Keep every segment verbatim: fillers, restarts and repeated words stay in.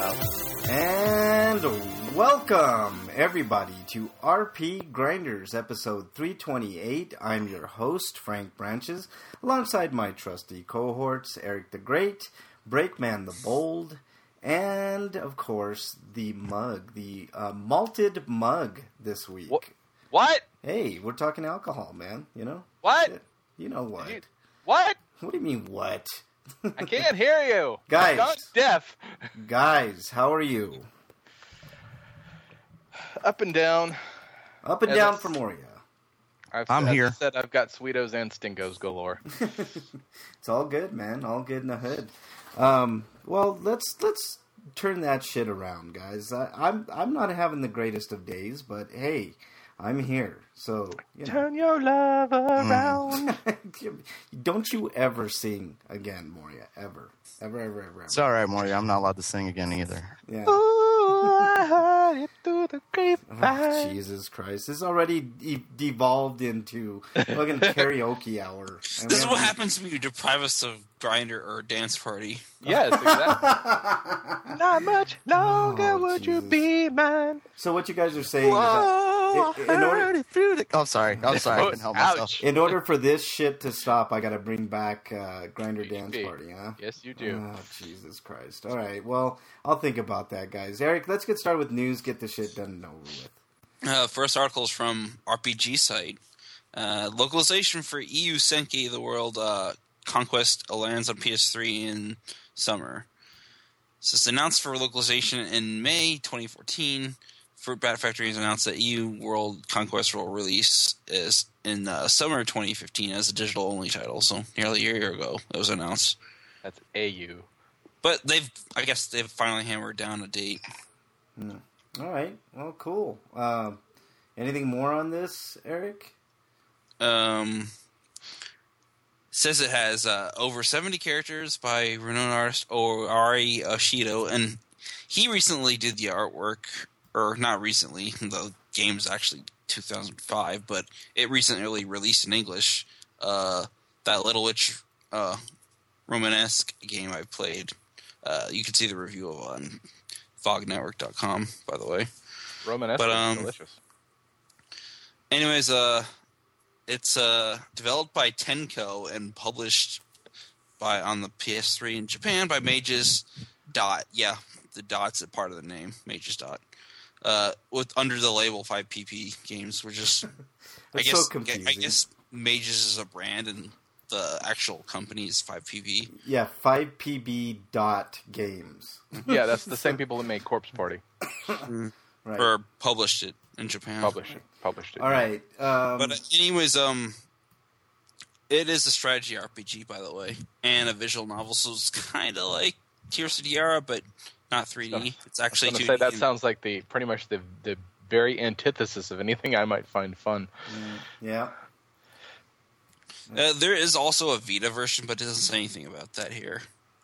And welcome, everybody, to R P Grinders, episode three twenty-eight. I'm your host, Frank Branches, alongside my trusty cohorts, Eric the Great, Breakman the Bold, and, of course, the mug, the uh, malted mug this week. What? Hey, we're talking alcohol, man, you know? What? Shit. You know what? You, what? What do you mean, what? I can't hear you. Guys. I'm deaf. Guys, how are you? Up and down. Up and As down I- for Moria. I've, I'm as here. I said I've got Sweetos and Stinkos galore. It's all good, man. All good in the hood. Um, well, let's let's turn that shit around, guys. I, I'm I'm not having the greatest of days, but hey, I'm here. So you know. Turn your love around. Don't you ever sing again, Moria? Ever, ever, ever, ever. ever. It's all right, Morty. I'm not allowed to sing again either. Yeah. Ooh, I heard it through the grapevine. Oh, Jesus Christ! This is already de- devolved into fucking karaoke hour. And This we is what haven't- happens when you deprive us of grinder or dance party. Yes, exactly. Not much longer Oh, would you Jesus. be mine. So what you guys are saying is Whoa, that in, in I order heard it through the... Oh, sorry. I'm sorry. I couldn't help myself. Ouch. in order for this shit to stop, I got to bring back uh, Grinder Dance G P. Party, huh? Yes, you do. Oh, Jesus Christ. All right, well, I'll think about that, guys. Eric, let's get started with news, get the shit done and over with. Uh, first article is from R P G Site. Uh, localization for E U Senki The World uh, Conquest lands on P S three in summer. So it's announced for localization in May twenty fourteen. Fruit Bat Factory has announced that E U World Conquest will release is in uh, summer twenty fifteen as a digital-only title. So nearly a year ago it was announced. That's A U. But they've, I guess, they've finally hammered down a date. All right, well, cool. Uh, anything more on this, Eric? Um, says it has uh, over seventy characters by renowned artist Ori Ashido, and he recently did the artwork, or not recently, the game's actually two thousand five, but it recently released in English. Uh, that Little Witch uh, Romanesque game I played. Uh, you can see the review of on fog network dot com, by the way. Romanesque But, is um, delicious. Anyways, uh, it's uh, developed by Tenko and published by on the P S three in Japan by Mages Dot. Yeah, the dot's a part of the name, Mages Dot. Uh, with under the label five P P Games, which is I That's guess so confusing. I guess Mages is a brand and the actual company is five P P. Yeah, five P B dot games. Yeah, that's the same people that made Corpse Party. Right. Or published it in Japan. Published it. Published it. All right. Um, But uh, anyways, um, it is a strategy R P G, by the way, and a visual novel, so it's kind of like Tears of Tiara, but not three D. It's I was actually going to two D. say that and- sounds like the pretty much the the very antithesis of anything I might find fun. yeah. Uh, there is also a Vita version, but it doesn't say anything about that here.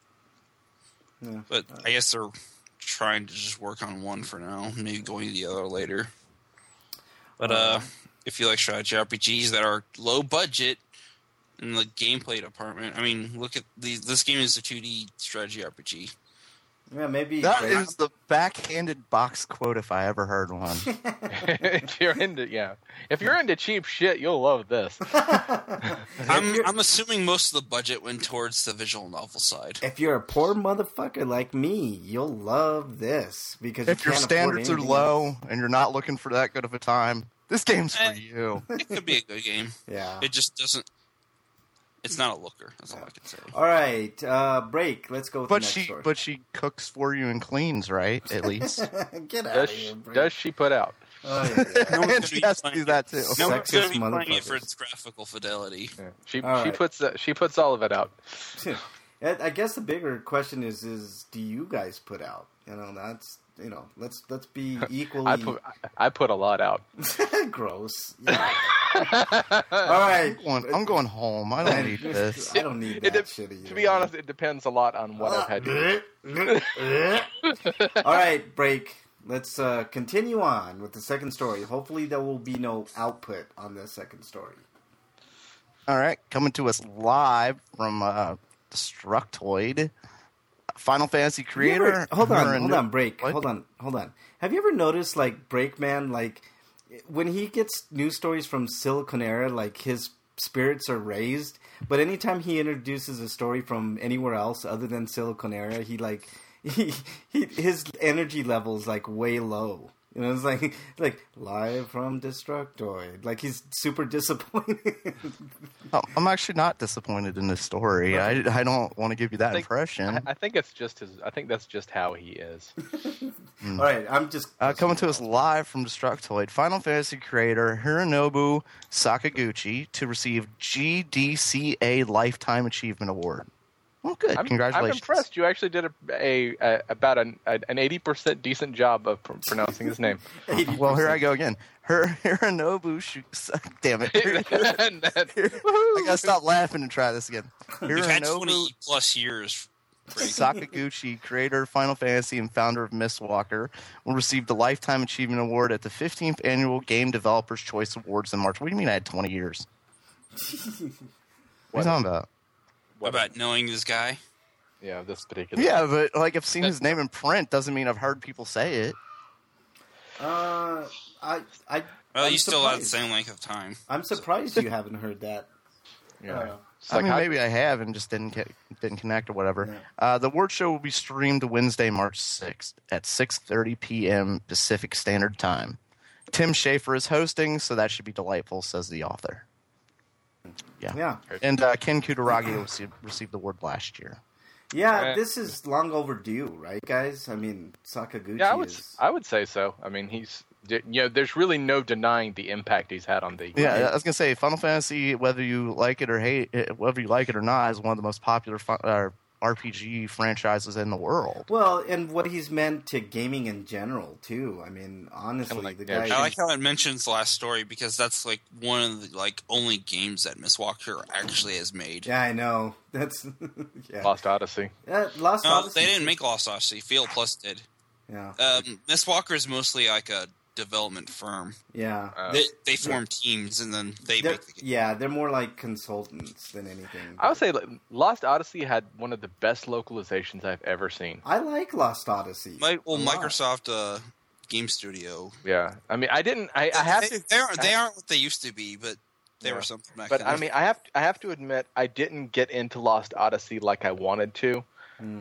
Yeah. But I guess they're trying to just work on one for now, maybe going to the other later. But uh, if you like strategy R P Gs that are low budget in the gameplay department, I mean, look at the, this game is a two D strategy R P G. Yeah, maybe. That is the backhanded box quote if I ever heard one. If you're into yeah, if you're into cheap shit, you'll love this. I'm, I'm assuming most of the budget went towards the visual novel side. If you're a poor motherfucker like me, you'll love this because If you your can't afford standards are anything low else. and you're not looking for that good of a time, this game's for Eh. you. It could be a good game. Yeah. It just doesn't. It's not a looker. That's all I can say. All right, uh, break. Let's go with But the next she, story. but she cooks for you and cleans, right? At least. Get out Does of she, here, break. does she put out? Oh, yeah, yeah. No one's and gonna she be has to playing do it. that too. No one's going Sexist to be playing it for motherfuckers. its graphical fidelity. Yeah. She All she right. puts the, she puts all of it out. I I guess the bigger question is: is do you guys put out? You know, that's you know, let's let's be equally I put I put a lot out. gross. Yeah. All right, I'm going, I'm going home. I don't need this. I don't need It that de- shit either. to be honest, it depends a lot on what I've had to do. All right, break. Let's uh, continue on with the second story. Hopefully, there will be no output on the second story. All right, coming to us live from uh, Destructoid. Final Fantasy Have you creator. ever- hold on, Hirono- hold on, break. What? Hold on, hold on. Have you ever noticed, like, Breakman, like, when he gets news stories from Siliconera, like, his spirits are raised, but anytime he introduces a story from anywhere else other than Siliconera, he, like, he, he his energy level is, like, way low. You know, it's like, like, live from Destructoid. Like, he's super disappointed. Oh, I'm actually not disappointed in this story. I, I don't want to give you that I think- impression. I, I think it's just his. I think that's just how he is. All right, I'm just... Uh, coming to us live from Destructoid, Final Fantasy creator Hironobu Sakaguchi to receive G D C A Lifetime Achievement Award. Well, good. I'm, Congratulations. I'm impressed. You actually did a, a, a about an an eighty percent decent job of pr- pronouncing his name. Well, here I go again. Her Hironobu Sh- Damn it. I gotta stop laughing and try this again. You've had Hironobu twenty plus years. Frank. Sakaguchi, creator of Final Fantasy and founder of Mistwalker, will receive the Lifetime Achievement Award at the fifteenth Annual Game Developers Choice Awards in March. What do you mean I had twenty years? What are you talking about? What about knowing this guy? Yeah, this particular. Yeah, but like I've seen his name in print doesn't mean I've heard people say it. Uh, I, I, Well, I'm you still have the surprised. same length of time. I'm surprised you haven't heard that. Yeah. Uh, It's I like mean, how- maybe I have and just didn't get, didn't connect or whatever. Yeah. Uh, the award show will be streamed Wednesday, March sixth at six thirty p.m. Pacific Standard Time. Tim Schafer is hosting, so that should be delightful, says the author. Yeah. yeah. And uh, Ken Kutaragi received, received the award last year. Yeah, Uh, this is long overdue, right, guys? I mean, Sakaguchi Yeah, I would. is... I would say so. I mean, he's. You know, there's really no denying the impact he's had on the. Yeah, I was gonna say Final Fantasy, whether you like it or hate it, whether you like it or not, is one of the most popular fi- uh, R P G franchises in the world. Well, and what he's meant to gaming in general, too. I mean, honestly, Kinda like- the yeah, guy... I like how it mentions the last story because that's like one of the like only games that Mistwalker actually has made. Yeah, I know. That's... yeah. Lost Odyssey. Uh, Lost No, Odyssey. they didn't make Lost Odyssey. Field Plus did. Yeah. Um, Mistwalker is mostly like a development firm. Yeah. Uh, They they form teams and then they They're, make the game. yeah, they're more like consultants than anything. I would say like, Lost Odyssey had one of the best localizations I've ever seen. I like Lost Odyssey. Mi- well, a lot. Microsoft uh, Game Studio. Yeah, I mean, I didn't. I, I have they, to. They aren't, they I- aren't what they used to be, but they Yeah. were something back But then. I mean, I have. I have to admit, I didn't get into Lost Odyssey like I wanted to. Hmm.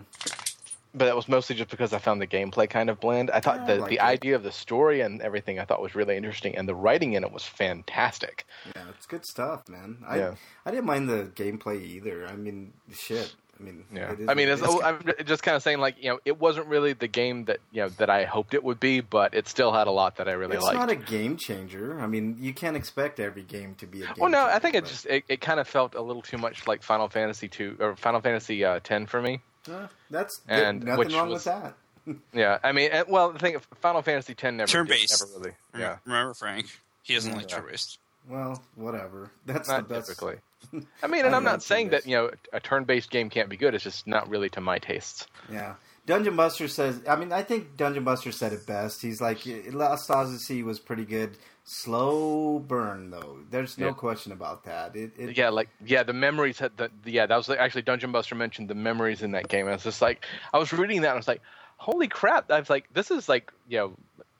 But that was mostly just because I found the gameplay kind of bland. I thought Yeah, I the like the it. idea of the story and everything I thought was really interesting, and the writing in it was fantastic. Yeah, it's good stuff, man. I Yeah. I didn't mind the gameplay either. I mean, shit. I mean, Yeah, it is I mean, what it's, it is. I'm just kind of saying, like, you know, it wasn't really the game that you know that I hoped it would be, but it still had a lot that I really It's liked. not a game changer. I mean, you can't expect every game to be a game well, no, changer, I think it but- just it, it kind of felt a little too much like Final Fantasy two or Final Fantasy uh, ten for me. Uh, that's And nothing which wrong was- with that. Yeah, I mean, and- well, the thing, Final Fantasy ten never Turn-based. never really, Rem- yeah, Remember, Frank? He doesn't like Yeah. turn-based. Well, whatever. That's not the best. typically. I mean, I and I'm love not saying that turn-based. you know a turn-based game can't be good. It's just not really to my tastes. Yeah. Dungeon Buster says, I mean, I think Dungeon Buster said it best. He's like, Lost Odyssey was pretty good. Slow burn, though. There's no Yeah. question about that. It, it, Yeah, like yeah, the memories had the yeah. That was like, actually Dungeon Buster mentioned the memories in that game. And it's just like I was reading that and I was like, holy crap! I was like, this is like you know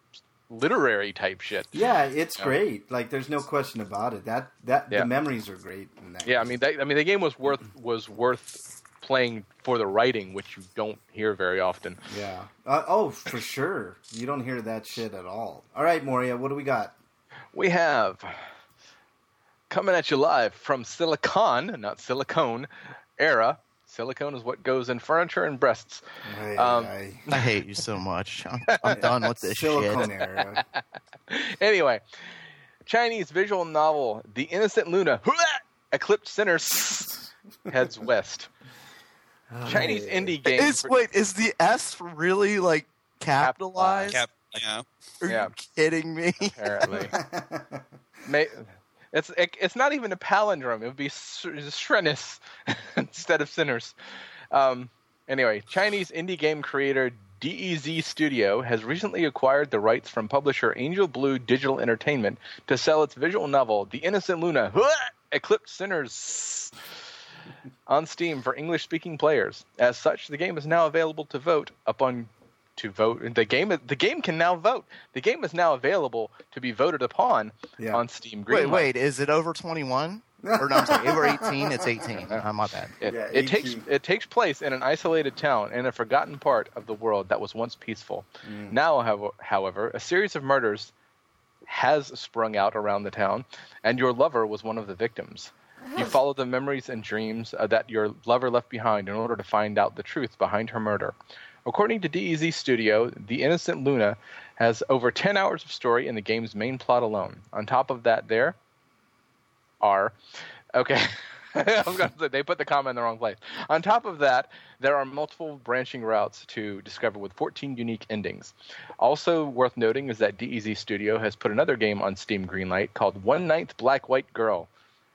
literary type shit. Yeah, it's Yeah. great. Like, there's no question about it. That that Yeah. the memories are great. In that Yeah, I game. mean, that, I mean, the game was worth was worth playing for the writing, which you don't hear very often. Yeah. Uh, oh, for sure. You don't hear that shit at all. All right, Moria, what do we got? We have coming at you live from Silicon, not Silicone, era. Silicone is what goes in furniture and breasts. Ay, Um, ay. I hate you so much. I'm, I'm done with this Silicone shit. era. Anyway, Chinese visual novel The Innocent Luna Eclipsed Sinners heads west. Chinese Ay. indie game. Is wait, is the S really like capitalized? Cap, yeah. Are Yeah. you kidding me? apparently. May, it's it, it's not even a palindrome. It would be Shrenis instead of Sinners. Um, anyway, Chinese indie game creator D E Z Studio has recently acquired the rights from publisher Angel Blue Digital Entertainment to sell its visual novel, The Innocent Luna Eclipsed Sinners. on Steam for English-speaking players. As such, the game is now available to vote upon to vote. The game the game can now vote. The game is now available to be voted upon Yeah. on Steam Wait, Greenlight. wait, is it over twenty-one? Or no, I'm sorry, over eighteen? It's eighteen. Oh, my bad. It, Yeah, it takes eighteen. it takes place in an isolated town in a forgotten part of the world that was once peaceful. Mm. Now, however, however, a series of murders has sprung out around the town, and your lover was one of the victims. You follow the memories and dreams uh, that your lover left behind in order to find out the truth behind her murder. According to D E Z Studio, the innocent Luna has over ten hours of story in the game's main plot alone. On top of that, there are... Okay. I was gonna say, they put the comma in the wrong place. On top of that, there are multiple branching routes to discover with fourteen unique endings. Also worth noting is that D E Z Studio has put another game on Steam Greenlight called One Ninth Black White Girl.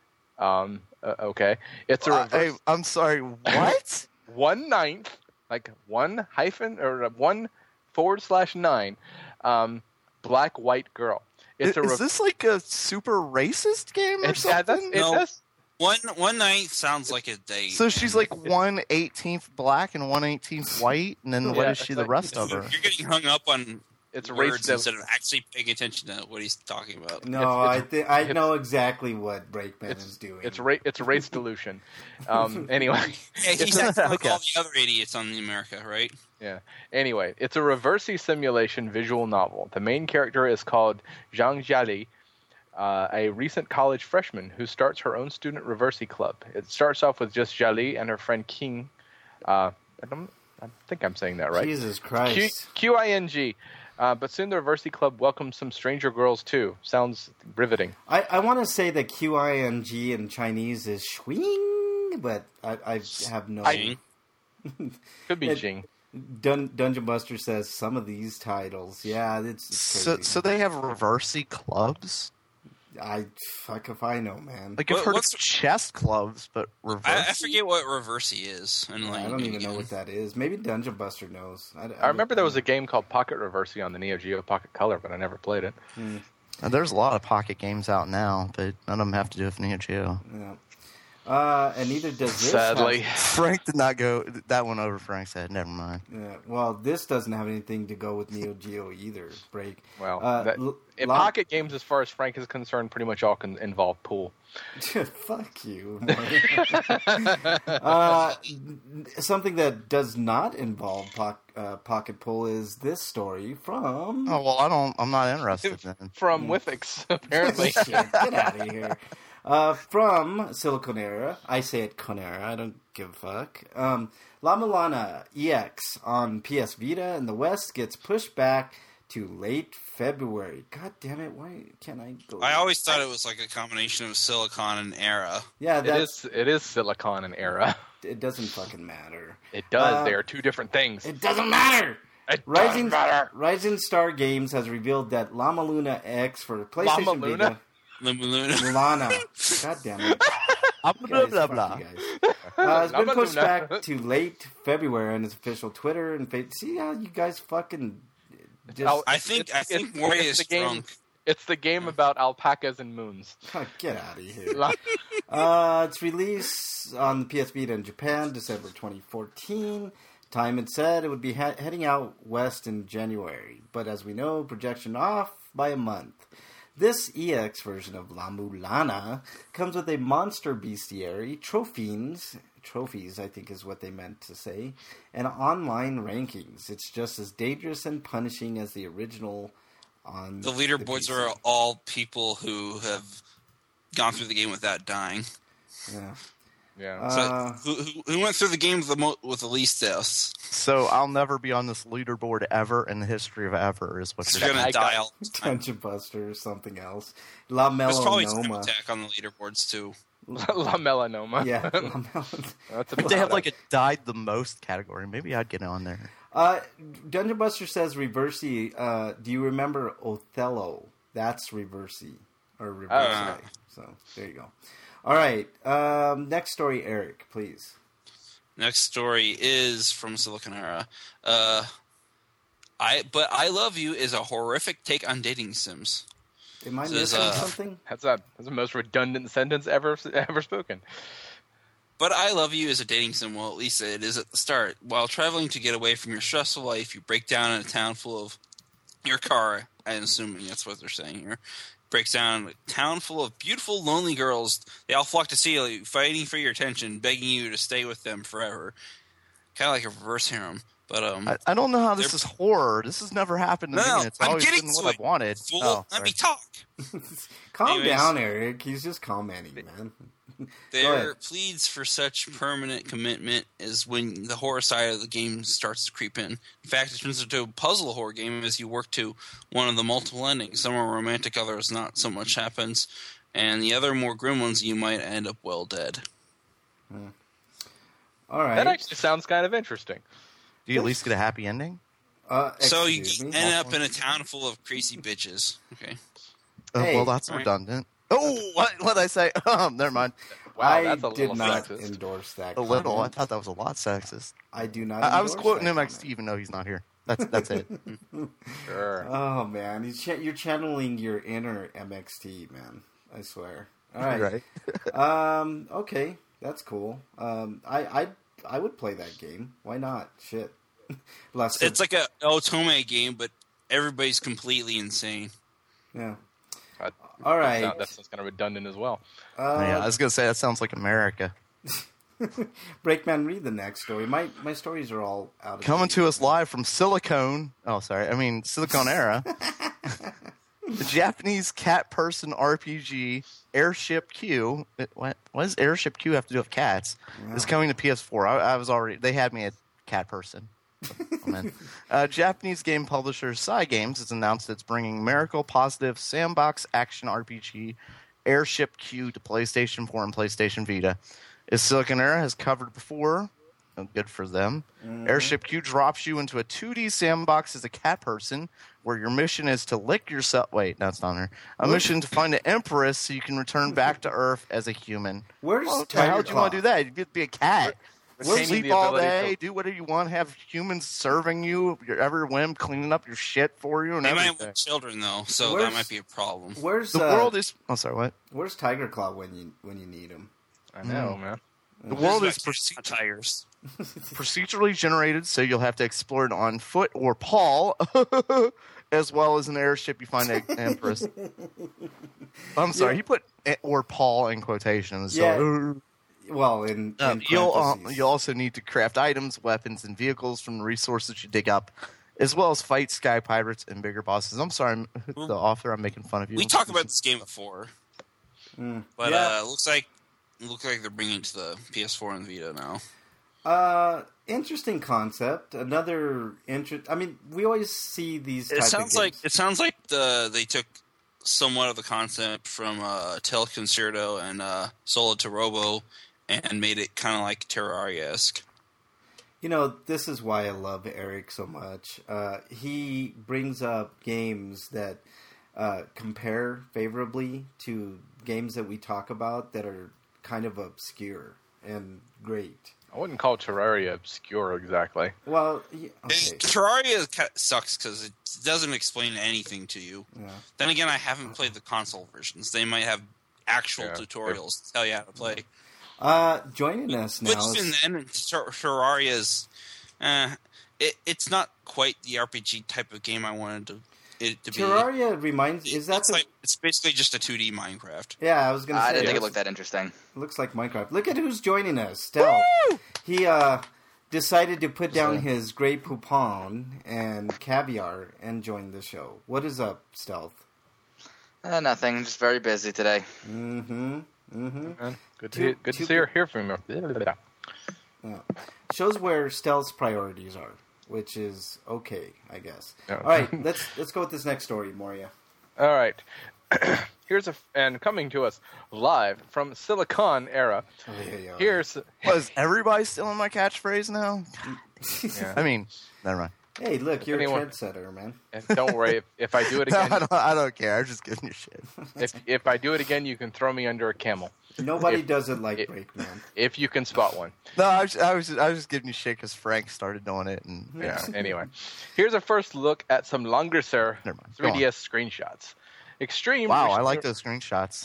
Um, uh, okay. It's a Uh, reverse... hey, I'm sorry, what? one ninth, like one hyphen or one forward slash nine, um, black white girl. It's is a is re- this like a super racist game or it's, yeah, that's, something? it No. does. One one night sounds like a date. So she's like one eighteenth black and one eighteenth white, and then what Yeah, is she it's the like- rest of her? You're getting hung up on It's a words race dev- instead of actually paying attention to what he's talking about. No, It's- I it's- think I it's- know exactly what Breakman It's is doing. it's ra- it's race dilution. Um, anyway, Yeah, he's It's- acting like okay. all the other idiots on the America, right? yeah. Anyway, it's a reversey simulation visual novel. The main character is called Zhang Jiali, uh, a recent college freshman who starts her own student reversey club. It starts off with just Jiali and her friend King. Uh, I, don't, I think I'm saying that right. Jesus Q, Christ. Q I N G. Uh, but soon the Reversey Club welcomes some stranger girls too. Sounds riveting. I, I want to say that Q I N G in Chinese is Schwing, but I, I have no... I- Could be It- Jing. Dun- Dungeon Buster says some of these titles. Yeah, it's, it's So, crazy. so they have reversey clubs? I fuck if I know, man. Like, I've What- heard of what's- chess clubs, but reversey? I, I forget what reversey is. And like, I don't even know what that is. Maybe Dungeon Buster knows. I, I remember there was a game called Pocket Reversey on the Neo Geo Pocket Color, but I never played it. Uh, There's a lot of pocket games out now, but none of them have to do with Neo Geo. Yeah. Uh, and neither does this. Sadly. have- Frank did not go that one over. Frank's head. Never mind. yeah, well, this doesn't have anything to go with Neo Geo either. Break. Well, Uh, that, l- in lot- pocket games, as far as Frank is concerned, pretty much all can involve pool. Fuck you. uh, n- something that does not involve poc- uh, pocket pull is this story from. Oh well, I don't. I'm not interested then. From Withix, apparently. Shit, get out of here. Uh, from Siliconera, I say it Conera, I don't give a fuck. Um, La Milana E X on P S Vita in the West gets pushed back to late February. God damn it, why can't I go? I always thought it was like a combination of Silicon and Era. Yeah, It that's, is. It is Silicon and Era. it doesn't fucking matter. It does. Uh, they are two different things. It doesn't matter! It Rising, doesn't matter. Rising Star Games has revealed that Lama Luna X for PlayStation Lama Luna? Vita. Luna. Lana. God damn it. Blah Guys, blah fuck blah. you guys. Uh, it's been Lama pushed Luna. back to late February on its official Twitter and Facebook. See how you guys fucking just Oh, I think It's- I think it's- Moria it's is the game- drunk. It's the game about alpacas and moons. get out of here. Uh, its release on the P S Vita in Japan, December twenty fourteen. Time had said it would be he- heading out west in January, but as we know, projection off by a month. This E X version of La Mulana comes with a monster bestiary, trophies, trophies I think is what they meant to say, and online rankings. It's just as dangerous and punishing as the original on The leaderboards P C. are all people who have gone through the game without dying. Yeah. Yeah. So Uh, who, who, who went through the game with the mo- with the least deaths? So I'll never be on this leaderboard ever in the history of ever. Is what So you're you're gonna I die got- all the time. Dungeon Buster or something else. La There's probably Time Melanoma. Attack on the leaderboards too. La Melanoma. Yeah, La Mel- That's a But they have like product. a died the most category. Maybe I'd get on there. Uh, Dungeon Buster says Reversey. Uh, do you remember Othello? That's Reversey or Reversey. Ah. So there you go. All right. Um, next story, Eric, please. Next story is from Silicon Era. Uh, I but I Love You is a horrific take on dating sims. Am I Says, missing uh, something? That's a that's the most redundant sentence ever ever spoken. But I Love You is a dating sim. Well, at least it is at the start. While traveling to get away from your stressful life, you break down in a town full of your car. I'm assuming that's what they're saying here. Breaks down a town full of beautiful, lonely girls. They all flock to see you, fighting for your attention, begging you to stay with them forever. Kind of like a reverse harem. But um, I, I don't know how this is horror. This has never happened to no, me. no, It's I'm always getting been to what it. I've wanted. Fool, Oh, let sorry. me talk. Calm Anyways. down, Eric. He's just commenting, man. Go Their ahead. pleads for such permanent commitment is when the horror side of the game starts to creep in. In fact, it turns into a puzzle horror game as you work to one of the multiple endings. Some are romantic, others not so much happens. And the other more grim ones, you might end up well dead. All right. That actually sounds kind of interesting. Do you at least get a happy ending? Uh, So you excuse me. end up in a town full of crazy bitches. Okay. Oh, Hey. well, that's Right. redundant. Oh, what what did I say? Um, never mind. Wow, I that's a did little not sexist. endorse that. A little. I comment. thought that was a lot sexist. I do not. I, I was endorse quoting that M X comment. T even though he's not here. That's that's it. Sure. Oh man, He's cha- you're channeling your inner M X T, man. I swear. All right. Right. Um. Okay, that's cool. Um. I I I would play that game. Why not? Shit. Less. It's like a Otome game, but everybody's completely insane. yeah. That- All right. That sounds kind of redundant as well. Uh, yeah, I was gonna say that sounds like America. Breakman, read the next story. My my stories are all out of Coming date. to us live from Silicon. Oh, sorry. I mean Silicon Era. The Japanese cat person R P G Airship Q. it- What what does Airship Q have to do with cats? It's coming to P S four. I, I was already. They had me at cat person. Oh, man. uh, Japanese game publisher Psy Games has announced it's bringing Miracle Positive sandbox action R P G Airship Q to PlayStation four and PlayStation Vita. As Silicon Era has covered before, oh, good for them. Airship Q drops you into a two D sandbox as a cat person, where your mission is to lick yourself. Wait, that's not her. A mission to find an empress so you can return back to Earth as a human. Where's What the hell Tiger do you want to do Claw? that? You'd be a cat. Retaining Sleep the all ability day, to- do whatever you want, have humans serving you, your every whim, cleaning up your shit for you, and They might everything. want children, though, so Where's- that might be a problem. Where's The uh, world is. Oh, sorry, what? Where's Tiger Claw when you when you need him? I know, man. The world is This proce- about tigers. procedurally generated, so you'll have to explore it on foot or paw, as well as an airship you find an empress. I'm sorry, Yeah. he put e- or paw in quotations. So, Yeah. Well, in, in Um, you'll uh, parentheses. you also need to craft items, weapons, and vehicles from the resources you dig up, as well as fight sky pirates and bigger bosses. I'm sorry, I'm, the author. I'm making fun of you. We talked about this game before, Mm. but Yeah. uh, looks like it looks like they're bringing it to the P S four and Vita now. Uh, interesting concept. Another interest. I mean, we always see these. It type sounds of like games. it sounds like the they took somewhat of the concept from uh, Teleconcerto and uh, Solo to Robo and made it kind of like Terraria-esque. You know, this is why I love Eric so much. Uh, he brings up games that uh, compare favorably to games that we talk about that are kind of obscure and great. I wouldn't call Terraria obscure exactly. Well, yeah, okay. Terraria ca- sucks because it doesn't explain anything to you. Yeah. Then again, I haven't played the console versions. They might have actual Yeah. tutorials to tell you how to play. Uh, joining us now. But even is- then, Ter- Terraria's uh, it, it's not quite the R P G type of game I wanted to, it to be. Terraria reminds. Is that it's the? like it's basically just a two D Minecraft. Yeah, I was gonna say. I didn't think it looks- looked that interesting. Looks like Minecraft. Look at who's joining us. Stealth. He uh decided to put down his Grey Poupon and caviar and join the show. What is up, Stealth? Uh, nothing. Just very busy today. Mm-hmm. Mm-hmm. Man, good to Two- hear, good two- to see her, hear from you. Yeah. Shows where Stealth's priorities are, which is okay, I guess. Yeah. All right, let's let's go with this next story, Moria. All right. Here's a and coming to us live from Silicon Era. Oh, yeah, yeah. Here's Was everybody still in my catchphrase now? yeah. I mean, never mind. Hey, look, you're anyone- a trendsetter, man. And don't worry if, if I do it No, again. I don't. I don't care. I'm just giving you shit. if if I do it again, you can throw me under a camel Nobody If- does it like it- Breakman. if you can spot one. No, I was. I was. Just, I was just giving you shit because Frank started doing it, and Yeah. Anyway, here's a first look at some Langrisser Never mind. Go three on. D S screenshots. Extreme. wow, I restore- like those screenshots.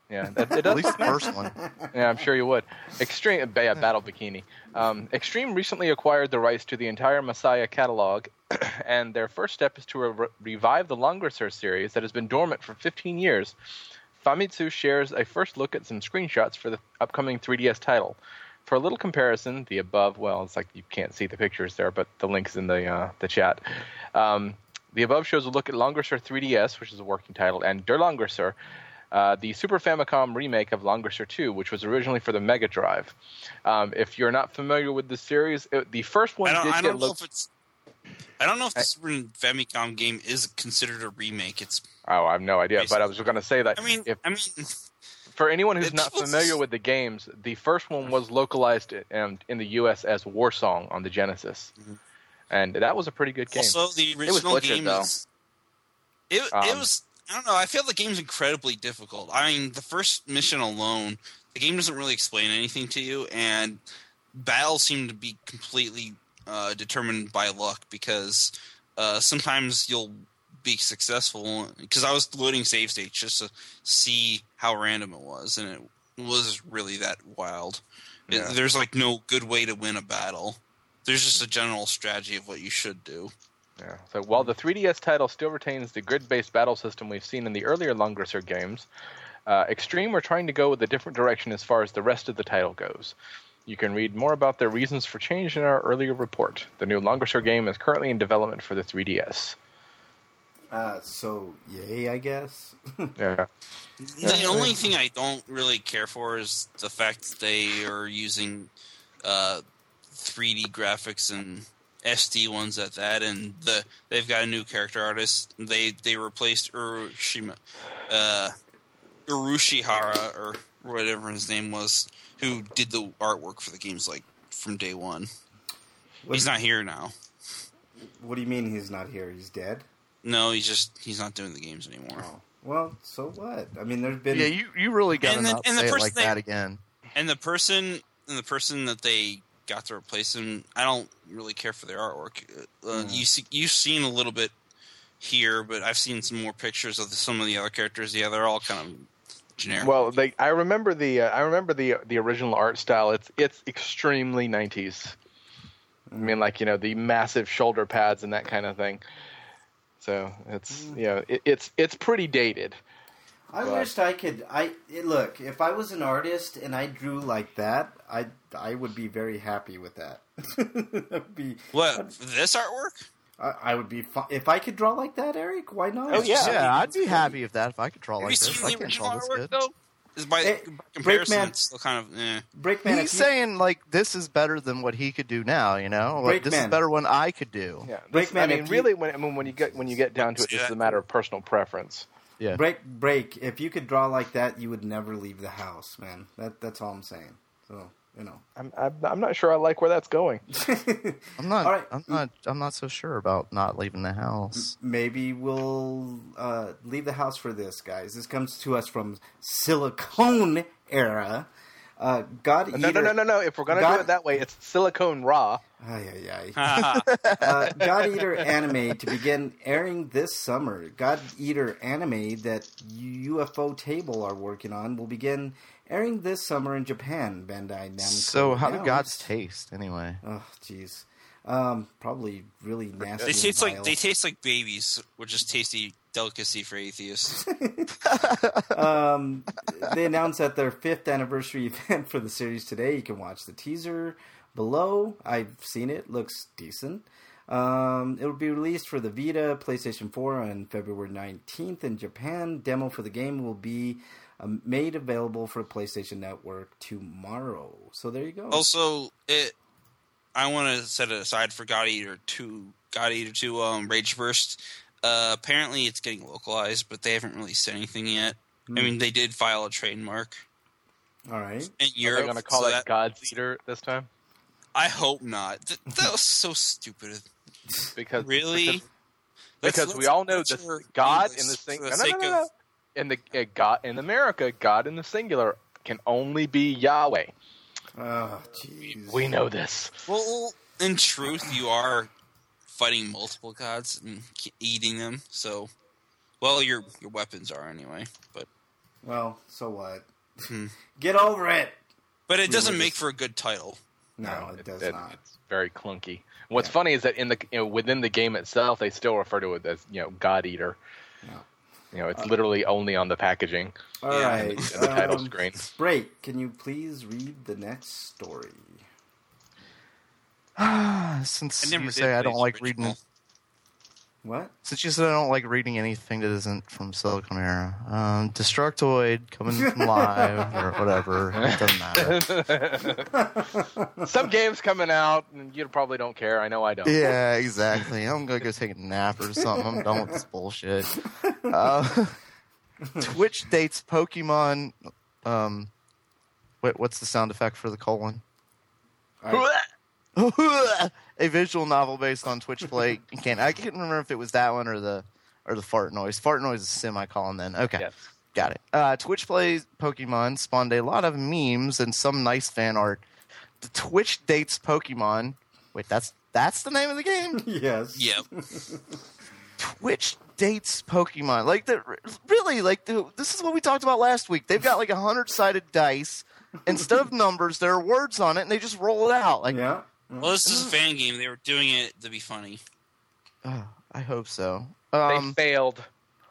Yeah, that, it At does. least the first one. Yeah, I'm sure you would. Extreme, yeah, Battle Bikini. Um, Extreme recently acquired the rights to the entire Messiah catalog, and their first step is to re- revive the Longressor series that has been dormant for fifteen years. Famitsu shares a first look at some screenshots for the upcoming three D S title. For a little comparison, the above, well, it's like you can't see the pictures there, but the link's in the uh, the chat. Um, the above shows a look at Longressor three D S, which is a working title, and Der Longressor, Uh, the Super Famicom remake of Longressor two, which was originally for the Mega Drive. Um, if you're not familiar with the series, it, the first one I don't, did I get don't know looked. if it's. I don't know if the Super Famicom game is considered a remake. It's. Oh, I have no idea, but I was going to say that. I mean, if, I mean, for anyone who's it- not familiar with the games, the first one was localized in, in the U S as War Song on the Genesis, Mhm. and that was a pretty good game. also the was original butchered, game though. is. It it Um, was. I don't know. I feel the game's incredibly difficult. I mean, the first mission alone, the game doesn't really explain anything to you, and battles seem to be completely uh, determined by luck because uh, sometimes you'll be successful. Because I was loading save states just to see how random it was, and it was really that wild. It- Yeah. there's like no good way to win a battle. There's just a general strategy of what you should do. Yeah. So while the three D S title still retains the grid-based battle system we've seen in the earlier Longressor games, uh, Extreme are trying to go with a different direction as far as the rest of the title goes. You can read more about their reasons for change in our earlier report. The new Longressor game is currently in development for the three D S. Uh, so, yay, I guess. Yeah. The only thing I don't really care for is the fact that they are using uh, three D graphics and S D ones at that, and the they've got a new character artist. They they replaced Urushima, uh, Urushihara or whatever his name was, who did the artwork for the games like from day one. What, He's not here now. what do you mean he's not here? He's dead? No, he's just he's not doing the games anymore. Oh. Well, so what? I mean, there's been... Yeah, you, you really got to And then- not and the say it person like they- that again. And the person and the person that they got to replace him, I don't really care for their artwork. Uh, Mm. You see, you've seen a little bit here, but I've seen some more pictures of the, some of the other characters. Yeah, they're all kind of generic. Well, they I remember the uh, I remember the the original art style. It's it's extremely nineties. I mean, like, you know, the massive shoulder pads and that kind of thing. So it's you know it, it's it's pretty dated. I But- wished I could. I it- look. If I was an artist and I drew like that, I I would be very happy with that. I'd be what this artwork? I, I would be fi- if I could draw like that, Eric. Why not? Oh, yeah. Yeah, I'd be happy if that if I could draw Have like you this. seen I the can't original draw this artwork good. though? Is by, Hey, by comparison, Breakman- it's still kind of eh. Breakman. He's if you- saying like this is better than what he could do now. You know, like, this is Breakman. better than I could do. Yeah, this, Breakman, I mean, if you- really, when I mean, when you get when you get down to it, this is a matter of personal preference. Yeah. break break. If you could draw like that, you would never leave the house, man. That that's all I'm saying. So you know. I'm I'm, I'm not sure I like where that's going. I'm not. All right. I'm not. I'm not so sure about not leaving the house. Maybe we'll uh, leave the house for this, guys. This comes to us from Silicone Era. Uh, God No, Eater. no, no, no, no. If we're gonna God- do it that way, it's Silicone Raw. Ay, ay, ay. uh, God Eater anime to begin airing this summer. God Eater anime that U F O Table are working on will begin airing this summer in Japan. Bandai Namco. So how do announced. gods taste anyway? Oh, jeez. Um, probably really nasty. They and taste like vile. they taste like babies, which is tasty delicacy for atheists. um, they announced that their fifth anniversary event for the series today. You can watch the teaser below. I've seen it. Looks decent. Um, it will be released for the Vita, PlayStation four on February nineteenth in Japan. Demo for the game will be um, made available for PlayStation Network tomorrow. So there you go. Also, it. I want to set it aside for God Eater two. God Eater two, um, Rage Burst. Uh, apparently, it's getting localized, but they haven't really said anything yet. Hmm. I mean, they did file a trademark All right. in Are Europe. they gonna call so it that, God's Eater this time? I hope not. Th- that was so stupid. Because Really? because, Let's- because we let's all know butcher that God English in the sing- for no, the no, no, sake no, of- no. in the uh, God in America, God in the singular can only be Yahweh. Oh, jeez. We know this. Well, in truth, you are fighting multiple gods and k- eating them. So, well, your your weapons are anyway. But Well, so what? Hmm. Get over it. But it We doesn't were make just- for a good title. No, it does it- not. It's very clunky. What's Yeah. funny is that in the you know within the game itself, they still refer to it as you know God Eater. Yeah. You know, it's Uh, literally only on the packaging All Yeah, right. and the, and the title um, screen. Break, can you please read the next story? Since I never you did say I play don't the like original. reading, What? since you said I don't like reading anything that isn't from Silicon Era, um, Destructoid coming from live or whatever, it doesn't matter. Some games coming out, and you probably don't care. I know I don't. Yeah, exactly. I'm gonna go take a nap or something. I'm done with this bullshit. Uh, Twitch dates Pokemon. Um, wait, what's the sound effect for the colon? I- A visual novel based on Twitch play. You can't. I can't remember if it was that one or the or the fart noise. Fart noise is semicolon. Then okay, Yes. got it. Uh, Twitch plays Pokemon spawned a lot of memes and some nice fan art. The Twitch dates Pokemon. Wait, that's that's the name of the game. yes. Yep. Twitch dates Pokemon. Like the really like the, this is what we talked about last week. They've got like a hundred sided dice. Instead of numbers, there are words on it, and they just roll it out. Like, Yeah. Well, this is a fan game. They were doing it to be funny. oh, I hope so. They Um, failed.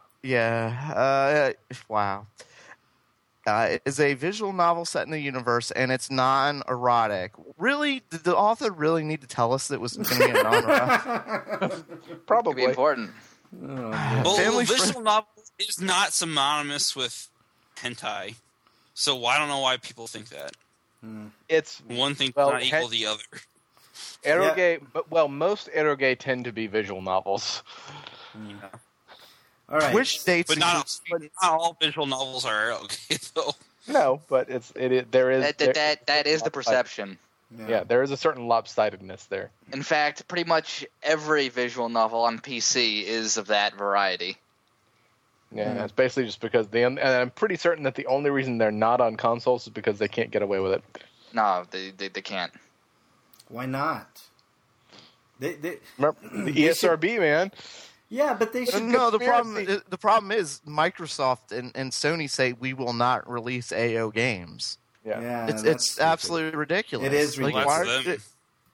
yeah. Uh, wow. Uh, it is a visual novel set in the universe, and it's non-erotic. Really, did the author really need to tell us that it was going to be a non-erotic? Could be Probably. important. Oh, Well, Family visual friend- novel is not synonymous with hentai, so I don't know why people think that. It's One thing Well, not equal hen- the other. eroge, but well, most eroge tend to be visual novels. All right. Twitch dates, But not, includes- but not all visual novels are okay, though. No, but it's it. is there is That, there- that, that, that is the perception. yeah, there is a certain lopsidedness there. In fact, pretty much every visual novel on P C is of that variety. Yeah, Hmm. it's basically just because they. And I'm pretty certain that the only reason they're not on consoles is because they can't get away with it. No, they they, they can't. Why not? They, they, Remember the E S R B, man. yeah, but they should. no, the problem conspiracy. the problem is Microsoft and, and Sony say we will not release A O games. Yeah. Yeah, It's that's it's stupid. absolutely ridiculous. It is Like, ridiculous. why- Well, that's them.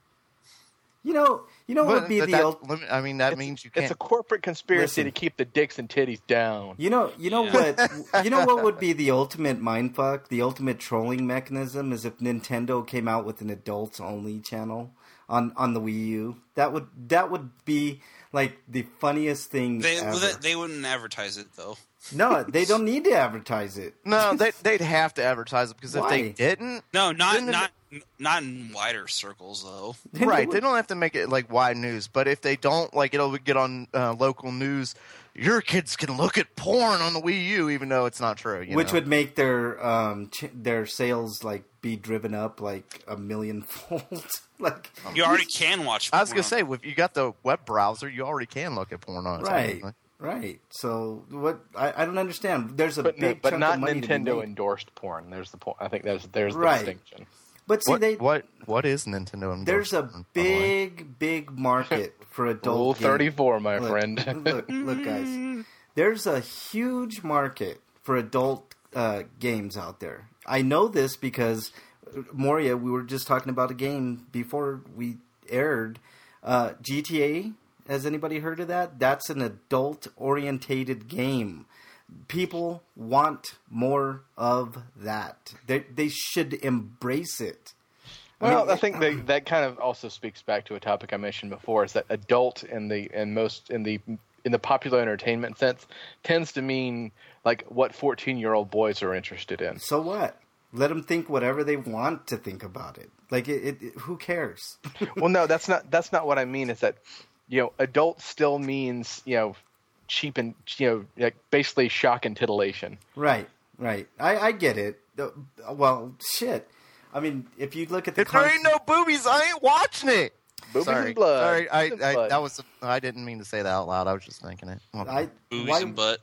You know, you know what but would be that- the that ult- limit- I mean, that It's, means you it's can't. a corporate conspiracy Listen. to keep the dicks and titties down. You know, you know Yeah. what? You know what would be the ultimate mindfuck, the ultimate trolling mechanism is if Nintendo came out with an adults only channel on on the Wii U. That would that would be like the funniest thing They ever. well, they, they wouldn't advertise it though. No, they don't need to advertise it. No, they, they'd have to advertise it because if they Why? didn't, No, not Then the- not not in wider circles though. Then right? would- They don't have to make it like wide news. But if they don't, like, it'll get on uh, local news. Your kids can look at porn on the Wii U, even though it's not true. You which know? would make their um ch- their sales like be driven up like a million fold. like You already can watch. I was gonna porn. say, if you got the web browser, you already can look at porn on it. right, technically. right. So what? I, I don't understand. There's a But big but chunk not of money to be Nintendo made. endorsed porn. There's the point. I think there's there's the Right. distinction. But see, What, they what what is Nintendo? endorsed there's a porn, by the way? big, big market for adult. Rule games. thirty-four, my Look, friend. look, look, guys. There's a huge market for adult uh, games out there. I know this because uh, Moria. We were just talking about a game before we aired. Uh, G T A. Has anybody heard of that? That's an adult-orientated game. People want more of that. They they should embrace it. Well, mean, I think that that kind of also speaks back to a topic I mentioned before: is that adult in the in most in the in the popular entertainment sense tends to mean like what fourteen-year-old boys are interested in. So what? Let them think whatever they want to think about it. Like it, it, it who cares? Well, no, that's not that's not what I mean. Is that you know, adult still means you know, cheap and you know, like basically shock and titillation. Right, right. I, I get it. Uh, Well, shit. I mean, if you look at the If there con- ain't no boobies, I ain't watching it. Boobies Sorry, and blood. sorry. I, Boobies and I blood. that was I didn't mean to say that out loud. I was just thinking it. I, Boobies why, and butt.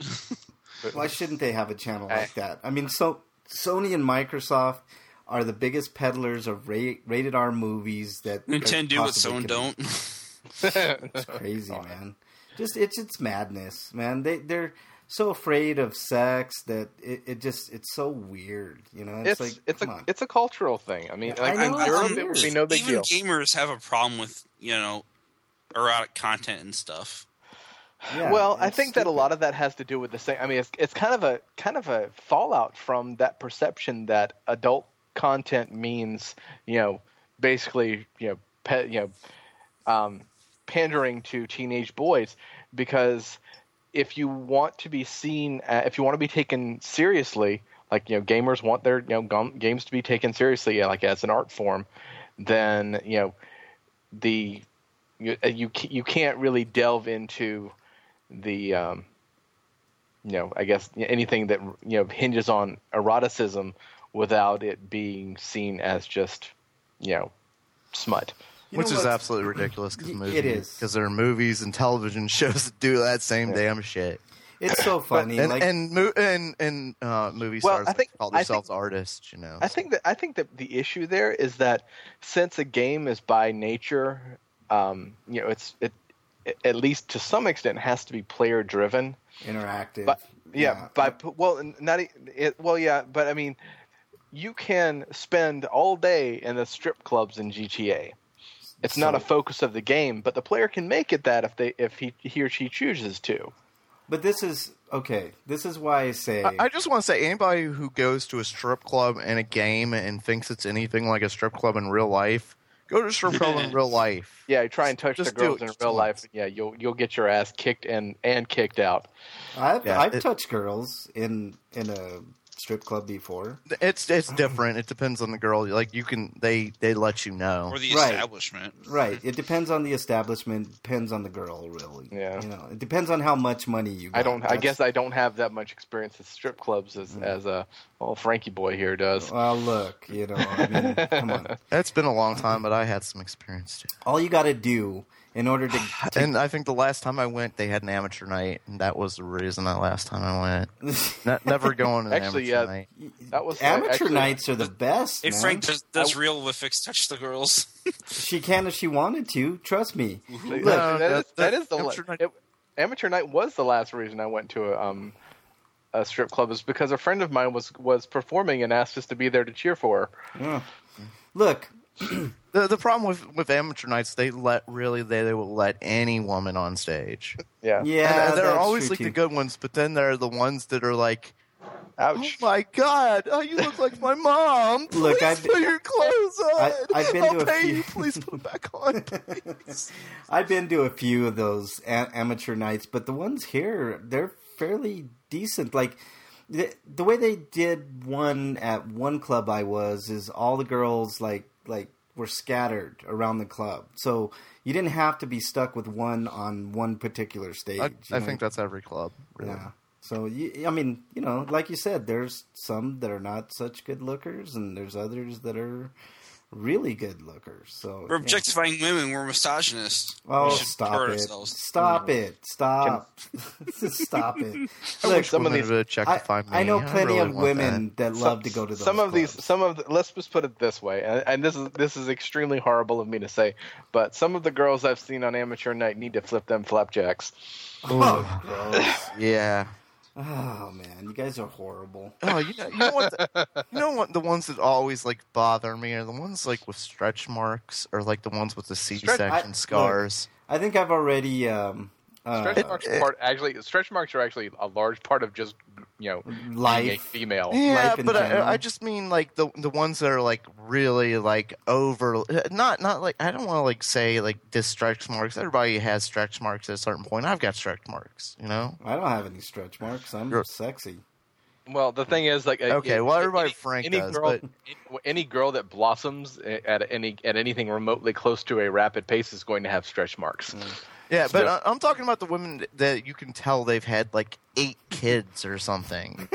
why shouldn't they have a channel I- like that? I mean, so Sony and Microsoft are the biggest peddlers of ra- rated R movies that Nintendo do what possibly Sony can- don't. It's crazy, man. Just it's it's madness, man. They they're so afraid of sex that it, it just it's so weird. You know, it's, It's like it's come a on. it's a cultural thing. I mean, Yeah, like, I know, in it's Europe, weird. it would be no big Even deal. gamers have a problem with, you know, erotic content and stuff. Yeah, well, I it's think that a stupid. lot of that has to do with the same. I mean, it's it's kind of a kind of a fallout from that perception that adult content means, you know, basically, you know, pe- you know, um, pandering to teenage boys. Because if you want to be seen, uh, if you want to be taken seriously, like, you know, gamers want their, you know, gum- games to be taken seriously, yeah, like as an art form, then, you know, the you you, ca- you can't really delve into the um, you know, I guess anything that, you know, hinges on eroticism without it being seen as just, you know, smut. You Which know is what's- absolutely ridiculous because Y- it is. because there are movies and television shows that do that same Yeah. damn shit. It's so funny. And like, and mo- and, and uh, movie Well, stars I think- like call I think- themselves artists, you know. I so. think that I think that the issue there is that since a game is by nature, um, you know, it's it, it at least to some extent has to be player driven. interactive. But yeah, Yeah. by well, not e- it. Well, yeah, but I mean, you can spend all day in the strip clubs in G T A. It's not So- a focus of the game, but the player can make it that if they if he he or she chooses to. But this is okay. This is why I say I, I just want to say anybody who goes to a strip club in a game and thinks it's anything like a strip club in real life, go to a strip club in real life. Yeah, you try and touch Just the do girls it in just real once. life. Yeah, you'll you'll get your ass kicked and and kicked out. I've, Yeah, I've it- touched girls in in a strip club before. It's it's different. It depends on the girl. Like you can they they let you know. Or the Right. establishment. Right. It depends on the establishment. Depends on the girl, really. Yeah. You know, it depends on how much money you. Got. I don't. I That's- guess I don't have that much experience at strip clubs as Mm. as a old Frankie boy here does. Well, look. You know. I mean, come on. It's been a long time, but I had some experience too. All you got to do in order to. to And I think the last time I went, they had an amateur night, and that was the reason that last time I went. Ne- never going to an Actually, amateur yeah. night. That was amateur actually- nights are the best. Hey, man. Frank, does, does I- Real Wifix touch the girls? She can if she wanted to. Trust me. Look, No, that, is, that- that is the amateur la- night- it, amateur night was the last reason I went to a um a strip club is because a friend of mine was was performing and asked us to be there to cheer for her. Yeah. Look. The the problem with, with amateur nights, they let really they, they will let any woman on stage. Yeah. Yeah. and, and there are that's always true, like too. the good ones, but then there are the ones that are like, oh Ouch. my god, oh, you look like my mom. Please Look, I've- put your clothes on. I- I've been I'll to a pay few- you. Please put them back on. Please. I've been to a few of those a- amateur nights, but the ones here, they're fairly decent. Like, the, the way they did one at one club I was is all the girls, like, like were scattered around the club. So you didn't have to be stuck with one on one particular stage. I, you I know? think that's every club. Really. Yeah. So, you, I mean, you know, like you said, there's some that are not such good lookers, and there's others that are really good lookers. So We're yeah. objectifying women. We're misogynists. Oh, We should stop hurt it. ourselves. Stop it. Stop. Stop it. I Look, wish some of women these- would I, objectify me. I know plenty really of want women that, love to go to those some of these clubs. some of the, let's just put it this way, and, and this is this is extremely horrible of me to say, but some of the girls I've seen on amateur night need to flip them flapjacks. Oh, gross. that. Yeah. Oh, man. You guys are horrible. Oh, you know, you know what? The, you know what? The ones that always like bother me are the ones like with stretch marks, or like the ones with the C-section I- scars. I think I've already... Um, uh, Stretch marks are part actually stretch marks are actually a large part of just, you know, being a life. female. Yeah, life in but general. I, I just mean like the the ones that are like really like over, not not like I don't want to like say like this stretch marks. Everybody has stretch marks at a certain point. I've got stretch marks, you know. I don't have any stretch marks. I'm You're- sexy. Well, the thing is, like, uh, Okay, yeah, well, everybody any, Frank any does, girl, but- any, any girl that blossoms at any at anything remotely close to a rapid pace is going to have stretch marks. Yeah, So- but I- I'm talking about the women that you can tell they've had like eight kids or something.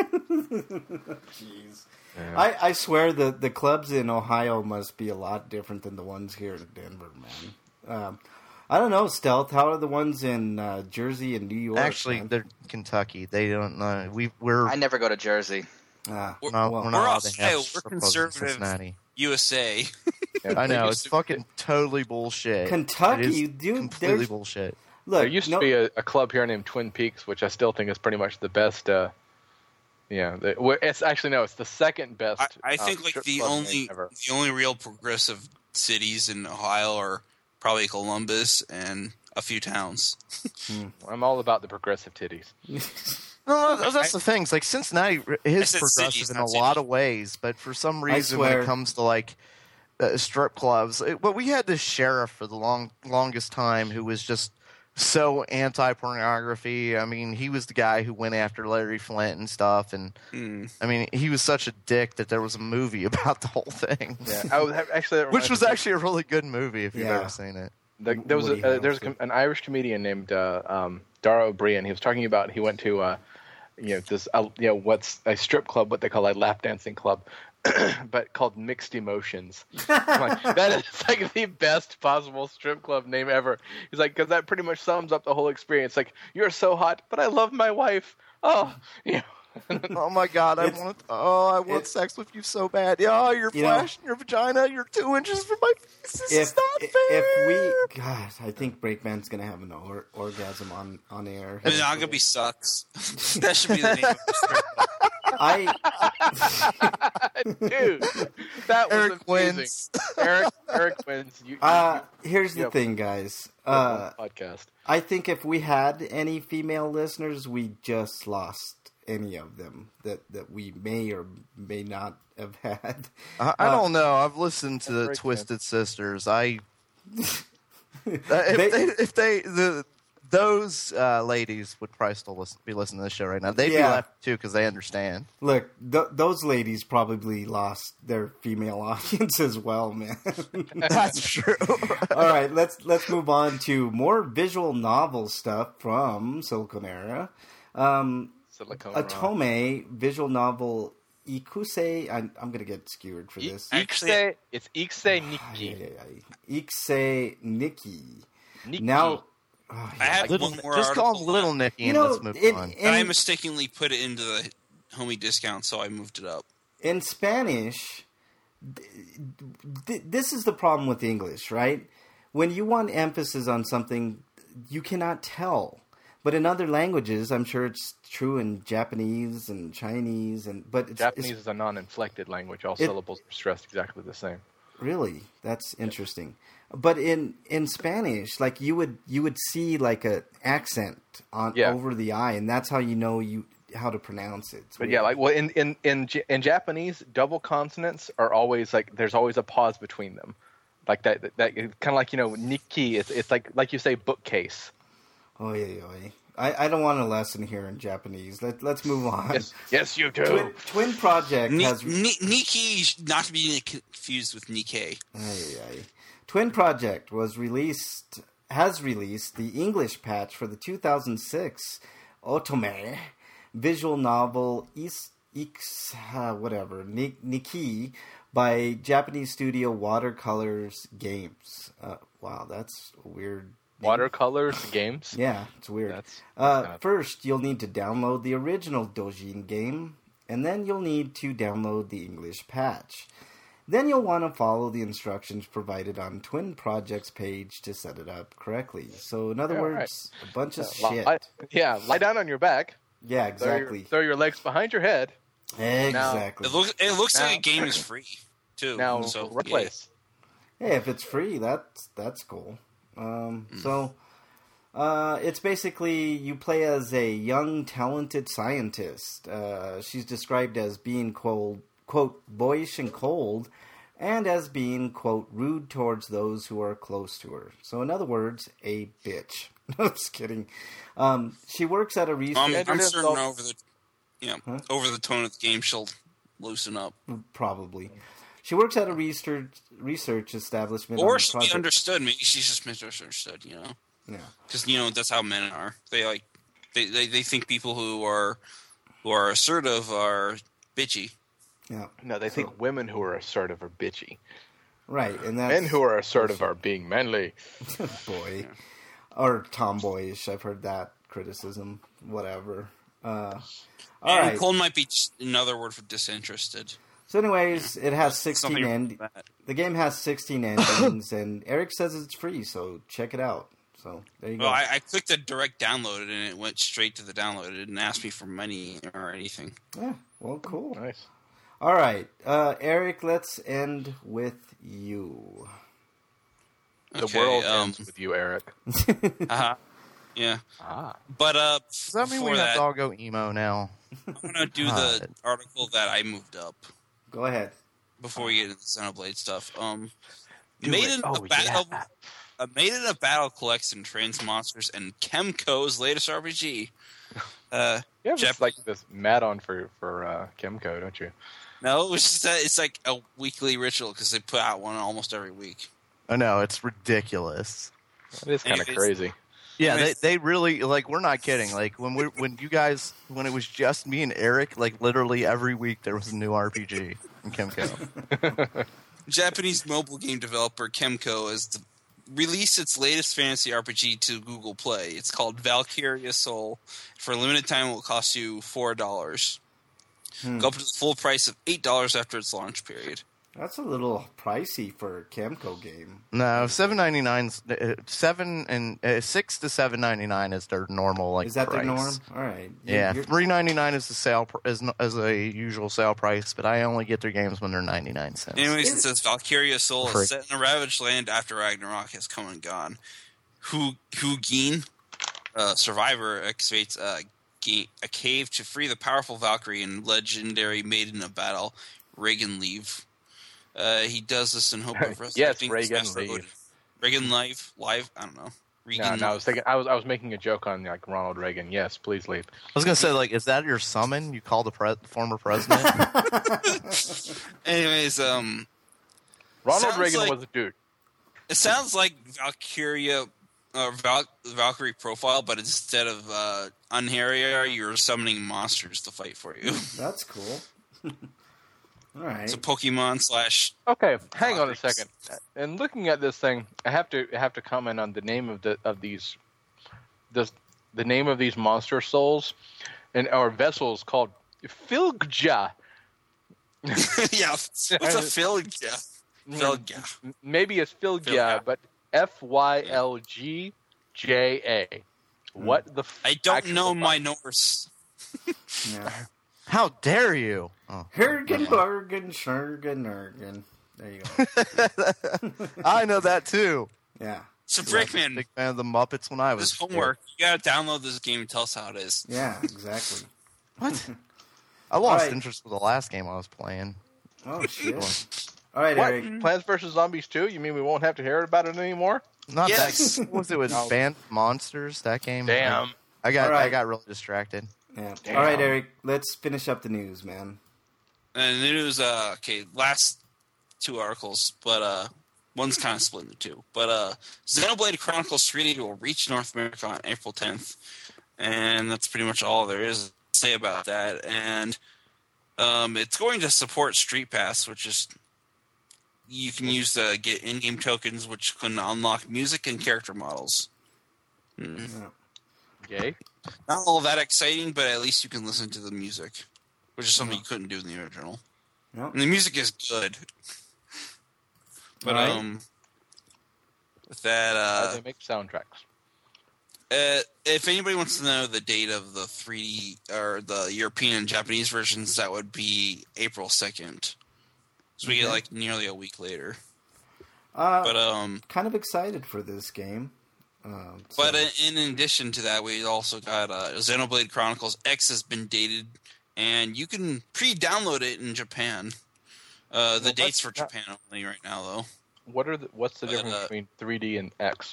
Jeez. I, I swear the, the clubs in Ohio must be a lot different than the ones here in Denver, man. Um, I don't know, Stealth. How are the ones in uh, Jersey and New York? Actually, man? they're Kentucky. They don't know. We we're I never go to Jersey. Ah, We're, no, well, we're we're not allowed to Ohio. have We're strip clubs in conservative. Cincinnati. U S A. I know it's fucking totally bullshit. Kentucky, It is dude, completely there's- bullshit. Look, there used no, to be a, a club here named Twin Peaks, which I still think is pretty much the best. Uh, yeah, the, well, it's actually no, it's the second best. I, I uh, think like strip the club only name ever. the only real progressive cities in Ohio are probably Columbus and a few towns. I'm all about the progressive titties. No, no, that's the thing. It's like Cincinnati is said progressive cities, in not a lot of ways, but for some reason, when swear. it comes to like uh, strip clubs, it, well, we had this sheriff for the long longest time who was just so anti-pornography. I mean, he was the guy who went after Larry Flint and stuff, and Hmm. I mean, he was such a dick that there was a movie about the whole thing. Yeah, I was, actually, that Which reminds was me- actually a really good movie if you've Yeah. ever seen it. The, there was Woody a, uh, there's a, Harrelson. com- an Irish comedian named uh, um, Dara O'Brien. He was talking about he went to uh, you know this uh, you know what's a strip club, what they call a lap dancing club, but called Mixed Emotions. I'm like, that is like the best possible strip club name ever. He's like, because that pretty much sums up the whole experience. Like, you're so hot, but I love my wife. Oh, you know. Oh my god, I It's- want oh I want it- sex with you so bad. Yeah, you're You know- flashing your vagina. You're two inches from my face. This if is not if, fair. if we, God, I think Breakman's gonna have an or, orgasm on on air. Monogamy sucks. That should be the name of the strip club. I Dude, that was Eric amazing. wins. Eric, Eric wins. You, you, uh, here's the Yeah. thing, guys. you Uh, podcast. I think if we had any female listeners, we just lost any of them that, that we may or may not have had. I, I Uh, don't know. I've listened to the Break Twisted Sisters. I uh, if They- they, if they the those uh, ladies would probably still listen, be listening to the show right now. They'd Yeah. be laughing too because they understand. Look, th- those ladies probably lost their female audience as well, man. That's true. All right, let's let's move on to more visual novel stuff from Silicon Era. Um, Silicone Rock. Atome visual novel Ikusei. I, I'm gonna get skewered for I- this. Actually- Ikse, it's Ikse Ay, Nikki. ay, ay. Ikse Nikki. Nikki. Now, oh, I yeah. have Little, one more just call article. him Little Nicky you and know, let's move in, on. in, I mistakenly put it into the homie discount, so I moved it up. in Spanish, th- th- this is the problem with English, right? When you want emphasis on something, you cannot tell. But in other languages, I'm sure it's true in Japanese and Chinese, and but it's, Japanese it's is a non-inflected language. All It- syllables are stressed exactly the same. really that's interesting. But in, in Spanish, like you would you would see like a accent on Yeah. over the I, and that's how you know you how to pronounce it. It's But weird. yeah, like well, in in in J- in Japanese, double consonants are always like there's always a pause between them, like that. That, that kind of like you know Nikki. It's it's like like you say bookcase. oh yeah, yeah, yeah. I, I don't want a lesson here in Japanese. Let let's move on. Yes, yes, you do. Twin, Twin Project Ni- has Ni- Nikki, not to be confused with Nikkei. Ay, ay. Twin Project was released has released the English patch for the two thousand six Otome visual novel Is Ix uh, whatever Ni- Nikki by Japanese studio Watercolors Games. Uh, wow, that's a weird. name. Watercolors games. Yeah, it's weird. That's- uh, kind of- First, you'll need to download the original Dojin game, and then you'll need to download the English patch. Then you'll want to follow the instructions provided on Twin Project's page to set it up correctly. So, in other Yeah, words, a bunch of Li- shit. lie- yeah, lie down on your back. Yeah, Throw your, exactly. throw your legs behind your head. Exactly. It looks it looks Now- like a game is free too. Now so replace. Hey, if it's free, that's that's cool. Um, So, uh, it's basically you play as a young, talented scientist. Uh, she's described as being cold, quote, boyish and cold, and as being, quote, rude towards those who are close to her. So, in other words, a bitch. No, just kidding. Um, she works at a research. I'm, Andrew I'm doesn't certain know- over the yeah Huh? over the tone of the game she'll loosen up, Probably. She works at a research research establishment. or on she'll be project- understood. Maybe she's just misunderstood. You know, Yeah. because you know that's how men are. They like they, they they think people who are who are assertive are bitchy. Yeah. No, they think women who are assertive are bitchy. Right. And that's Men who are assertive are being manly. boy or tomboyish. I've heard that criticism. Whatever. Uh, all and right. cold might be just another word for disinterested. So, anyways, it has sixteen Something end. like that. The game has sixteen endings, and Eric says it's free, so check it out. So there you go. Well, I, I clicked the direct download and it went straight to the download. It didn't ask me for money or anything. Yeah, well, cool. Nice. All right, uh, Eric, let's end with you. The Okay, world um, ends with you, Eric. Uh-huh. Yeah. Ah. But uh, Does that mean before we have that, to all go emo now? I'm going to do God. the article that I moved up Go ahead. before we get into the Xenoblade stuff. Um, Do made it. in Oh, a battle, yeah. uh, made in a battle collects and trains monsters and Kemco's latest R P G. Uh, You have Jap- this, like this mat on for for uh, Kimco, don't you? no, it was just that it's like a weekly ritual because they put out one almost every week. I know, it's ridiculous. It is kind of Anyways. crazy. Yeah, they, Anyways. they really like. We're not kidding. Like when we when you guys when it was just me and Eric, like literally every week there was a new R P G in Kimco. Japanese mobile game developer Kemco has the, released its latest fantasy R P G to Google Play. It's called Valkyria Soul. For a limited time, it will cost you four dollars. Hmm. Go up to the full price of eight dollars after its launch period. That's a little pricey for a Camco game. No, seven ninety nine, seven and uh, six to seven ninety nine is their normal like. Is that price. the norm? All right. You- Yeah, you're- three ninety nine is the sale pr- is is a usual sale price, but I only get their games when they're ninety nine cents. Anyways, it says Valkyria Soul Frick. is set in a ravaged land after Ragnarok has come and gone. Hu Hugin, uh, survivor, excavates a, ga- a cave to free the powerful Valkyrie and legendary maiden of battle, Reagan Leave. Uh, he does this in hope of Yes, resurrecting his Reagan master Leave. Odin. Reagan Live, live. I don't know. No, Regan. no, I was thinking, I was, I was making a joke on like Ronald Reagan. Yes, please leave. I was gonna say, like, is that your summon? You call the pre- former president? Anyways, um, Ronald Sounds Reagan like- was a dude. it sounds like Valkyria, uh, Val- Valkyrie profile, but instead of uh, Unharrier, you're summoning monsters to fight for you. That's cool. All right. It's a Pokemon slash. Okay, hang on a Graphics. second. And looking at this thing, I have to I have to comment on the name of the of these, the the name of these monster souls, and our vessels called Filgja. yeah, what's a Filga? Filga. Maybe it's Filgja, Filgja. but F Y L G J A. What the? F- I don't actual know fuck? my Norse. Yeah. How dare you? Oh. Hergen, Bergen, Shergen, Ergen. There you go. I know that too. Yeah. So, I was a Brickman, big fan of the Muppets when I was this homework. You gotta download this game and tell us how it is. Yeah, exactly. What? I lost Right. interest with the last game I was playing. Oh, shit. All right, What? Eric. Plants vs Zombies two? You mean we won't have to hear about it anymore? Not Yes. that. What was it with No. Band Monsters? That game. Damn. I got. All right. I got really distracted. Yeah. Damn. All right, Eric. Let's finish up the news, man. And the news, uh, okay, last two articles, but uh, one's kind of split into two. But uh, Xenoblade Chronicles three D will reach North America on April tenth, and that's pretty much all there is to say about that. And um, it's going to support Street Pass, which is you can use to get in-game tokens, which can unlock music and character models. Mm. Yay. Not all that exciting, but at least you can listen to the music, which is something you couldn't do in the original. Yep. And the music is good. But Right. um, with that, How uh, they make soundtracks. uh, if anybody wants to know the date of the three D or the European and Japanese versions, that would be April second. So we get Okay. like nearly a week later. Uh, But um, kind of excited for this game. Um, so- but in, in addition to that, we also got uh, Xenoblade Chronicles X has been dated, and you can pre-download it in Japan. Uh, the Well, dates that's for not- Japan only right now, though. What are the, what's the But, difference uh, between three D and X?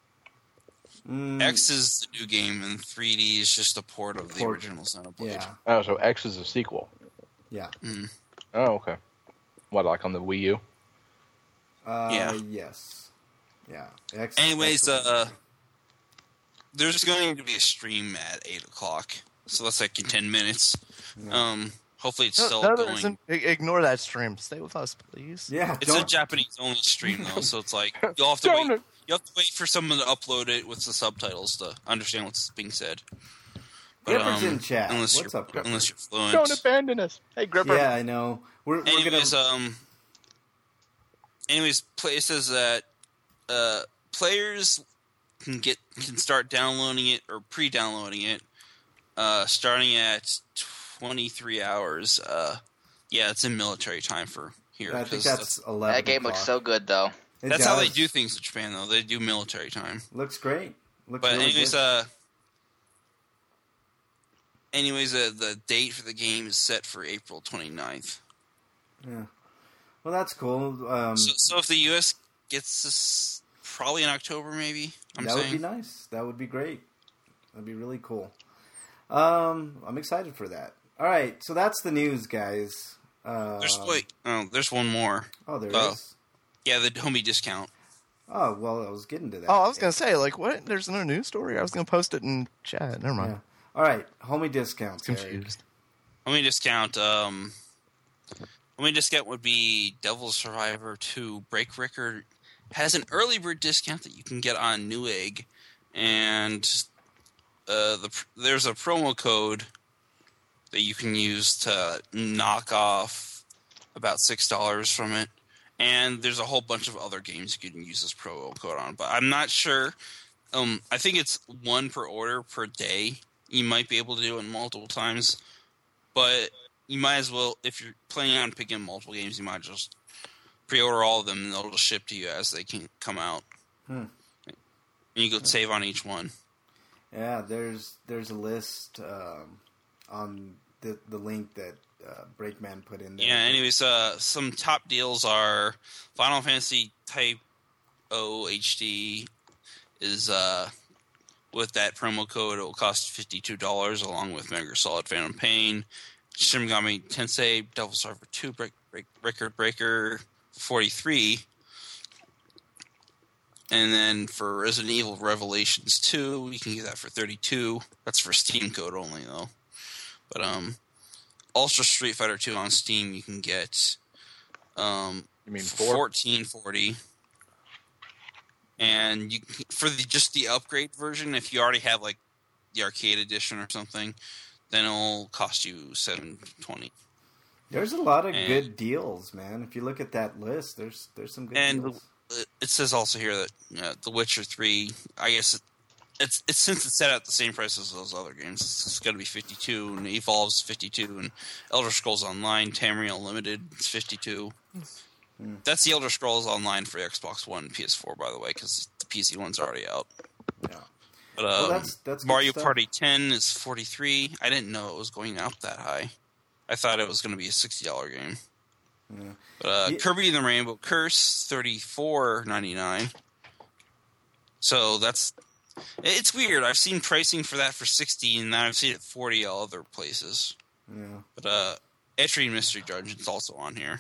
Mm, X is the new game, and three D is just a port of the Port. original Xenoblade. Yeah. Oh, so X is a sequel. Yeah. Mm. Oh, okay. What, like on the Wii U? Uh, Yeah. Yes. Yeah. X- Anyways, X- uh, there's going to be a stream at eight o'clock, so that's like in ten minutes. Yeah. Um, hopefully it's No, still no, there going. isn't- i- ignore that stream. Stay with us, please. yeah. It's a don't- Japanese only stream though, so it's like you'll have to Don't wait. it- You have to wait for someone to upload it with the subtitles to understand what's being said. But, Gripper's in chat. Unless What's you're, up, Gripper? Unless you're fluent. Don't abandon us. Hey, Gripper. Yeah, I know. We're, we're Anyways, gonna. um, anyways, play, it says that uh, players can get can start downloading it or pre-downloading it, uh, starting at twenty-three hours. Uh, yeah, it's in military time for here. I think 'cause that's eleven. That game looks so good, though. It That's how they does. do things in Japan, though. They do military time. Looks great. Looks But really anyways, good. uh, anyways, uh, the date for the game is set for April twenty-ninth. yeah. Well, that's cool. Um, So, so if the U S gets this, probably in October, maybe. I'm that saying. would be nice. That would be great. That'd be really cool. Um, I'm excited for that. All right, so that's the news, guys. Uh, There's wait, oh, there's one more. Oh, there oh. is. Yeah, the homie discount. Oh, well, I was getting to that. Oh, I was gonna say, like, what? There's no news story. I was gonna post it in chat. Never mind. Yeah. All right, homie discounts. Eric. Confused. Homie discount. Um, homie discount would be Devil Survivor two. Break Record has an early bird discount that you can get on Newegg, and uh, the there's a promo code that you can use to knock off about six dollars from it. And there's a whole bunch of other games you can use this promo code on, but I'm not sure. Um, I think it's one per order per day. You might be able to do it multiple times, but you might as well, if you're planning on picking multiple games, you might just pre-order all of them, and they'll just ship to you as they can come out. Hmm. And you could save on each one. Yeah, there's there's a list um, on the the link that uh, Breakman put in there. Yeah. Anyways, uh, some top deals are Final Fantasy Type O H D is uh, with that promo code. It will cost fifty-two dollars, along with Metal Gear Solid Phantom Pain, Shin Megami Tensei, Devil Survivor two, Break, Break, Record Breaker forty-three, and then for Resident Evil Revelations two, you can get that for thirty-two. That's for Steam code only, though. But um. Ultra Street Fighter two on Steam, you can get um, You mean four? fourteen forty, and you for the just the upgrade version. If you already have like the arcade edition or something, then it'll cost you seven twenty. There's a lot of And- good deals, man. If you look at that list, there's there's some good And deals. it says also here that uh, The Witcher three, I guess it, it's it's since it's set at the same price as those other games, it's going to be fifty-two, and Evolve's fifty-two, and Elder Scrolls Online, Tamriel Limited is fifty-two. Hmm. That's the Elder Scrolls Online for Xbox One and P S four, by the way, because the P C one's already out. Yeah. But um, Well, that's- that's good Mario stuff. Party ten is forty-three. I didn't know it was going out that high. I thought it was going to be a sixty dollars game. Yeah. But uh, Yeah. Kirby and the Rainbow Curse, thirty-four ninety-nine. So that's it's weird. I've seen pricing for that for sixty, and then I've seen it forty at other places. Yeah. But uh, Etrian Mystery Dungeon's also on here.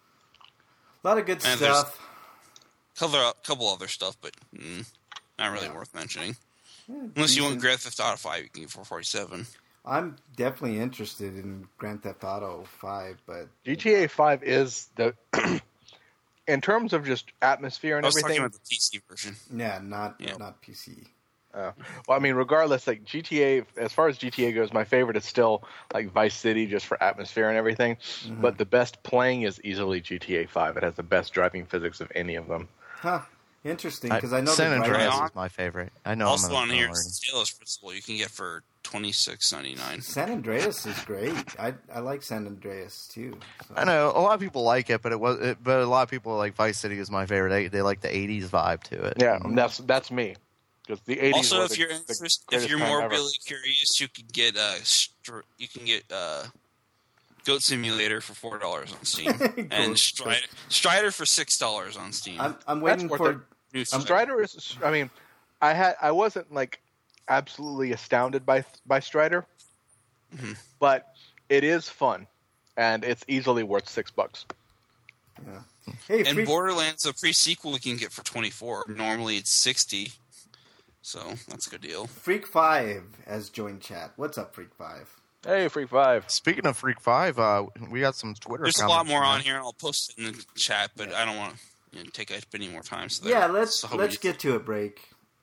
A lot of good And there's- stuff. Couple couple other stuff, but mm, not really Yeah. worth mentioning. Yeah, Unless you want decent. Grand Theft Auto five, you can get for forty-seven. I'm definitely interested in Grand Theft Auto five, but G T A five is the, in terms of just atmosphere and I was everything. talking about the P C version. yeah, not Yeah. not P C. Uh, well, I mean, regardless, like G T A, as far as G T A goes, my favorite is still like Vice City, just for atmosphere and everything. Mm-hmm. But the best playing is easily G T A five. It has the best driving physics of any of them. Huh. Interesting, because I know San the Andreas drivers- is my favorite. I know. Also I'm gonna on here, already. Taylor's Principle you can get for twenty-six ninety-nine. San Andreas is great. I I like San Andreas too. so. I know a lot of people like it, but it was. It, but a lot of people like Vice City is my favorite. They, they like the eighties vibe to it. Yeah, that's that's me. Because the eighties. Also, were if the, you're the interest, if greatest you're time more ever. really curious, you could get uh, str- you can get uh, Goat Simulator for four dollars on Steam, and Goat- Strider, Strider for six dollars on Steam. I'm I'm waiting worth for. it. New Um, Strider. Strider is. I mean, I had I wasn't like absolutely astounded by by Strider, Mhm. but it is fun, and it's easily worth six bucks. Yeah. Hey, And free, Borderlands, a pre-sequel, you can get for twenty-four. Normally, it's sixty, so that's a good deal. Freak Five has joined chat. What's up, Freak Five? Hey, Freak Five. Speaking of Freak Five, uh, we got some Twitter. There's a lot comments more now. on here, and I'll post it in the chat, but I don't want to you know, take up any more time. So that- Yeah, let's so let's we- get to it. Break.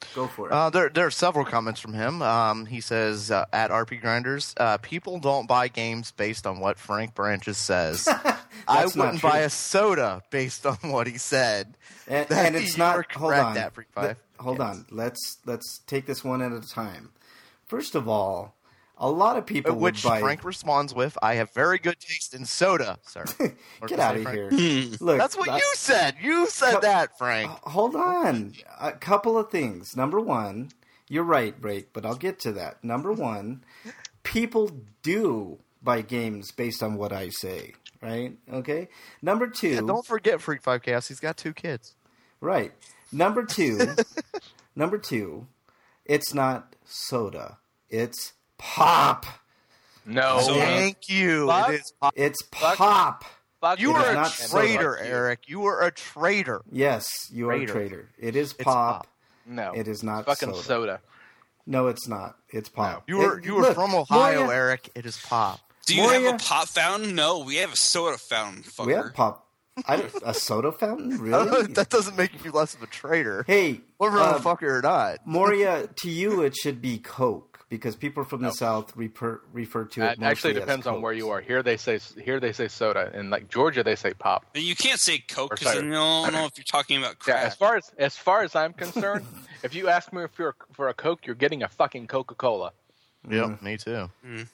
Go for it. Uh, there, there are several comments from him. Um, he says, uh, at R P Grinders, uh, people don't buy games based on what Frank Branches says. I not wouldn't true. buy a soda based on what he said. And, That- and it's you are not. Hold correct, on. that Freak Let- Five. hold Yes. on. Let's let's take this one at a time. First of all, a lot of people Which would buy. Frank responds with, I have very good taste in soda, sir. What Get did I out say, of Frank? here! Look, That's what I- you said. You said Co- that, Frank. Hold on. A couple of things. Number one, you're right, Break, but I'll get to that. Number one, people do buy games based on what I say, right? Okay. Number two, Yeah, don't forget Freak Five Chaos. He's got two kids. right. Number two, number two, it's not soda. It's pop. No. So- Thank you. Fuck. It is pop. It's pop. Fuck You It are is a not traitor, soda. Eric. You are a traitor. Yes, you are a Traitor. traitor. It is It's pop. pop. No. It is not fucking soda. soda. No, it's not. It's pop. You are It- you are look, from Ohio, Moria- Eric. It is pop. Do you Moria- have a pop fountain? No, we have a soda fountain, fucker. We have pop. I don't, a soda fountain, really? That doesn't make you less of a traitor. Hey, Whether uh, I'm a fucker or not. Moria, to you it should be Coke because people from the South refer, refer to it. It actually mostly as depends on Coke. where you are. Here they say here they say soda, and like Georgia they say pop. And you can't say Coke Or because cider. you don't know if you're talking about Yeah, crack. as far as as far as I'm concerned, if you ask me if you're for a Coke, you're getting a fucking Coca Cola. Yep, me too. Mm.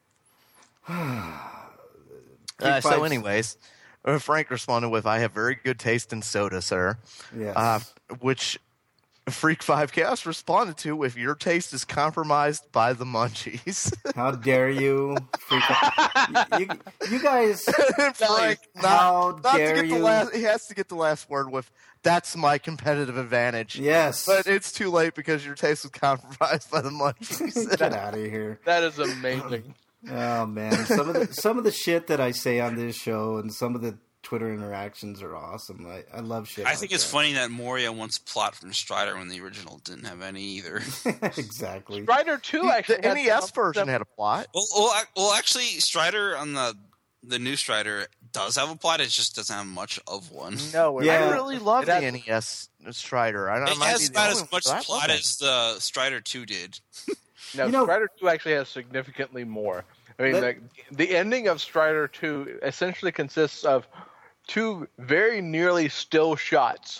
Uh, so, Fives- anyways, uh, Frank responded with, "I have very good taste in soda, sir." Yes. Uh, which Freak Five Chaos responded to, "If your taste is compromised by the munchies." How dare you? Freak you, you, you guys, Frank, not, how not to dare get the you? last, he has to get the last word with, "That's my competitive advantage." Yes. But it's too late because your taste was compromised by the munchies. Get out of here. That is amazing. Oh man, some of the some of the shit that I say on this show and some of the Twitter interactions are awesome. I, I love shit. I like think it's that. funny that Moria wants plot from Strider when the original didn't have any either. Exactly. Strider two actually the had N E S some- version had a plot. well, well, ac- well, actually, Strider on the the new Strider does have a plot. It just doesn't have much of one. No, it- Yeah. I really love It the has- N E S Strider. I, I It might has be the about only as one, much but I love plot it. as the Strider two did. No, You know- Strider two actually has significantly more. I mean, Let- like, the ending of Strider two essentially consists of two very nearly still shots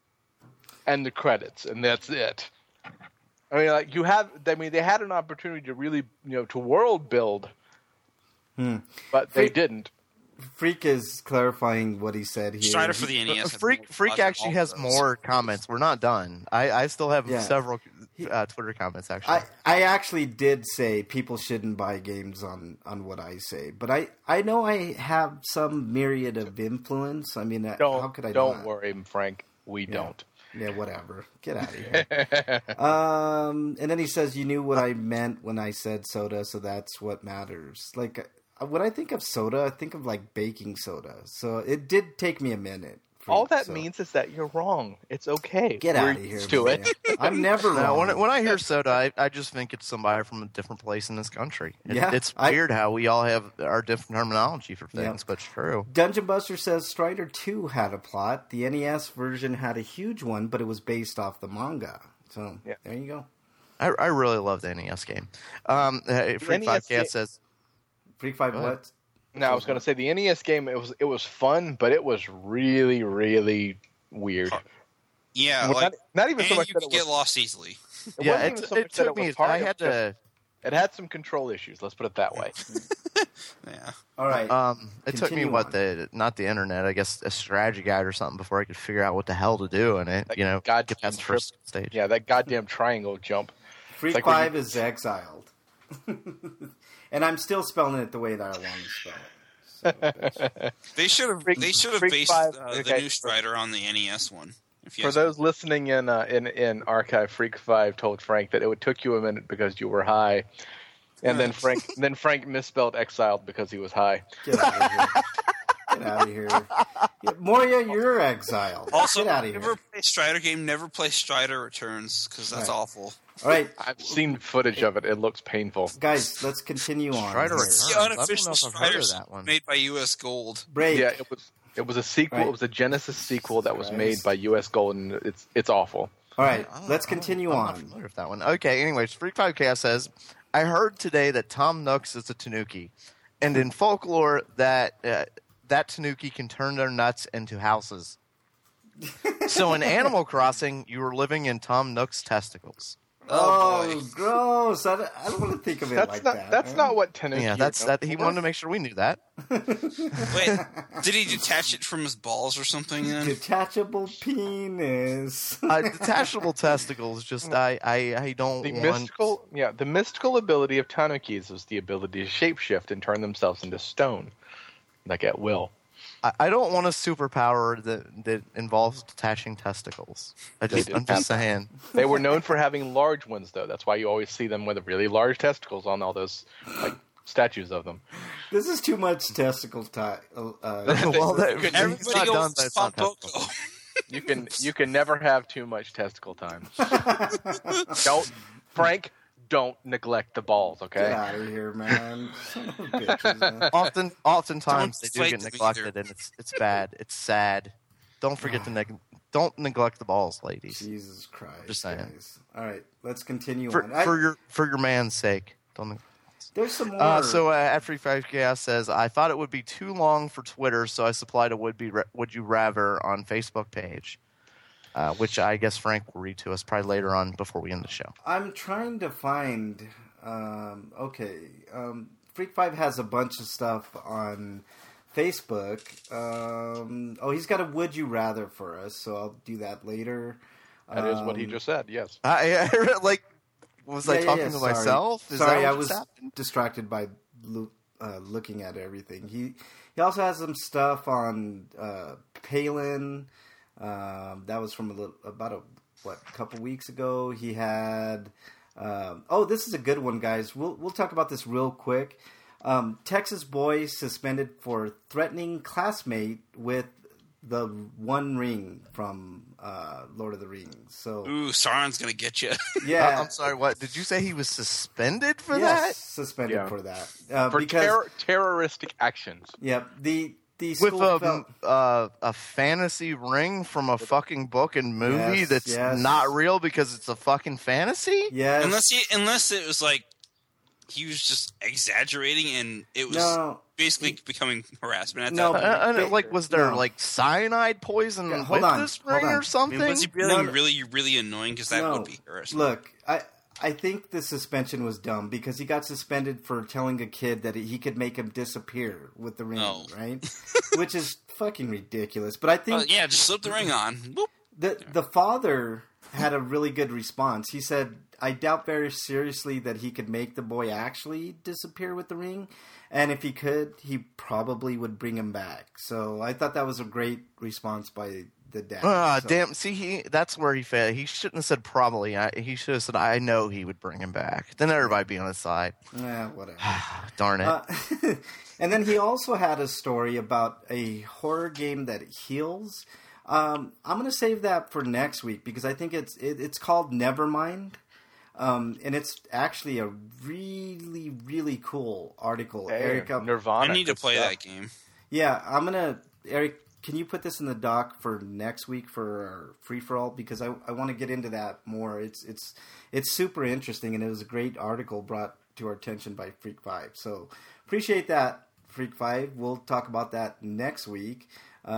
and the credits, and that's it. I mean, like you have. I mean, they had an opportunity to really, you know, to world build, Hmm. but they Freak- didn't. Freak is clarifying what he said here. Strider for the N E S. has Freak more Freak plot than actually all has those. more comments. We're not done. I, I still have Yeah. several uh, Twitter comments actually. I, I actually did say people shouldn't buy games on, on what I say, but I, I know I have some myriad of influence. I mean, uh, Don't how could I don't not? worry, Frank. We don't. Yeah, whatever. Get out of here. um, and then he says, "You knew what I meant when I said soda, so that's what matters." Like uh, when I think of soda, I think of like baking soda. So it did take me a minute. Freak, All that so- means is that you're wrong. It's okay. Get We're out of here. used to man. it. I'm never No, wrong. when, when I hear soda, I, I just think it's somebody from a different place in this country. It, Yeah, it's I- weird how we all have our different terminology for things, Yeah. but it's true. Dungeon Buster says Strider two had a plot. The N E S version had a huge one, but it was based off the manga. So Yeah. there you go. I, I really love the N E S game. Um, uh, Freak N E Five S Cat ga- says, Freak Five Go ahead. what? No, I was going to say the N E S game. It was it was fun, but it was really really weird. Yeah, Well, like, not, not even and so much you that could it was, get lost easily. it "Yeah, wasn't it, even so it much that took it me. was hard. I it had was just- to. It had some control issues. Let's put it that way. Yeah. All right. Um, it took me Continue what on. the not the internet, I guess a strategy guide or something before I could figure out what the hell to do in it. That you know, goddamn get past the trip- first stage. Yeah, that goddamn triangle jump. Freak like when Five you- is exiled. And I'm still spelling it the way that I want to spell it. They should have. Freak- They should have Freak based five, uh, the okay. new Strider on the N E S one. If you For ask those listening in uh, in in archive, Freak Five told Frank that it would took you a minute because you were high, and then Frank then Frank misspelled exiled because he was high. Get out of here. Get out of here. Yeah, Moria, you're exiled. Also, Get out of here. never play Strider game. Never play Strider Returns because that's Right. awful. All right, I've seen footage of it. It looks painful. guys, let's continue on. Strider here. Returns. The I don't know unofficial if I've heard Strider of that one. made by U S Gold. Break. Yeah, it was it was a sequel. Right. It was a Genesis sequel that was Christ. made by U S Gold, and it's it's awful. All right, I don't- let's I don't- continue I'm on. not familiar with that one. Okay, anyways, Freak five Chaos says, I heard today that Tom Nooks is a Tanuki, and in folklore that uh, that Tanuki can turn their nuts into houses. So in Animal Crossing, you were living in Tom Nook's testicles. Oh, Oh, boy. gross! I don't, I don't want to think of it That's like not. that. that's man. not what Tanuki. Yeah, are that's known that. He for. wanted to make sure we knew that. Wait, did he detach it from his balls or something then? Detachable penis. Uh, detachable testicles. Just I, I, I don't The want. mystical, yeah, the mystical ability of Tanukis is the ability to shapeshift and turn themselves into stone, like at will. I, I don't want a superpower that that involves detaching testicles. I just, They I'm do. just saying. They were known for having large ones, though. That's why you always see them with really large testicles on all those like statues of them. This is too much testicle time. Uh, Well, that- he's Everybody not goes done, but it's not Pop testicles. Poco. You can you can never have too much testicle time. Don't, Frank. Don't neglect the balls, Get okay? out of here, man. Son of bitches, man. Often, oftentimes Don't they do fight get them neglected, either. and it's it's bad. It's sad. Don't forget to neg- don't neglect the balls, ladies. Jesus Christ, Just saying. guys. All right, let's continue For on. I- for your for your man's sake, don't. Neg- there's some more. Uh, so uh, at Free Five Chaos says, I thought it would be too long for Twitter, so I supplied a would be ra- would you rather on Facebook page, uh, which I guess Frank will read to us probably later on before we end the show. I'm trying to find. Um, okay, um, Freak Five has a bunch of stuff on Facebook. Um, oh, he's got a would you rather for us, so I'll do that later. That is what he Um, just said. Yes. I, I like was I yeah, yeah, talking yeah, to sorry. myself? Is Sorry, that what I just was happened? distracted by lo- uh, looking at everything. He he also has some stuff on uh, Palin. Um, that was from a little, about a what couple weeks ago. He had. Um, oh, this is a good one, guys. We'll we'll talk about this real quick. Um, Texas boy suspended for threatening classmate with the One Ring from uh, Lord of the Rings. So Ooh, Sauron's gonna get you. yeah, Uh, I'm sorry. What did you say? He was suspended for yes, that? suspended Yeah. for that uh, For because terror terroristic actions. yep the the With school a felt, uh, a fantasy ring from a fucking book and movie Yes, that's yes. not real because it's a fucking fantasy. yes unless he, unless it was like he was just exaggerating and it was no basically becoming harassment at No, that Uh, point. and, like, was there No. like cyanide poison Yeah, hold with on, this hold ring on. or I something? mean, was he really, No, no. really, really annoying? Because that no, would be harassment. Look, I I think the suspension was dumb because he got suspended for telling a kid that he could make him disappear with the ring, Oh. right? Which is fucking ridiculous. But I think Uh, yeah, just slip the ring on. Boop. the the father had a really good response. He said, "I doubt very seriously that he could make the boy actually disappear with the ring, and if he could, he probably would bring him back." So I thought that was a great response by the dad. Ah, So- damn! See, he that's where he failed. He shouldn't have said probably. I, he should have said, "I know he would bring him back." Then everybody be on his side. Yeah, whatever. Darn it! Uh, and then he also had a story about a horror game that heals. Um, I'm going to save that for next week because I think it's it, it's called Nevermind, um, and it's actually a really really cool article. Hey, Eric, um, Nirvana. I need to good play stuff. that game. yeah, I'm gonna Eric. Can you put this in the doc for next week for our free for all? Because I, I want to get into that more. It's it's it's super interesting, and it was a great article brought to our attention by Freak Five. So appreciate that, Freak Five. We'll talk about that next week.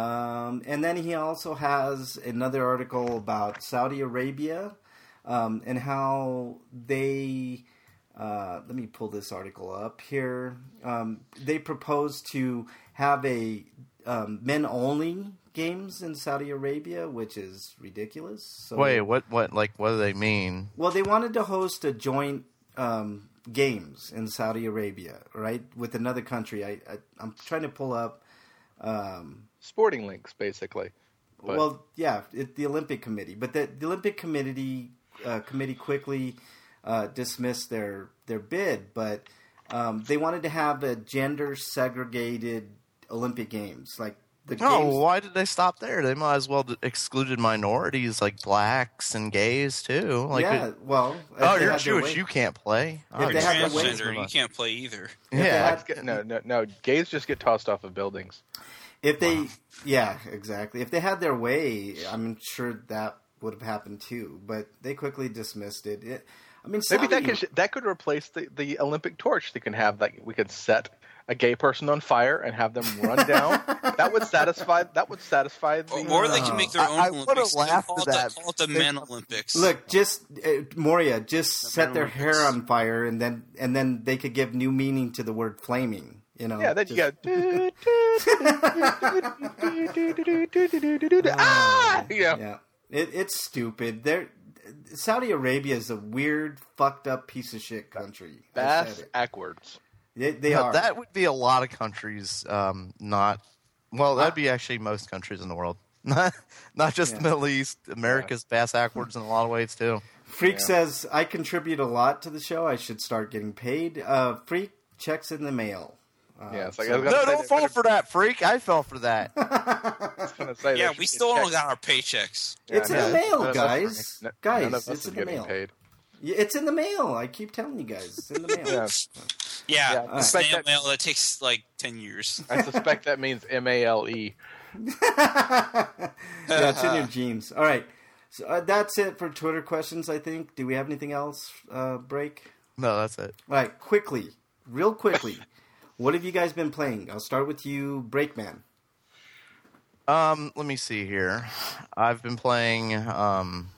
Um, and then he also has another article about Saudi Arabia um, and how they. Uh, let me pull this article up here. Um, they propose to have a um, men-only games in Saudi Arabia, which is ridiculous. So, Wait, what? What? Like, what do they mean? well, they wanted to host a joint um, games in Saudi Arabia, right, with another country. I, I I'm trying to pull up. Um, Sporting links, basically. But well, yeah, it, the Olympic Committee, but the, the Olympic Committee uh, committee quickly uh, dismissed their their bid, but um, they wanted to have a gender segregated Olympic Games, like the Oh, games. why did they stop there? They might as well d- excluded minorities like blacks and gays too. Like, yeah, it- well, if oh, they you're had their Jewish, way- you can't play. If Oh, they you're had their way- Transgender, you can't play either. they yeah, had- Get- no, no, no. Gays just get tossed off of buildings. If they, yeah, exactly. If they had their way, I'm sure that would have happened too, but they quickly dismissed it. it I mean, Maybe Saudi, that could that could replace the, the Olympic torch. They can have like we could set a gay person on fire and have them run down. That would satisfy. That would satisfy the. Or, or they can make their own I- I Olympics. would've laughed Call at it, that. the, call it the Men Olympics. Look, just uh, Moria, just set their Olympics. hair on fire, and then and then they could give new meaning to the word flaming. You know, Yeah, then you just- got. ah, yeah. yeah. It, it's stupid. They're, Saudi Arabia is a weird, fucked up piece of shit country. I Bass said it. backwards. They, they Yeah, are. that would be a lot of countries. Um, not well. That'd be actually most countries in the world. Not not just Yeah. the Middle East. America's bass backwards in a lot of ways too. Freak Yeah. says, I contribute a lot to the show. I should start getting paid. Uh, Freak checks in the mail. Uh, Yeah, it's like so- I was gonna No, say don't they fall better- for that, freak. I fell for that. I was gonna say yeah, they we should still check- don't got our paychecks. It's in Yeah, the no, mail, none of us guys. are- n- Guys, none of us it's is in the getting mail. paid. Yeah, it's in the mail. I keep telling you guys. It's in the mail. Yeah. Yeah, Yeah, the I suspect snail that- mail that takes like ten years. I suspect that means M A L E. Yeah, it's in your jeans. All right. So uh, that's it for Twitter questions, I think. Do we have anything else, uh, Break? No, that's it. All right, quickly, real quickly. What have you guys been playing? I'll start with you, Breakman. Um, let me see here. I've been playing. Um,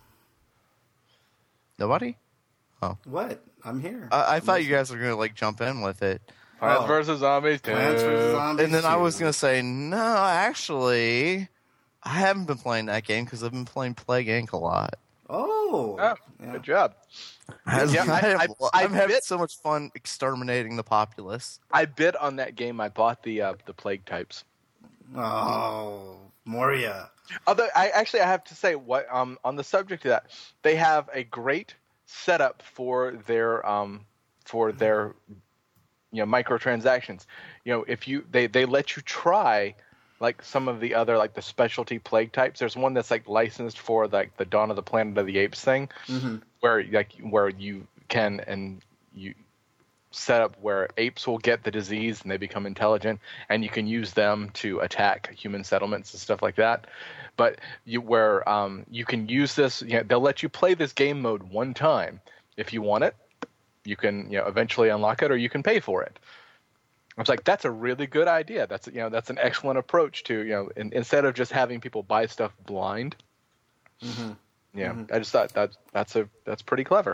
nobody. What? I'm here. I, I thought you guys were gonna like jump in with it, Plants Oh. versus Zombies. Plants versus Zombies and then I was two. gonna say no. Actually, I haven't been playing that game because I've been playing Plague Incorporated a lot. Oh, Oh, yeah. good job. I, Yeah, I- have, I- I I'm having bit- so much fun exterminating the populace. I bid on that game. I bought the uh, the plague types. Oh, Moria. Although I actually I have to say what um on the subject of that, they have a great setup for their um for their you know microtransactions. You know, if you they they let you try like some of the other like the specialty plague types. There's one that's like licensed for like the Dawn of the Planet of the Apes thing, Mm-hmm. where like where you can and you set up where apes will get the disease and they become intelligent, and you can use them to attack human settlements and stuff like that. But you where um, you can use this, you know, they'll let you play this game mode one time if you want it. You can you know eventually unlock it, or you can pay for it. I was like, that's a really good idea. That's you know that's an excellent approach to you know in, instead of just having people buy stuff blind. Mm-hmm. Yeah, I just thought that that's a that's pretty clever.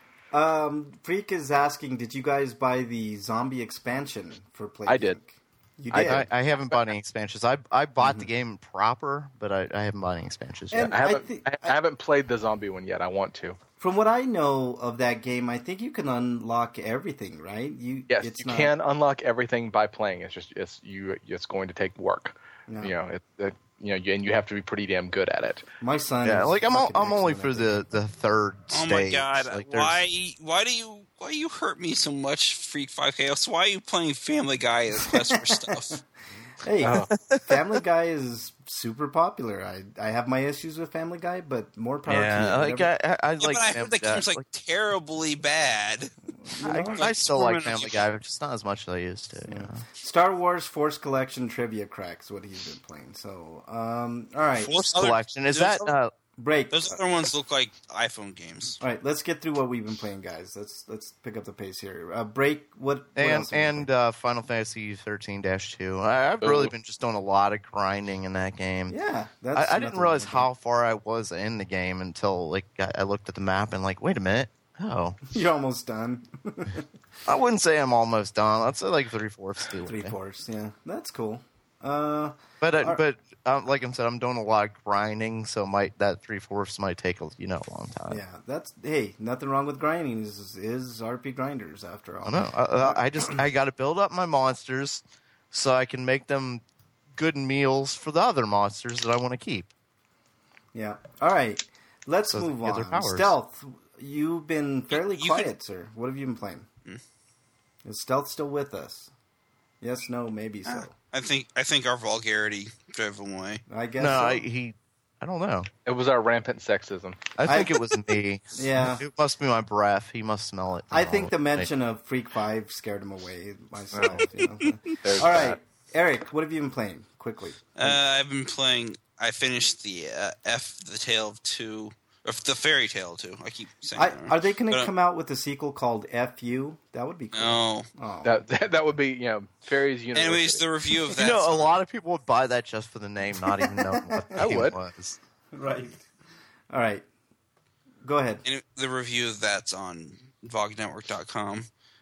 Um, Freak is asking, did you guys buy the zombie expansion for Plague I did. Inc? You I, did. I, I haven't bought any expansions. I I bought the game proper, but I, I haven't bought any expansions yet. And- I haven't I thi- I, haven't played the zombie one yet. I want to. From what I know of that game, I think you can unlock everything, right? You Yes, it's you not, can unlock everything by playing. It's just it's you. It's going to take work. No. You know, it, it, you know, and you have to be pretty damn good at it. My son. Yeah, is like I'm o- fucking I'm only excellent for at it. the, the third Oh stage. my god! Like, there's- why? Why do you? Why you hurt me so much, Freak Five K? Why are you playing Family Guy as quest for stuff? Hey, Oh. Family Guy is super popular. I I have my issues with Family Guy, but more power to Yeah, you. like Whatever- I, I, I Yeah, like but I Family heard that Guy. game's like, terribly bad. you I, know? I still like permanently- Family Guy, but just not as much as I used to. You know? Star Wars Force Collection Trivia Cracks, what he's been playing. So, um, all right, Force Other- Collection is there's that? other- Uh, break. Those other ones look like iPhone games. All right, let's get through what we've been playing, guys. Let's let's pick up the pace here. Uh, break. What? what and else have you been and uh, Final Fantasy thirteen two. I, I've really Ooh. been just doing a lot of grinding in that game. playing? Yeah, that's. I, I didn't nothing realize wrong how far I was in the game until like I, I looked at the map and like, wait a minute. Oh, with it. You're almost done. I wouldn't say I'm almost done. I'd say like three fourths. Three fourths. Yeah, that's cool. Uh, But uh, Are- but um, like I said, I'm doing a lot of grinding, so might that three fourths might take a you know a long time. yeah, that's hey, nothing wrong with grinding. Is is R P grinders after all? I know. I, I I just I got to build up my monsters so I can make them good meals for the other monsters that I want to keep. Yeah. All right. Let's So they move get their on. powers. Stealth. You've been fairly You quiet, could- sir. What have you been playing? Hmm? Is Stealth still with us? Yes, no, maybe so. Ah, I think I think our vulgarity drove him away. I guess no, so. I, he. I don't know. It was our rampant sexism. I think I- it was me. Yeah. It must be my breath. He must smell it. I Oh, think the like- mention of Freak Five scared him away myself. You know? There's All right, that. Eric, what have you been playing? Quickly. Uh, I've been playing I finished the uh, F, the Tale of Two, or the Fairy Tale Two. I keep saying. I, that wrong. are they going But, to uh, come out with a sequel called F U? That would be cool. No. Oh. That, that that would be, you know, Fairies University. Anyways, the review of that. You know, a lot of people would buy that just for the name, not even knowing what the I game would. was. Right. All right. Go ahead. And the review of that's on Vog Network dot com,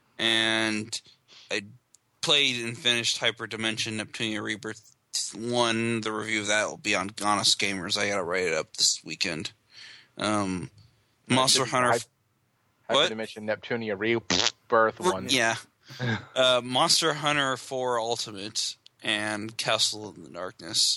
and I played and finished Hyperdimension Neptunia Rebirth one. The review of that will be on Honest Gamers. I gotta write it up this weekend. Um, Monster Hunter. I, I What? could mention Neptunia Rebirth one. Yeah. uh, Monster Hunter four Ultimate and Castle in the Darkness.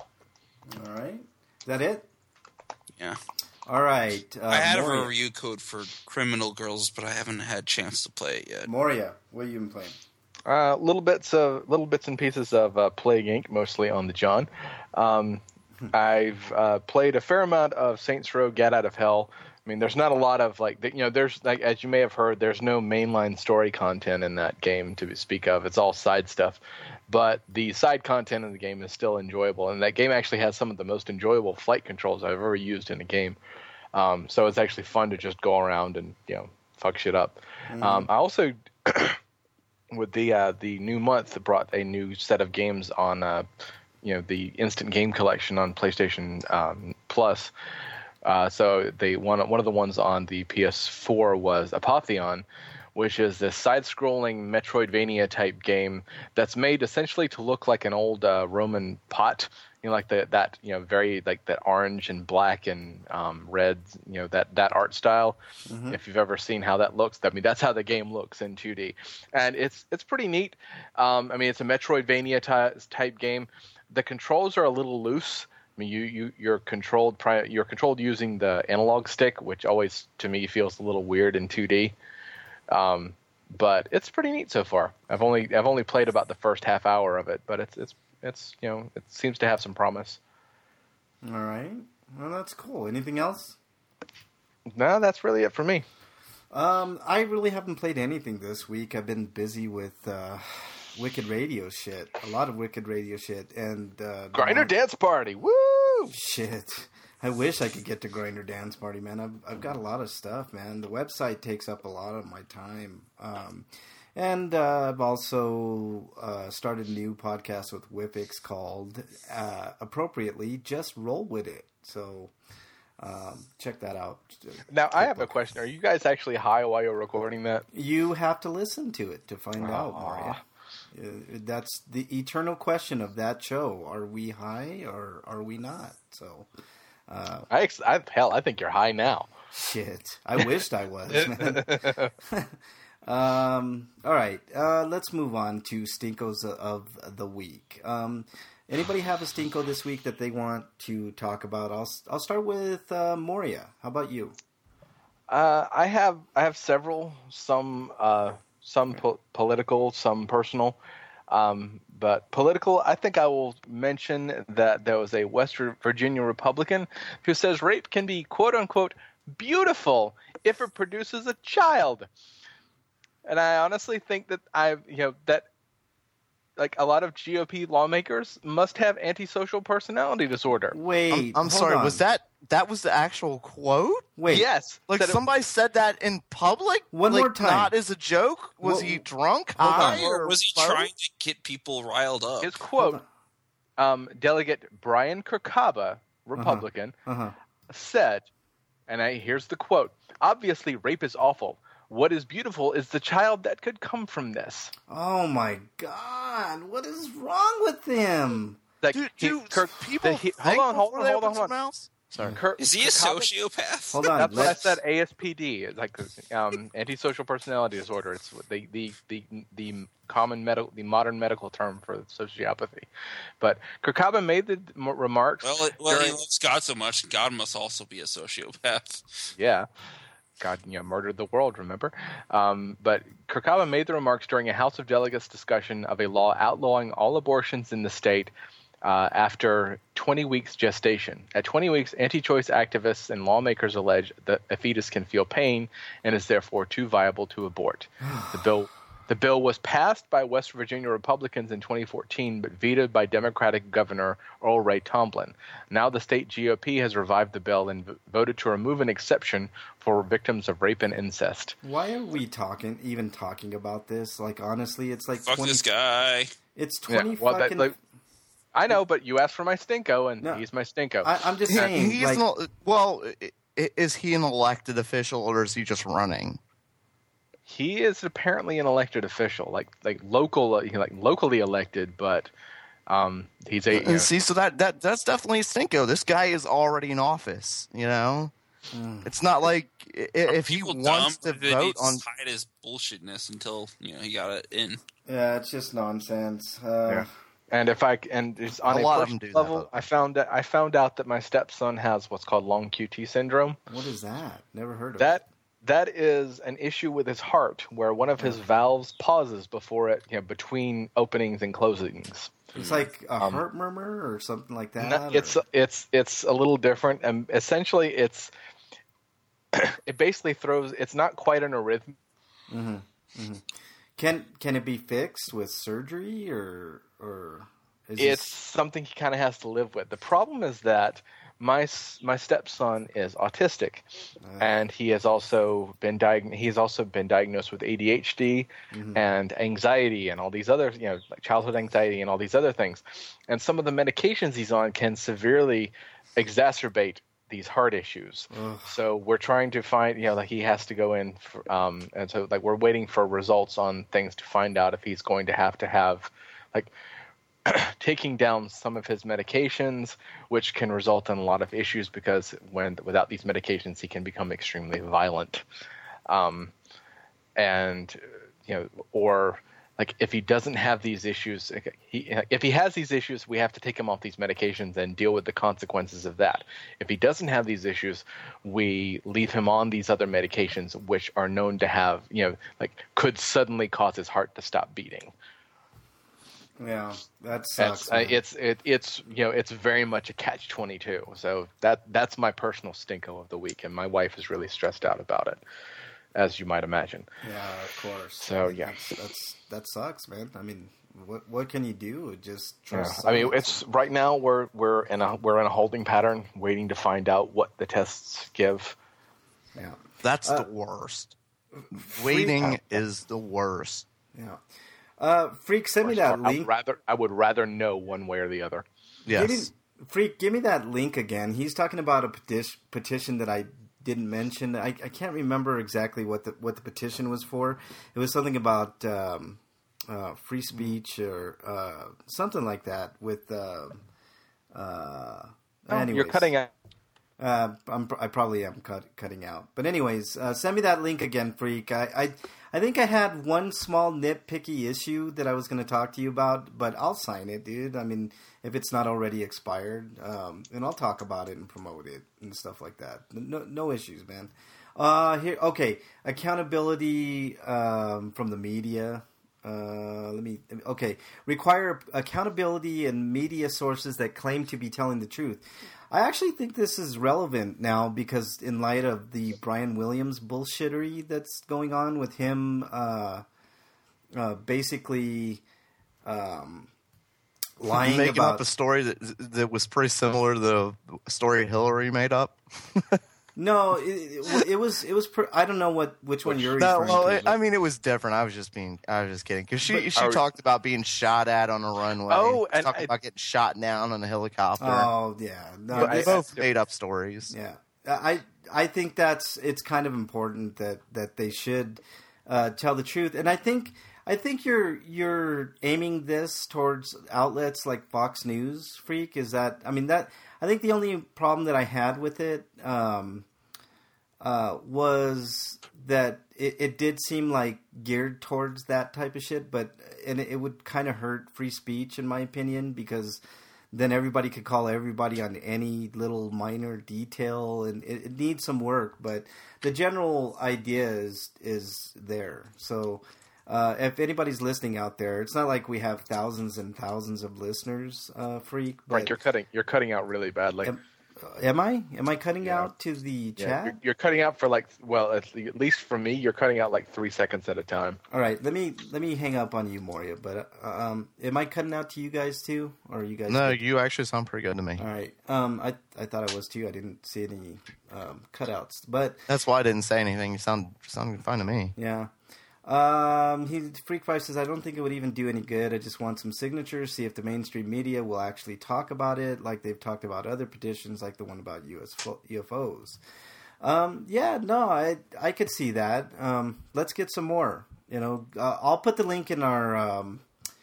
All right. Is that it? Yeah. All right. Uh, I had Moria. a review code for Criminal Girls, but I haven't had a chance to play it yet. Moria, what have you been playing? Uh, little bits of little bits and pieces of uh, Plague Incorporated, mostly on the John. Um, I've uh, played a fair amount of Saints Row: Get Out of Hell. I mean, there's not a lot of like, you know, there's like, as you may have heard, there's no mainline story content in that game to speak of. It's all side stuff, but the side content in the game is still enjoyable, and that game actually has some of the most enjoyable flight controls I've ever used in a game. Um, so it's actually fun to just go around and, you know, fuck shit up. Mm. Um, I also, with the uh, the new month, brought a new set of games on, uh, you know, the Instant Game Collection on PlayStation um, Plus. Uh, so they one one of the ones on the P S four was Apotheon, which is this side-scrolling Metroidvania type game that's made essentially to look like an old uh, Roman pot. You know, like the, that, you know, very like that orange and black and um, red, you know, that, that art style. Mm-hmm. If you've ever seen how that looks, I mean, that's how the game looks in two D, and it's it's pretty neat. Um, I mean, it's a Metroidvania ty- type game. The controls are a little loose. I mean, you, you you're controlled pri- you're controlled using the analog stick, which always to me feels a little weird in two D. Um, but it's pretty neat so far. I've only I've only played about the first half hour of it, but it's it's it's you know, it seems to have some promise. All right, well, that's cool. Anything else? No, that's really it for me. Um, I really haven't played anything this week. I've been busy with uh, Wicked Radio shit, a lot of Wicked Radio shit, and uh, Grinder Dance Party, woo! Shit. I wish I could get to Grinder Dance Party, man. I've I've got a lot of stuff, man. The website takes up a lot of my time. Um, and uh, I've also uh, started a new podcast with Whippix called, uh, appropriately, Just Roll With It. So um, check that out. Now, I have a question. Are you guys actually high while you're recording that? You have to listen to it to find Aww. out, Maria. Uh, that's the eternal question of that show. Are we high or are we not? So... Uh, I, I hell, I think you're high now. Shit, I wished I was, man. um, all right, uh, let's move on to Stinkos of the week. Um, anybody have a Stinko this week that they want to talk about? I'll I'll start with uh, Moria. How about you? Uh, I have I have several, some uh, some po- political, some personal. Um, but political, I think I will mention that there was a West Virginia Republican who says rape can be, quote unquote, beautiful if it produces a child. And I honestly think that I, you know, that like a lot of G O P lawmakers must have antisocial personality disorder. Wait, I'm, I'm sorry. on. Was that that was the actual quote? Wait, Yes. Like Said it- somebody said that in public? One like, more time. Not as a joke? Was Well, he drunk? hold on. High, Or was he both? trying to get people riled up? His quote, um, Delegate Brian Kirkaba, Republican, Uh-huh. said, and I, here's the quote, obviously rape is awful. What is beautiful is the child that could come from this. Oh my God! What is wrong with him? Like, Dude, he- dude, Kirk- people the- he- think hold on, hold before on, they hold on, open hold their on. mouths? Sorry. Kirk- Is he a Kirkaba- sociopath? Hold on. That's what I let's- said. A S P D, it's like um, antisocial personality disorder. It's the the the the common medical, the modern medical term for sociopathy. But Kirkaba made the m- remarks. Well, it, well, he during- loves God so much. God must also be a sociopath. Yeah. God, you know, murdered the world, remember? Um, but Kirkaba made the remarks during a House of Delegates discussion of a law outlawing all abortions in the state uh, after twenty weeks gestation. At twenty weeks, anti-choice activists and lawmakers allege that a fetus can feel pain and is therefore too viable to abort. The bill The bill was passed by West Virginia Republicans in twenty fourteen, but vetoed by Democratic Governor Earl Ray Tomblin. Now the state G O P has revived the bill and v- voted to remove an exception for victims of rape and incest. Why are we talking, even talking about this? Like, honestly, it's like Fuck twenty. this guy. It's twenty Yeah, well, that- fucking. like- I know, but you asked for my stinko, and No. he's my stinko. I, I'm just He- saying. he's like, not, well, i- i- is he an elected official or is he just running? He is apparently an elected official, like like local, uh, you know, like locally elected, but um, he's a. You know, And see, so that, that that's definitely a stinko. This guy is already in office. You know, Mm. it's not like i- if he People wants dumb, to but vote he on. just hide his bullshitness until you know he got it in. Yeah, it's just nonsense. Uh, Yeah. And if I and it's on A a, lot of them personal do that, level, but- I found that I found out that my stepson has what's called long Q T syndrome. What is that? Never heard of That that is an issue with his heart, where one of his valves pauses before it, you know, between openings and closings. it. It's like a Um, heart murmur or something like that. No, or- it's it's it's a little different, and essentially, it's it basically throws. It's not quite an arrhythmia. Mhm, mhm. Can can it be fixed with surgery or or? Is It's this- something he kind of has to live with. The problem is that my s- my stepson is autistic, Uh, and he has also been diag- He's also been diagnosed with A D H D mhm. and anxiety and all these other, you know, like childhood anxiety and all these other things. And some of the medications he's on can severely exacerbate these heart issues. Ugh. So we're trying to find, you know, like he has to go in, for, um, and so like we're waiting for results on things to find out if he's going to have to have, like, taking down some of his medications, which can result in a lot of issues because when without these medications, he can become extremely violent. Um, and you know, or like if he doesn't have these issues, he if he has these issues, we have to take him off these medications and deal with the consequences of that. If he doesn't have these issues, we leave him on these other medications, which are known to have, you know, like could suddenly cause his heart to stop beating. Yeah, that sucks. It's, uh, man. it's it, it's you know it's very much a catch twenty-two. So that that's my personal stinko of the week, and my wife is really stressed out about it, as you might imagine. Yeah, of course. So, I mean, yeah. that's, that's that sucks, man. I mean, what what can you do? Just Yeah. trust. I mean, science. it's right now we're we're in a we're in a holding pattern, waiting to find out what the tests give. yeah, That's Uh, the worst. Waiting is the worst. yeah. Uh, Freak, send me that I would link. rather I would rather know one way or the other. Give Yes. me, Freak, give me that link again. He's talking about a petition, petition that I didn't mention. I, I can't remember exactly what the what the petition was for. It was something about um, uh, free speech or uh, something like that. With uh, uh, Oh, anyways. you're cutting out. Uh, I'm, I probably am cut, cutting out. But anyways, uh, send me that link again, Freak. I, I, I think I had one small nitpicky issue that I was going to talk to you about, but I'll sign it, dude. I mean, if it's not already expired, um, and I'll talk about it and promote it and stuff like that. No, no issues, man. Uh, here, okay, accountability um, from the media. Uh, let me. Okay, require accountability in media sources that claim to be telling the truth. I actually think this is relevant now because in light of the Brian Williams bullshittery that's going on with him, uh, uh, basically um, lying Making about up a story that that was pretty similar to the story Hillary made up. no, it, it, it was it was. Per, I don't know what which one you're No, referring well, to. it, I mean, it was different. I was just being, I was just kidding because she But she are- talked about being shot at on a runway. Oh, and talked I- about getting shot down on a helicopter. oh yeah, no, But they this- both made up stories. Yeah, I I think that's it's kind of important that that they should uh, tell the truth, and I think I think you're you're aiming this towards outlets like Fox News, Freak. Is that I mean that I think the only problem that I had with it um, uh, was that it, it did seem like geared towards that type of shit, but and it, it would kind of hurt free speech in my opinion because then everybody could call everybody on any little minor detail, and it, it needs some work. But the general idea is is there. So uh, if anybody's listening out there, it's not like we have thousands and thousands of listeners, uh, Freak. But, Right, you're cutting you're cutting out really badly. um, am I? Am I cutting Yeah. out to the Yeah, chat? you're, you're cutting out for like, well, at, le- at least for me, you're cutting out like three seconds at a time. All right, let me let me hang up on you, Moria. But uh, um, am I cutting out to you guys too, or are you guys? No, good? you actually sound pretty good to me. All right. Um, I I thought I was too. I didn't see any um, cutouts, but That's why I didn't say anything. You sound sounded fine to me. yeah. Um, he Freak Five says I don't think it would even do any good. I just want some signatures. See if the mainstream media will actually talk about it, like they've talked about other petitions, like the one about U S U F Os. Um, yeah, no, I I could see that. Um, let's get some more. You know, uh, I'll put the link in our. Um,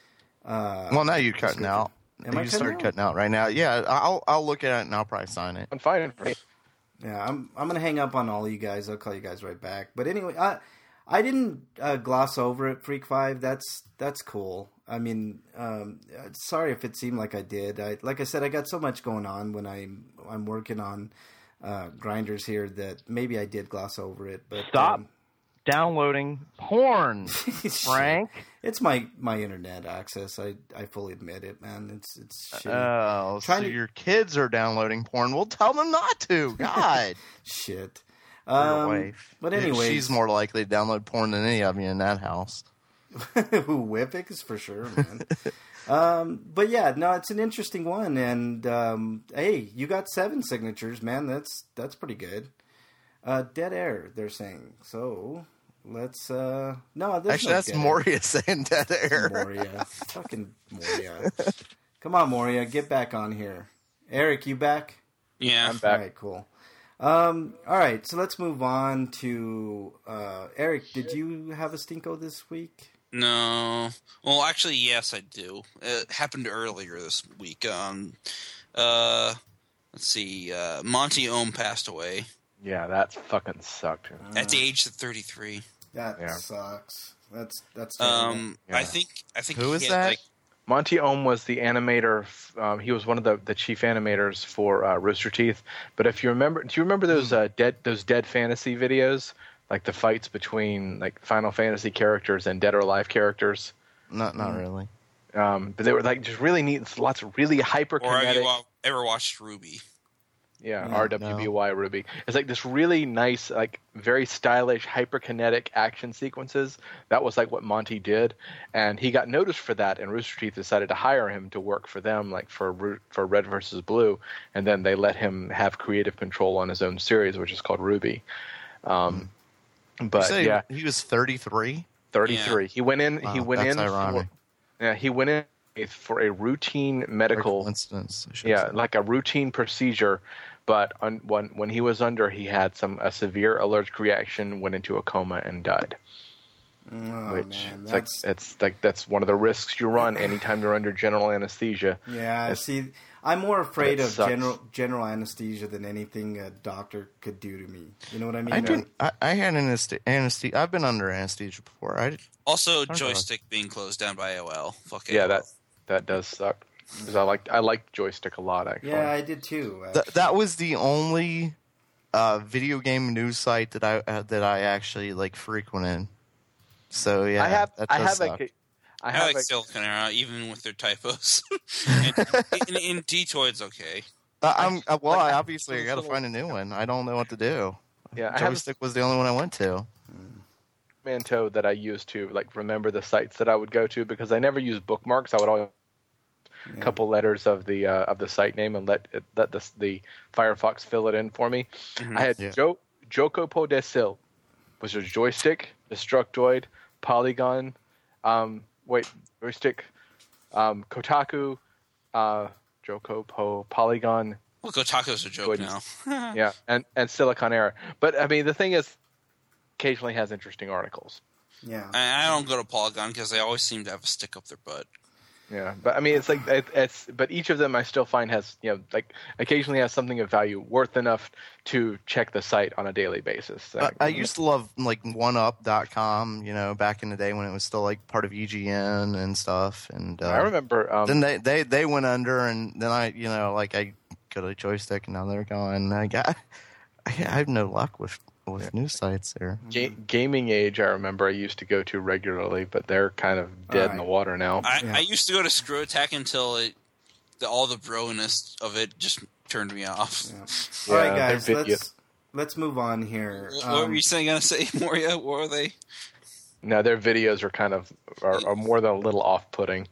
uh, Well, now you're cutting out. Am you I just cutting started out? cutting out right now. Yeah, I'll I'll look at it and I'll probably sign it. I'm fine for me. Yeah, I'm I'm gonna hang up on all you guys. I'll call you guys right back. But anyway, I I didn't uh, gloss over it, Freak Five. That's that's cool. I mean, um, uh, sorry if it seemed like I did. I like I said, I got so much going on when I'm I'm working on uh, grinders here that maybe I did gloss over it. But Stop um, downloading porn, Frank. it's my my internet access. I, I fully admit it, man. It's it's shit. Oh, Trying so to- your kids are downloading porn. Well, tell them not to. God. shit. Your Um, wife. but anyways, she's more likely to download porn than any of you in that house. Who Whippix for sure, man. um, but yeah, no, it's an interesting one, and um, hey, you got seven signatures, man. That's that's pretty good. Uh, dead air, they're saying. So let's. Uh, no, there's Actually, no that's dead air. Moria saying dead air. Moria, fucking Moria. Come on, Moria, get back on here. Eric, you back? Yeah. I'm back. All right, cool. Um, all right, so let's move on to uh, Eric. Did you have a stinko this week? No. Well, actually, yes, I do. It happened earlier this week. Um, uh, let's see. Uh, Monty Ohm passed away Yeah, that fucking sucked. at the age of thirty-three. That Yeah. sucks. That's that's terrible. Um, I Yeah. think. I think. Who he is had, that? Like, Monty Ohm was the animator. Um, he was one of the, the chief animators for uh, Rooster Teeth. But if you remember, do you remember those uh, dead those Dead Fantasy videos, like the fights between like Final Fantasy characters and Dead or Alive characters? Not, not really. Um, but they were like just really neat. Lots of really hyper or have you kinetic. wa- ever watched Ruby? Yeah, Yeah, R W B Y Ruby. It's like this really nice, like very stylish, hyperkinetic action sequences. That was like what Monty did, and he got noticed for that. And Rooster Teeth decided to hire him to work for them, like for Ru- for Red versus Blue. And then they let him have creative control on his own series, which is called Ruby. Um, You but say yeah, he was thirty-three? thirty-three. He went in. he Wow, went that's in. ironic. For, yeah, he went in for a routine Or medical. coincidence, I should Yeah, say. like a routine procedure, but un, when when he was under, he had some a severe allergic reaction, went into a coma, and died. Oh, which man, it's like that's it's like that's one of the risks you run anytime you're under general anesthesia. yeah. it's- See, I'm more afraid it of sucks. general general anesthesia than anything a doctor could do to me. You know what I mean? I didn't. I, I had anesthesia. anesthesia. I've been under anesthesia before. I did- Also, know. joystick being closed down by A O L. Fuck Yeah, A O L. that that does suck. Because I like I like joystick a lot actually. Yeah, I did too. Th- actually. that was the only uh, video game news site that I uh, that I actually like frequented. So yeah, I have that I does have suck. like a, I I, have like a, Silicon Era, even with their typos. and, and, and Detoid's okay. Uh, I'm uh, well. like, I obviously I got to little- find a new one. I don't know what to do. yeah I have a Joystick was the only one I went to. portmanteau that I used to like remember the sites that I would go to because I never use bookmarks. I would always Yeah. couple letters of the uh, of the site name and let it, let the the Firefox fill it in for me. Mhm. I had Yeah. jo- Joko Podesil, which was joystick, Destructoid, Polygon, um, wait, joystick, um, Kotaku, uh, Joko Po Polygon, Well, Kotaku's a joke Good. now. yeah, and and Silicon Era. But I mean, the thing is, occasionally has interesting articles. yeah. I, I don't go to Polygon because they always seem to have a stick up their butt. Yeah, but I mean, it's like it, it's. But each of them, I still find has you know like occasionally has something of value worth enough to check the site on a daily basis. I, I used to love like one up dot com, you know, back in the day when it was still like part of E G N and stuff. And uh, I remember. Um, then they, they they went under, and then I you know like I go to Joystick, and now they're gone. I got I, I have no luck with with news sites there. Ga- Gaming Age, I remember I used to go to regularly, but they're kind of dead in the Alright. water now. I, Yeah. I used to go to Screw Attack until it, the, all the bro-ness of it just turned me off. Yeah. All right, Yeah, guys, their let's videos- let's move on here. What were Um, you saying? Gonna say, Moria? What were they? No, their videos are kind of are, are more than a little off-putting.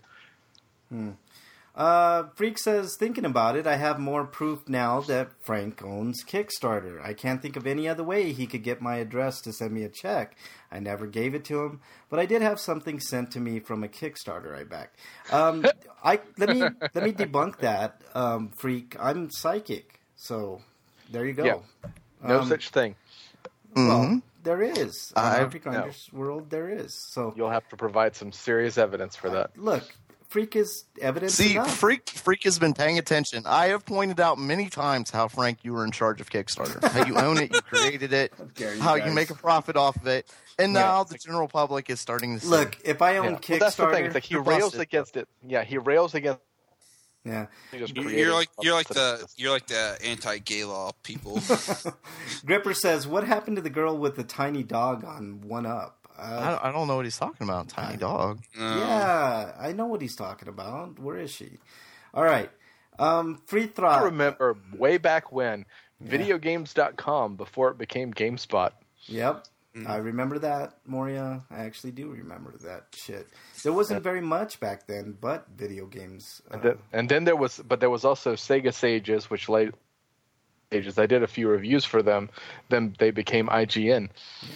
Uh, Freak says, thinking about it, I have more proof now that Frank owns Kickstarter. I can't think of any other way he could get my address to send me a check. I never gave it to him, but I did have something sent to me from a Kickstarter I backed. Um, I let me let me debunk that, um, Freak. I'm psychic, so there you go. Yeah. No Um, such thing. Well, Mhm. there is. In I've- R P Grinders world, there is. So You'll have to provide some serious evidence for that. look, Freak is evidence See, enough. Freak Freak has been paying attention. I have pointed out many times how, Frank, you were in charge of Kickstarter. How you own it, you created it, dare you how guys. you make a profit off of it, and Yeah. now the general public is starting to see. Look, if I own Yeah. Kickstarter, Well, that's the thing. It's like he You're rails busted. against it. Yeah, he rails against. yeah. He just You're created like you're like something the you're like the anti-gay law people. Gripper says, "What happened to the girl with the tiny dog on One Up?" I Uh, don't, I don't know what he's talking about. Tiny dog. Um, yeah, I know what he's talking about. Where is she? All right, um, Free I Thought. remember way back when, video games dot com, before it became GameSpot. Yep, Mm. I remember that, Moria. I actually do remember that shit. There wasn't very much back then, but video games. Uh, And then, and then there was, but there was also Sega Sages, which late Sages. I did a few reviews for them. Then they became I G N.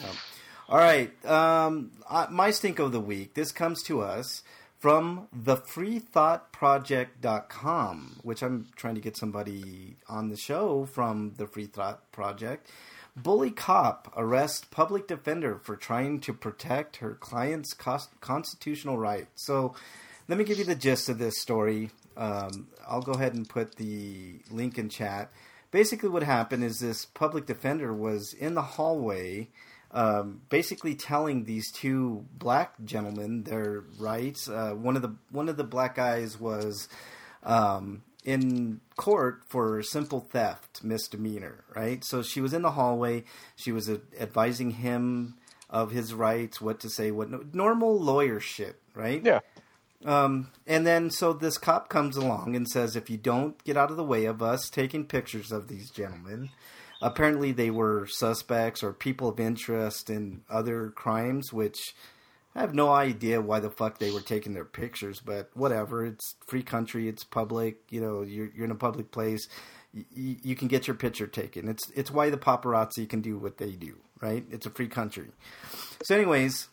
All right, um, uh, my stink of the week. This comes to us from the free thought project dot com, which I'm trying to get somebody on the show from the Free Thought Project. Bully cop arrests public defender for trying to protect her client's cos- constitutional rights. So let me give you the gist of this story. Um, I'll go ahead and put the link in chat. Basically what happened is this public defender was in the hallway um, basically telling these two black gentlemen their rights. Uh, one of the one of the black guys was um, in court for simple theft misdemeanor, right? So she was in the hallway. She was uh, advising him of his rights, what to say, what no, normal lawyer shit, right? Yeah. Um, and then so this cop comes along and says, if you don't get out of the way of us taking pictures of these gentlemen, apparently they were suspects or people of interest in other crimes, which I have no idea why the fuck they were taking their pictures, but whatever. It's free country. It's public. You know, you're, you're in a public place. You, you can get your picture taken. It's, it's why the paparazzi can do what they do, right? It's a free country. So anyways,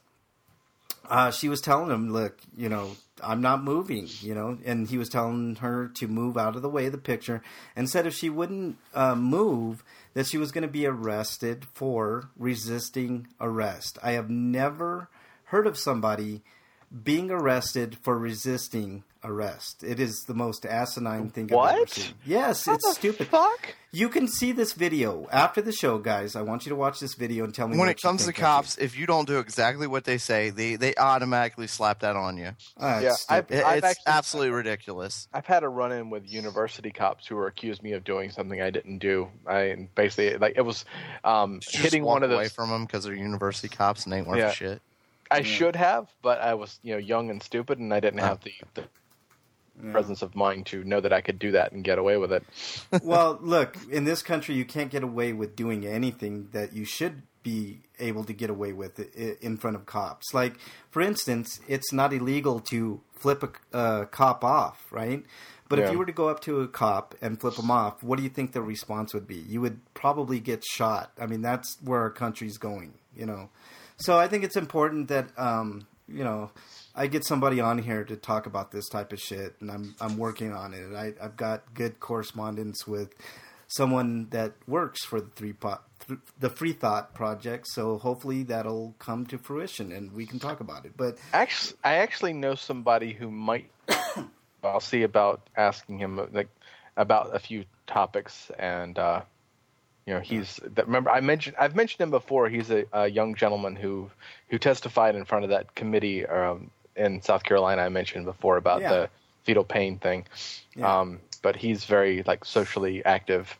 uh, she was telling him, look, you know, I'm not moving, you know, and he was telling her to move out of the way of the picture and said if she wouldn't uh, move, that she was going to be arrested for resisting arrest. I have never heard of somebody being arrested for resisting arrest. It is the most asinine thing I've ever What? seen. Yes, What it's the stupid. fuck? You can see this video after the show, guys. I want you to watch this video and tell me When what it you comes to think of cops, if you don't do exactly what they say, they, they automatically slap that on you. Ah, Yeah, it's I've- stupid. It- I've it's actually- absolutely ridiculous. I've had a run-in with university cops who were accused me of doing something I didn't do. I basically like it was um, Just hitting walk one of away those. from them because they're university cops and they ain't worth Yeah. shit. I should have, but I was you know young and stupid, and I didn't have the, the presence of mind to know that I could do that and get away with it. Well, look, in this country, you can't get away with doing anything that you should be able to get away with i- in front of cops. Like, for instance, it's not illegal to flip a uh, cop off, right? But if Yeah. you were to go up to a cop and flip him off, what do you think the response would be? You would probably get shot. I mean, that's where our country's going, you know. So I think it's important that, um, you know, I get somebody on here to talk about this type of shit, and I'm I'm working on it. I, I've got good correspondence with someone that works for the three pot, th- the Free Thought Project, so hopefully that'll come to fruition and we can talk about it. But Actually, I actually know somebody who might. I'll see about asking him like about a few topics, and uh, you know he's. That, remember, I mentioned I've mentioned him before. He's a, a young gentleman who who testified in front of that committee um, in South Carolina. I mentioned before about Yeah. the fetal pain thing. Yeah. Um, but he's very like socially active.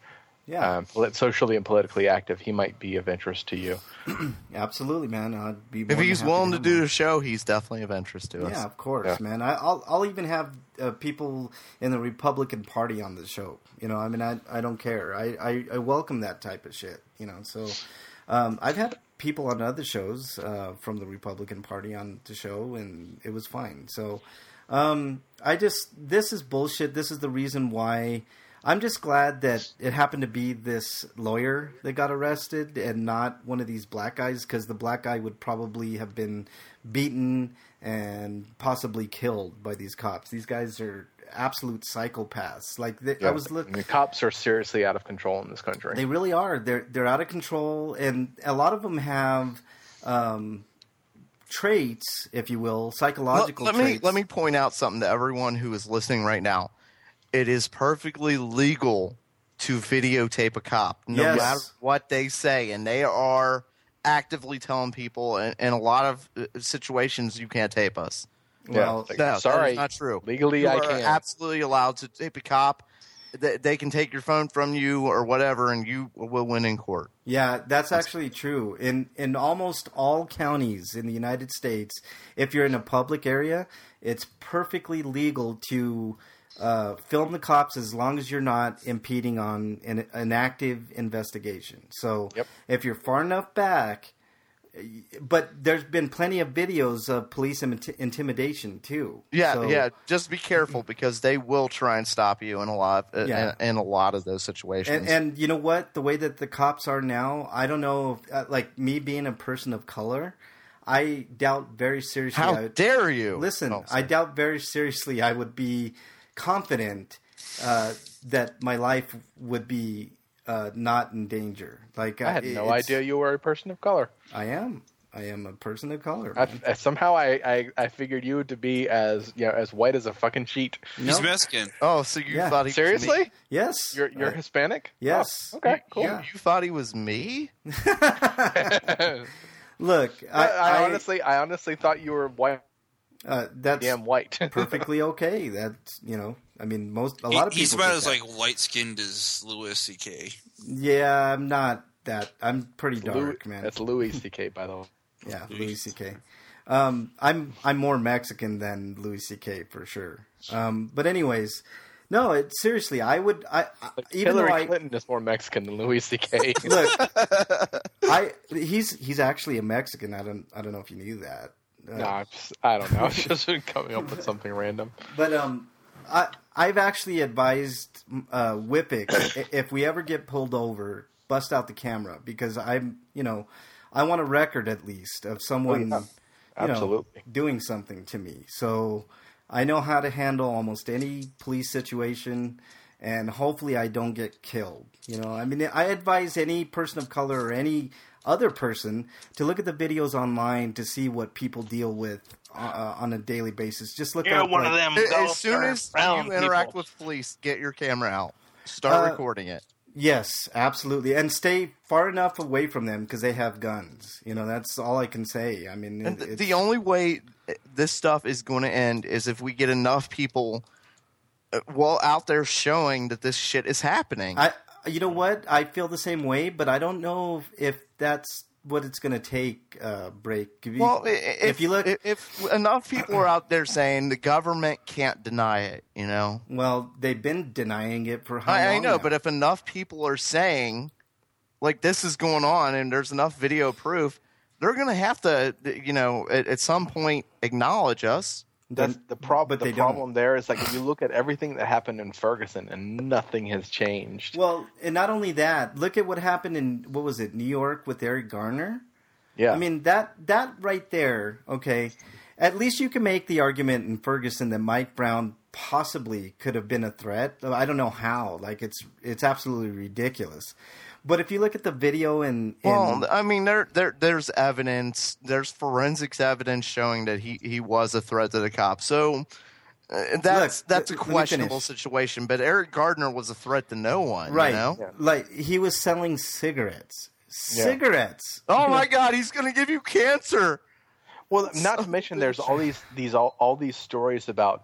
Yeah. um, polit- socially and politically active, he might be of interest to you. Absolutely, man. I'd be more If than he's happy willing to have do him the show, he's definitely of interest to on. us. Yeah, of course, Yeah. man. I, I'll I'll even have uh, people in the Republican Party on the show. You know, I mean, I I don't care. I, I, I welcome that type of shit. You know, so um, I've had people on other shows uh, from the Republican Party on the show, and it was fine. So um, I just this is bullshit. This is the reason why. I'm just glad that it happened to be this lawyer that got arrested and not one of these black guys, because the black guy would probably have been beaten and possibly killed by these cops. These guys are absolute psychopaths. Like they, I was looking, the cops are seriously out of control in this country. they really are. They're they're out of control, and a lot of them have um, traits, if you will, psychological Let, let me traits. let me point out something to everyone who is listening right now. It is perfectly legal to videotape a cop, no Yes. matter what they say, and they are actively telling people in, in a lot of uh, situations you can't tape us. Well, Like, No, sorry, that is not true. Legally, you I are can. absolutely allowed to tape a cop. They, they can take your phone from you or whatever, and you will win in court. Yeah, that's actually true. In in almost all counties in the United States, if you're in a public area, it's perfectly legal to uh, film the cops as long as you're not impeding on an, an active investigation. So Yep. if you're far enough back, but there's been plenty of videos of police inti- intimidation too. Yeah, So- yeah. Just be careful because they will try and stop you in a lot, Yeah. in, in a lot of those situations. And, and you know what? The way that the cops are now, I don't know. If, uh, like me being a person of color, I doubt very seriously. How I, dare you? Listen, Oh, I sorry. doubt very seriously I would be confident uh, that my life would be uh, not in danger. Like I had it- no it's- idea you were a person of color. I am. I am a person of color. I, man. I- somehow I, I, I figured you to be as you know as white as a fucking sheet. He's No? Mexican. Oh, so you Yeah. thought he was me? Seriously? Yes, You're you're Uh, Hispanic? yes. Oh, okay, cool. Yeah. You thought he was me? Look, I, I, I, I honestly I honestly thought you were white. uh, that's Damn white. perfectly okay. That's you know, I mean, most a He- lot of people. he's about think as that. like light skinned as Louis C K. Yeah, I'm not that. I'm pretty dark, Louis, man. That's Louis C K, by the way. Yeah, Louis C K. Um, I'm I'm more Mexican than Louis C K for sure. Um, but anyways, no, it, seriously, I would. I, I even Hillary though I Clinton is more Mexican than Louis C K. look, I he's he's actually a Mexican. I don't I don't know if you knew that. Uh, no, I'm just, I don't know. It's just been coming up with something random. But um, I I've actually advised uh, Whippix i- if we ever get pulled over, bust out the camera because I'm you know I want a record at least of someone Oh, yeah. you know, Absolutely. doing something to me. So I know how to handle almost any police situation, and hopefully I don't get killed. You know, I mean, I advise any person of color or any other person to look at the videos online to see what people deal with uh, on a daily basis. Just look You're up, one like, of them. As ghosts soon or as brown you interact people. with police, get your camera out. Start Uh, recording it. Yes, absolutely, and stay far enough away from them because they have guns. You know, that's all I can say. I mean, And it- th- it's- the only way this stuff is going to end is if we get enough people, uh, well, out there showing that this shit is happening. I, you know what? I feel the same way, but I don't know if that's what it's going to take. Uh, break. If you, well, i- if, if you look, if, if enough people are out there saying the government can't deny it, you know, well, they've been denying it for how long? I, I know, now? but if enough people are saying like this is going on and there's enough video proof, they're going to have to, you know, at, at some point acknowledge us. That's then- the problem. but The they don't. problem there is like if you look at everything that happened in Ferguson and nothing has changed. Well, and not only that, look at what happened in what was it, New York with Eric Garner. yeah, I mean that that right there. Okay, at least you can make the argument in Ferguson that Mike Brown possibly could have been a threat. I don't know how. Like it's it's absolutely ridiculous. But if you look at the video and, and Well, I mean, there, there, there's evidence. There's forensics evidence showing that he, he was a threat to the cops. So uh, that's Look, that's a let me questionable finish. situation. But Eric Gardner was a threat to no one, right, You know? Yeah. like he was selling cigarettes, Yeah. cigarettes. Oh my God, he's going to give you cancer. well, not to mention there's all these these all, all these stories about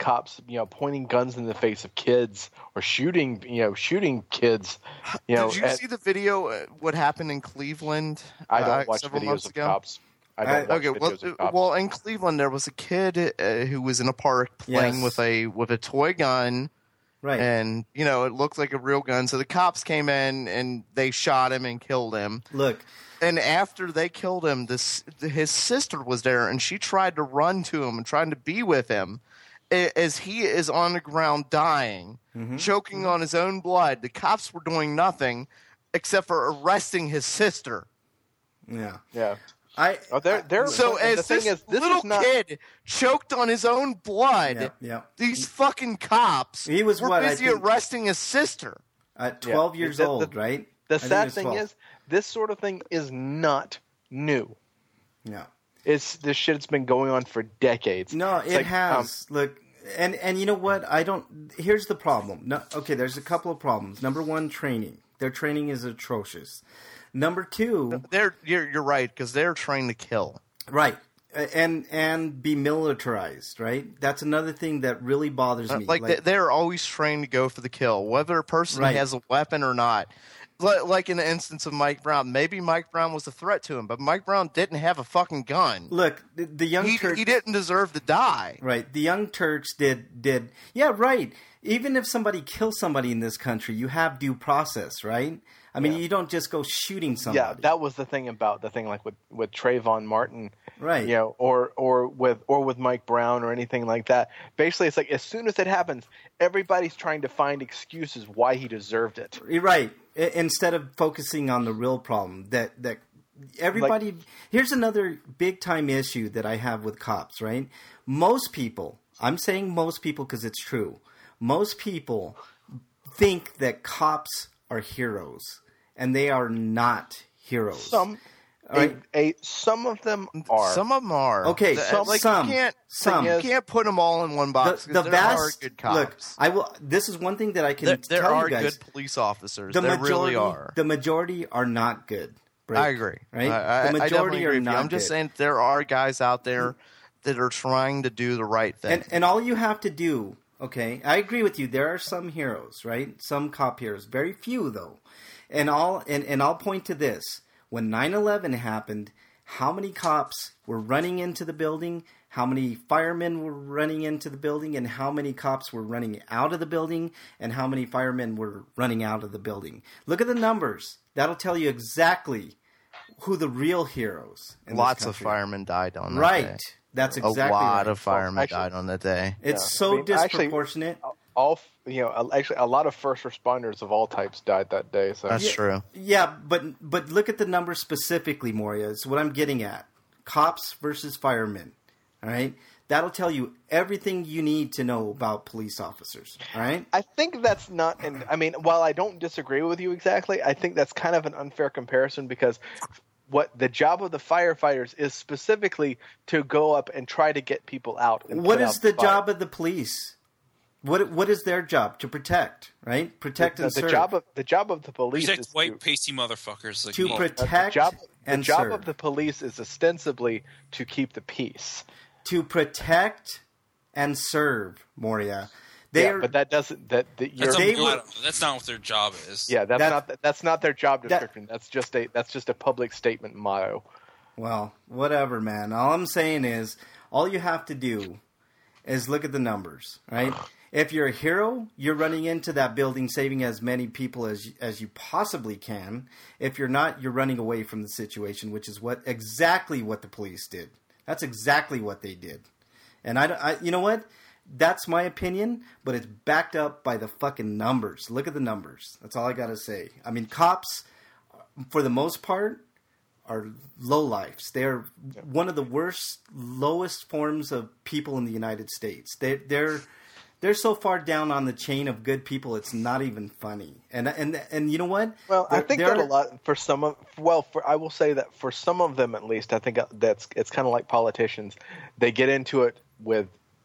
cops, you know, pointing guns in the face of kids or shooting, you know, shooting kids. You know, Did you at, see the video? Uh, what happened in Cleveland? I don't uh, watch several videos months of ago? cops. I don't I- watch Okay, well, videos of cops. well, in Cleveland there was a kid uh, who was in a park playing Yes. with a with a toy gun, Right. and you know it looked like a real gun. So the cops came in and they shot him and killed him. Look, And after they killed him, this his sister was there, and she tried to run to him and trying to be with him, a- as he is on the ground dying, Mm-hmm. choking on his own blood. The cops were doing nothing except for arresting his sister. yeah. yeah. I Oh, they're, they're, So and as the thing this, is, this little is not, kid choked on his own blood, yeah, yeah. these fucking cops He was were what, I busy think- arresting his sister. At Yeah. twelve years The- the- old, right? The I think it sad was thing twelve. is, this sort of thing is not new. Yeah. It's this shit's been going on for decades. No, It's it like, has. um, Look, and and you know what? I don't. Here's the problem. No, okay, there's a couple of problems. Number one, training. Their training is atrocious. Number two, They're you're, you're right because they're trained to kill. right, and and be militarized. Right. That's another thing that really bothers me. Like, they, they're always trained to go for the kill, whether a person Right. has a weapon or not. Li- Like in the instance of Mike Brown, maybe Mike Brown was a threat to him, but Mike Brown didn't have a fucking gun. look, the, the young He, Turks, he didn't deserve to die. right? The young Turks did did. Yeah, right. Even if somebody kills somebody in this country, you have due process, right? I mean, Yeah. you don't just go shooting somebody. yeah, that was the thing about the thing like with with Trayvon Martin, Right. You know, or or with or with Mike Brown or anything like that. Basically, it's like as soon as it happens, everybody's trying to find excuses why he deserved it. You're right. I- Instead of focusing on the real problem, that that everybody. Here's another big time issue that I have with cops. Right, most people. I'm saying most people because it's true. Most people think that cops are heroes, and they are not heroes. Some, Right. a, a some of them are. Some of them are. Okay, The- some- like, some, you can't, some. You can't put them all in one box. the, 'cause the there are vast good cops. look. I will. This is one thing that I can there there tell are you guys. good police officers. the there majority, really are. the majority are not good. Brake, I agree. Right, I, I, the I majority definitely are agree with you. not I'm just good. saying there are guys out there that are trying to do the right thing. And and all you have to do, okay, I agree with you. There are some heroes, right? Some cop heroes, very few though. And all and, and I'll point to this. When nine eleven happened, how many cops were running into the building? How many firemen were running into the building? And how many cops were running out of the building? And how many firemen were running out of the building? Look at the numbers. That'll tell you exactly who the real heroes in this Lots of country. firemen died on that Right. day. That's A exactly lot right. of firemen actually- died on that day. It's Yeah. so I mean, actually- disproportionate. all you know, actually, a lot of first responders of all types died that day. So That's true. Yeah, but but look at the numbers specifically, Moria. It's what I'm getting at. Cops versus firemen. All right? That'll tell you everything you need to know about police officers. All right? I think that's not, and I mean, while I don't disagree with you exactly, I think that's kind of an unfair comparison because what the job of the firefighters is specifically to go up and try to get people out. And What put is out the fire. job of the police? What what is their job? To protect, right? Protect The, and the serve. job of the job of the police Protect is white to, pasty motherfuckers like to me. protect the job, and the job serve. of the police is ostensibly to keep the peace. to protect and serve, Moria. They Yeah, are but that doesn't that, that you're, That's, They not, were- that's not what their job is. yeah that's that- not that's not their job that- description. that's just a that's just a public statement motto. Well, whatever, man. All I'm saying is, all you have to do is look at the numbers, right? If you're a hero, you're running into that building, saving as many people as as you possibly can. If you're not, you're running away from the situation, which is what exactly what the police did. That's exactly what they did. And I, I you know what? That's my opinion, but it's backed up by the fucking numbers. Look at the numbers. That's all I got to say. I mean, cops, for the most part, are lowlifes. They're one of the worst, lowest forms of people in the United States. They, they're they're so far down on the chain of good people, it's not even funny. And and and you know what? Well, I There- think there that a are- lot for some of well, for I will say that for some of them at least, I think that's it's kind of like politicians. They get into it with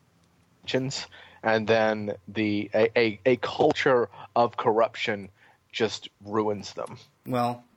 chins, and then the a, a, a culture of corruption just ruins them. Well,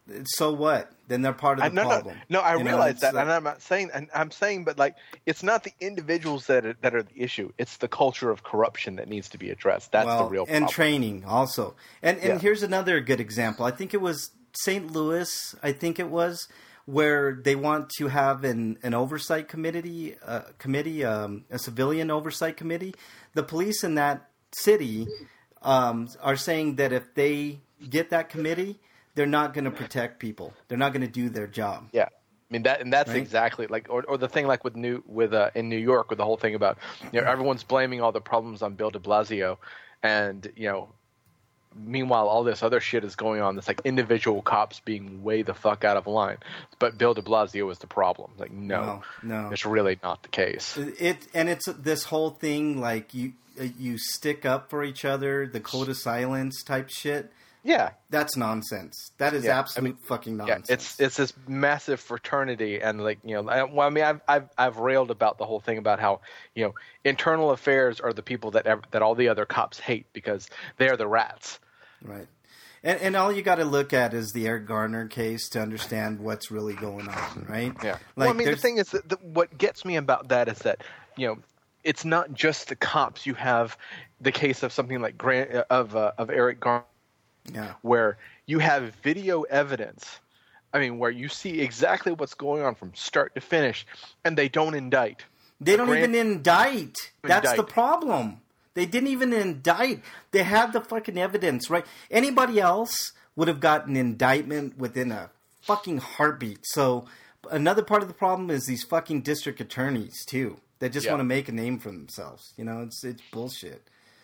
so what? Then they're part of the I, no, problem. No, no, I You know, realize it's that, like- and I'm not saying, and I'm saying, but like, it's not the individuals that are, that are the issue. It's the culture of corruption that needs to be addressed. That's well, the real and problem. training also. And and Yeah. here's another good example. I think it was Saint Louis. I think it was where they want to have an an oversight committee, uh, committee, um, a civilian oversight committee. The police in that city um, are saying that if they get that committee, they're not going to protect people. They're not going to do their job. Yeah, I mean that, and that's Right? exactly like, or, or the thing like with new with uh, in New York with the whole thing about, you know, everyone's blaming all the problems on Bill De Blasio, and you know, meanwhile all this other shit is going on. That's like individual cops being way the fuck out of line, but Bill De Blasio is the problem. Like, no, No, no. it's really not the case. It and it's this whole thing like you you stick up for each other, the code of silence type shit. Yeah, That's nonsense. That is Yeah, absolute I mean, fucking yeah, nonsense. it's it's this massive fraternity, and like, you know, I, well, I mean, I've I've I've railed about the whole thing about how, you know, internal affairs are the people that ev- that all the other cops hate because they're the rats. right. And and all you got to look at is the Eric Garner case to understand what's really going on, right? Yeah. Like well, I mean, the there's- thing is that the, what gets me about that is that, you know, it's not just the cops. You have the case of something like Grant of uh, of Eric Garner, yeah. where you have video evidence. I mean, where you see exactly what's going on from start to finish, and they don't indict. They don't Grant- even indict. That's the Indict. problem. They didn't even indict. They had the fucking evidence, right? Anybody else would have gotten indictment within a fucking heartbeat. So another part of the problem is these fucking district attorneys too. They just Yeah. want to make a name for themselves. You know, it's it's bullshit.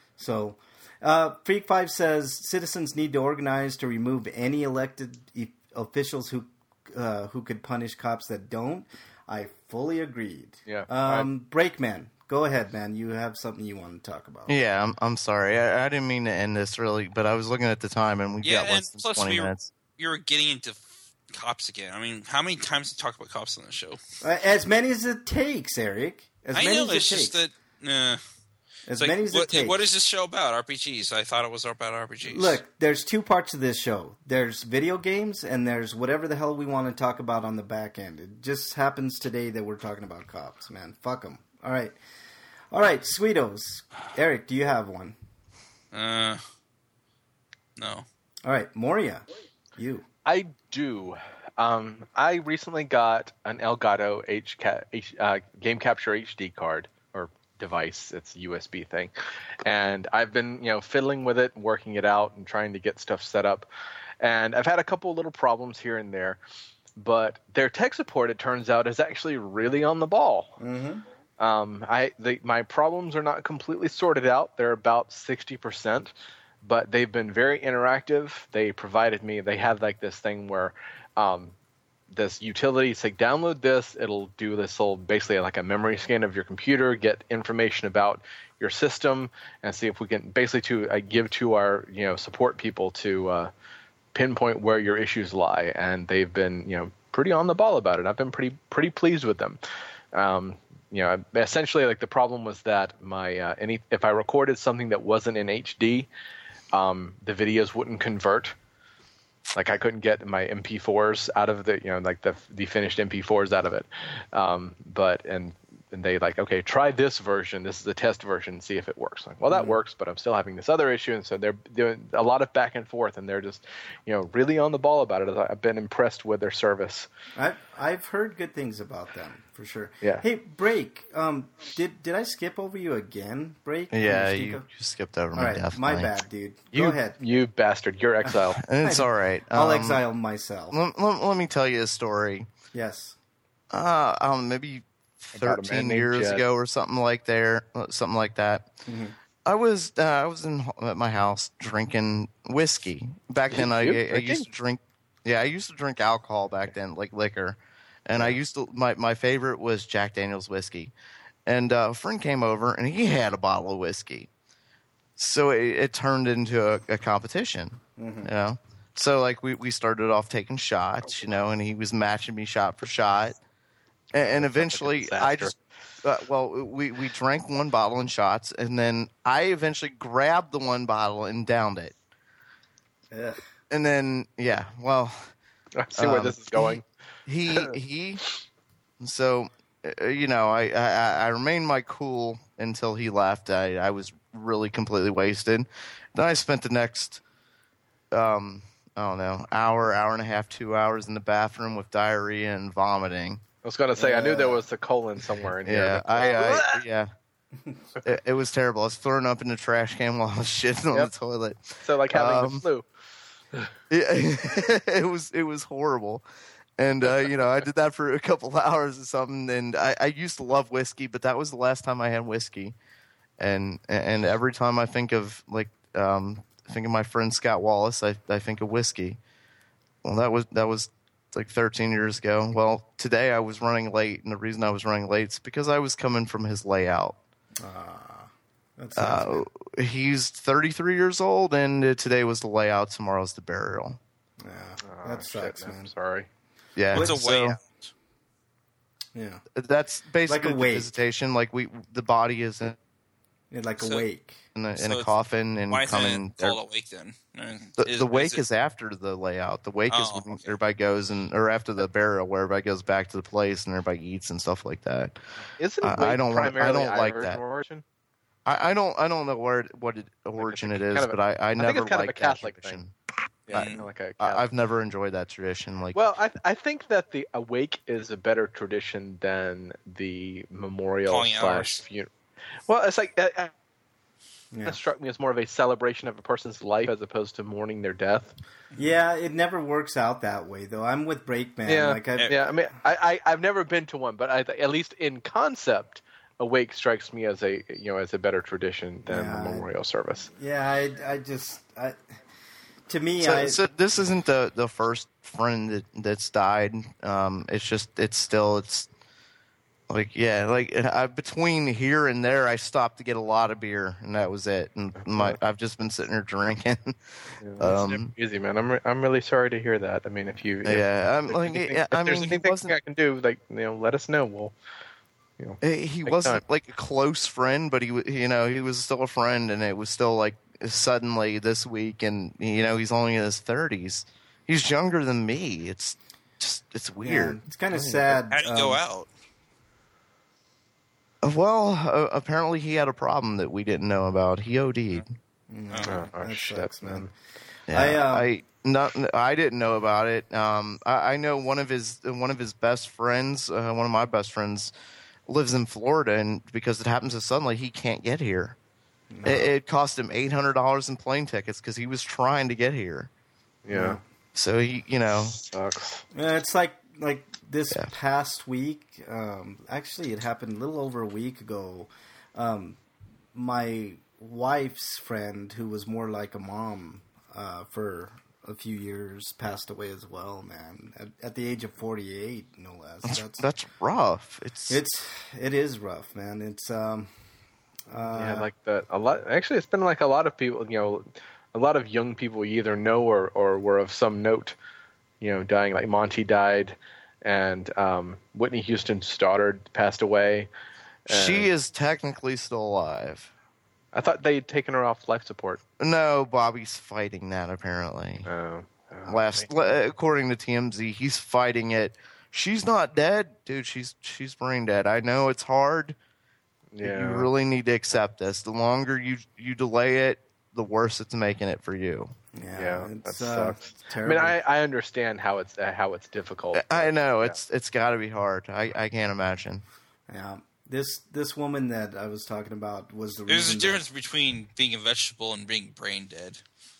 So uh, Freak Five says citizens need to organize to remove any elected e- officials who uh, who could punish cops that don't. I fully agreed. Yeah. Um, Breakman, go ahead, man. You have something you want to talk about. Yeah, I'm I'm sorry. I, I didn't mean to end this really, but I was looking at the time and we Yeah, got and less than plus twenty we were, minutes. you were getting into f- cops again. I mean, how many times have we talked about cops on the show? Uh, as many as it takes, Eric. As I many know, as it it's just takes. that... Uh, as it's like, many as what, it takes. what is this show about? R P Gs. I thought it was about R P Gs. Look, there's two parts of this show. There's video games, and there's whatever the hell we want to talk about on the back end. It just happens today that we're talking about cops, man. Fuck them. All right. All right, Sweetos. Eric, do you have one? Uh, no. All right, Moria, you. I do. Um, I recently got an Elgato H, H uh, Game Capture H D card or device. It's a U S B thing, and I've been, you know, fiddling with it, working it out, and trying to get stuff set up. And I've had a couple of little problems here and there, but their tech support, it turns out, is actually really on the ball. Mm-hmm. Um, I the, my problems are not completely sorted out. They're about sixty percent, but they've been very interactive. They provided me. They have like this thing where um, this utility say download this. It'll do this whole basically like a memory scan of your computer, get information about your system, and see if we can basically to uh, give to our you know support people to uh, pinpoint where your issues lie. And they've been you know pretty on the ball about it. I've been pretty pretty pleased with them. Um, You know, essentially, like the problem was that my uh, any if I recorded something that wasn't in H D, um, the videos wouldn't convert. Like I couldn't get my M P fours out of the you know like the the finished M P fours out of it. Um, but and and they like okay, try this version. This is the test version. See if it works. Like well, that works, but I'm still having this other issue, and so they're doing a lot of back and forth, and they're just you know really on the ball about it. I've been impressed with their service. I've I've heard good things about them for sure. Yeah. Hey, Break. Um, did did I skip over you again, Break? Yeah, From you, Stico? you skipped over me. All right, Definitely. my bad, dude. You, Go ahead. you bastard! You're exiled. And it's all right. I'll Um, exile myself. Let, let, let me tell you a story. Yes. Uh, um, maybe About a man thirteen named years Jed. ago or something like there, something like that. Mm-hmm. I was uh, I was in at my house drinking whiskey. Back then, I, You I, I drinking? used to drink. Yeah, I used to drink alcohol back then, like liquor. And I used to my my favorite was Jack Daniel's whiskey. And uh, a friend came over and he had a bottle of whiskey. So it, it turned into a, a competition, Mm-hmm. you know. So like we, we started off taking shots, you know, and he was matching me shot for shot. And, and eventually, I disaster. just uh, well, we we drank one bottle in shots, and then I eventually grabbed the one bottle and downed it. Ugh. And then yeah, well, I see where Um, this is going. He he. So, uh, you know, I, I I remained my cool until he left. I I was really completely wasted. Then I spent the next, um, I don't know, hour, hour and a half, two hours in the bathroom with diarrhea and vomiting. I was going to say, I knew there Yeah. was a colon somewhere in Yeah, here. I, I yeah. It, it was terrible. I was throwing up in the trash can while I was shitting on Yep. the toilet. So like having Um, the flu. It, it was it was horrible, and uh, you know I did that for a couple hours or something. And I, I used to love whiskey, but that was the last time I had whiskey. And and every time I think of like um, think of my friend Scott Wallace, I I think of whiskey. Well, that was that was like thirteen years ago. Well, today I was running late, and the reason I was running late is because I was coming from his layout. That sounds Uh, good. he's thirty-three years old, and uh, today was the layout. Tomorrow's the burial. Yeah, Oh, that shit, sucks, I'm man. sorry. Yeah, What's a so way out? Yeah, that's basically Like a the wake. visitation. Like we, the body is in, yeah like So- awake. in a, in So a it's- coffin and Why isn't coming. it called awake then? Uh, The, is- the wake it- is after the layout. The wake is Oh, when okay. everybody goes and, or after the burial, where everybody goes back to the place and everybody eats and stuff like that. Isn't I- it I don't wanna- I primarily don't like Irish that. origin? I, I don't, I don't know where it- what it, origin it is, kind of a- but I, I think never it's kind of a liked Catholic that tradition. Yeah, I- kind of like a I, I've never enjoyed that tradition. Like, Well, I I think that the awake is a better tradition than the memorial Calling slash hours. funeral. Well, it's like uh, uh, Yeah. that struck me as more of a celebration of a person's life as opposed to mourning their death. Yeah, it never works out that way though. I'm with Breakman. Yeah. Like I, Yeah, I mean, I, I I've never been to one, but I, at least in concept, awake strikes me as a you know as a better tradition than Yeah, the I- memorial service. yeah, I, I just, I, to me, so, I, so this isn't the, the first friend that, that's died. Um, it's just, it's still, it's like, yeah, like I, between here and there, I stopped to get a lot of beer, and that was it. And my, I've just been sitting here drinking. Yeah, that's Um, never easy, man. I'm re- I'm really sorry to hear that. I mean, if you if, yeah, I'm if, like, anything- yeah, if I there's mean, he anything wasn't. I can do, like you know, let us know. We'll you know. He he Big wasn't time. like a close friend, but he, wa- you know, he was still a friend, and it was still like suddenly this week, and you know, he's only in his thirties. He's younger than me. It's just, it's yeah, weird. it's kind of sad. How do you go um, out? Well, uh, apparently he had a problem that we didn't know about. He OD'd. no, Oh, oh, that shit, sucks, man. man. Yeah, I, uh, I not I didn't know about it. Um, I, I know one of his one of his best friends, uh, one of my best friends, lives in Florida, and because it happens so suddenly, he can't get here. It, it cost him eight hundred dollars in plane tickets because he was trying to get here. Yeah, So he, you know, sucks. Yeah, it's like like this Yeah. past week. Um, actually, it happened a little over a week ago. Um, my wife's friend, who was more like a mom uh, for a few years, passed away as well. Man, at, at the age of forty-eight, no less. that's, That's that's rough. It's it's it is rough, man. It's um. Uh, yeah, like that. A lot. Actually, it's been like a lot of people. You know, a lot of young people you either know or or were of some note. You know, dying. Like Monty died, and um, Whitney Houston's daughter passed away. she is technically still alive. I thought they had taken her off life support. No, Bobby's fighting that apparently. Oh, oh, Last, man. according to T M Z, he's fighting it. She's not dead, dude. She's she's brain dead. I know it's hard. yeah. You really need to accept this. The longer you you delay it, the worse it's making it for you. yeah, Yeah, it's, that uh, sucks. it's I terrible. mean, I, I understand how it's uh, how it's difficult. I know Yeah. it's it's got to be hard. I, I can't imagine. yeah, this this woman that I was talking about was the There's a reason. difference between being a vegetable and being brain dead.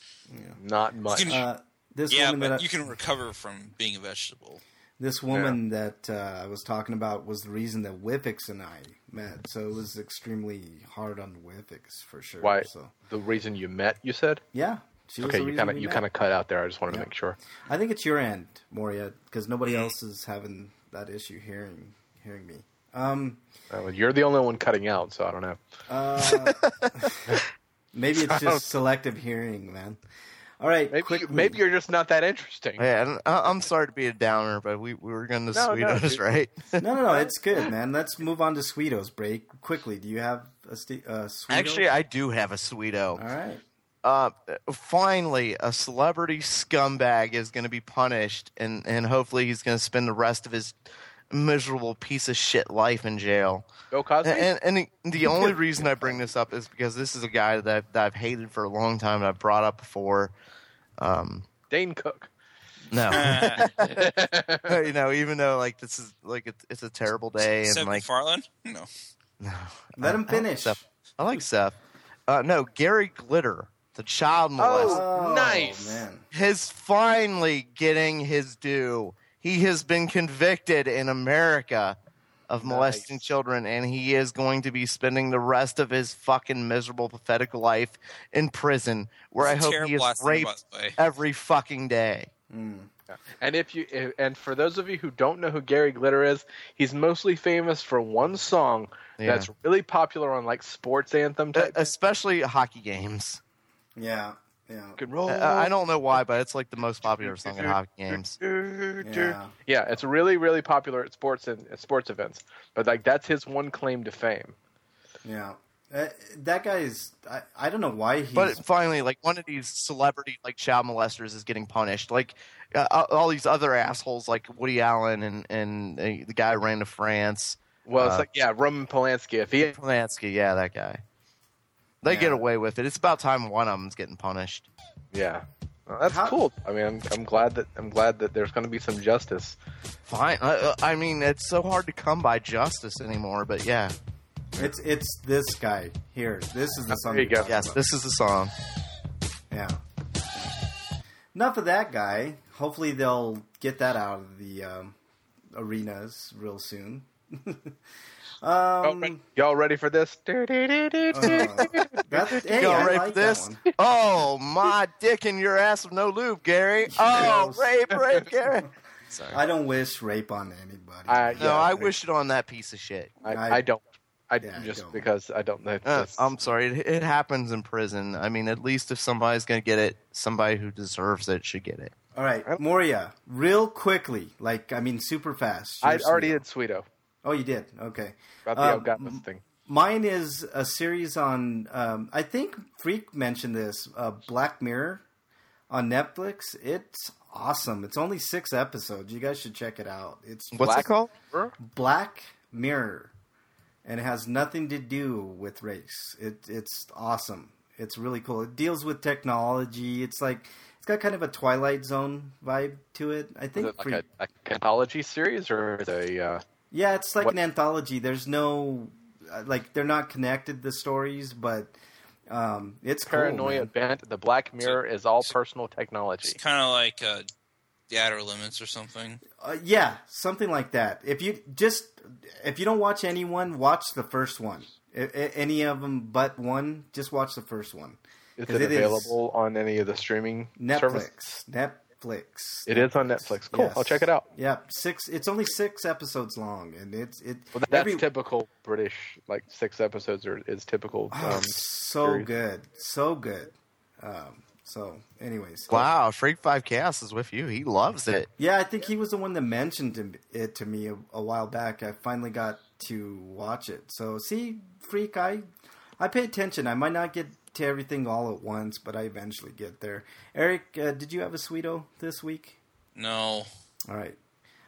Not much. You can- That, uh, this Yeah, woman but that I, you can recover from being a vegetable. This woman that uh, I was talking about was the reason that Wifix and I met. So it was extremely hard on Wifix for sure. Why? So The reason you met, you said? yeah, she was Okay, the you reason kind of we you met. kind of cut out there. I just wanted Yeah. to make sure. I think it's your end, Moria, because nobody else is having that issue hearing hearing me. Um, Uh, well, you're the only one cutting out, so I don't know. uh, maybe it's just selective hearing, man. All right, Maybe quickly. you, maybe you're just not that interesting. Yeah, and I, I'm sorry to be a downer, but we, we were going to No, no, Sweetos, dude. right? no, no, no, it's good, man. Let's move on to Sweetos break quickly. Do you have a st- uh, Sweetos? Actually, I do have a Sweeto. All right. uh, finally, a celebrity scumbag is going to be punished, and, and hopefully he's going to spend the rest of his miserable piece of shit life in jail. Bill Cosby? And, and the, the only reason I bring this up is because this is a guy that I've, that I've hated for a long time and I've brought up before. Um, Dane Cook. no. You know, even though, like, this is, like, it's, it's a terrible day. And Seth like, MacFarlane? No. no. Let I- him I like finish. Seth. I like Seth. Uh, no, Gary Glitter, the child molester. Oh, nice. man. Is finally getting his due. He has been convicted in America of molesting Nice. children, and he is going to be spending the rest of his fucking miserable, pathetic life in prison, where I It's a hope he terrible is last name, by raped the way. every fucking day. And if you and for those of you who don't know who Gary Glitter is, he's mostly famous for one song Yeah. that's really popular on like sports anthem Uh, type. especially hockey games. Yeah, yeah, Rock and roll. Uh, I don't know why, but it's like the most popular song at hockey games. yeah. Yeah, it's really really popular at sports and at sports events. But like that's his one claim to fame. Yeah. Uh, that guy is. I, I don't know why he's. But finally, like, one of these celebrity like child molesters is getting punished. Like uh, all these other assholes, like Woody Allen and and uh, the guy who ran to France, Well, it's Uh, like yeah, Roman Polanski. If he Polanski. Yeah, that guy. They Yeah. get away with it. It's about time one of them's getting punished. yeah, well, that's How- cool. I mean, I'm, I'm glad that I'm glad that there's going to be some justice. Fine. I, I mean, it's so hard to come by justice anymore. But yeah, It's it's this guy here. This is the song. There you you're go. talking yes, about. this is the song. Yeah. Enough of that guy. Hopefully they'll get that out of the um, arenas real soon. um, Y'all ready for this? uh, that's, hey, Y'all I ready like for this? that one. Oh, my dick in your ass with no lube, Gary. Oh, Gross. rape, rape, Gary. Sorry. I don't wish rape on anybody. I- No, Yeah, I right. wish it on that piece of shit. I, I- I don't. I Yeah, I just don't. because I don't know. Uh, That's- I'm sorry, it, it happens in prison. I mean, at least if somebody's going to get it, somebody who deserves it should get it. All right, Moria, real quickly, like I mean, super fast. I Your already Sweeto. did Sweeto Oh, you did. Okay. about the Um, Elgato thing. Mine is a series on. Um, I think Freak mentioned this. Uh, Black Mirror on Netflix. It's awesome. It's only six episodes. You guys should check it out. It's What's Black- it called? Black Mirror, and it has nothing to do with race. It, it's awesome. It's really cool. It deals with technology. It's like it's got kind of a Twilight Zone vibe to it. I Is think. it like Freak- a, a anthology series or is it a? Uh, Yeah, it's like What- an anthology. There's no, uh, like, they're not connected, the stories, but um, it's cool, Paranoia man. Bent. The Black Mirror is all personal technology. It's kind of like uh, The Outer Limits or something. Uh, yeah, something like that. If you just, if you don't watch anyone, watch the first one. I, I- any of them but one, just watch the first one. Is 'Cause it, it is available on any of the streaming services? Netflix. Netflix. It is on Netflix. Cool. Yes. I'll check it out. Yeah, six. It's only six episodes long, and it's it. Well, that's every- typical British. Like six episodes are, is typical. Oh, Um, so series. good, so good. Um, so, anyways, Wow, Freak five Chaos is with you. He loves it. Yeah, I think he was the one that mentioned him- it to me a, a while back. I finally got to watch it. So, see, Freak, I I pay attention. I might not get to everything all at once, but I eventually get there. Eric, uh, did you have a Sweeto this week? No. All right.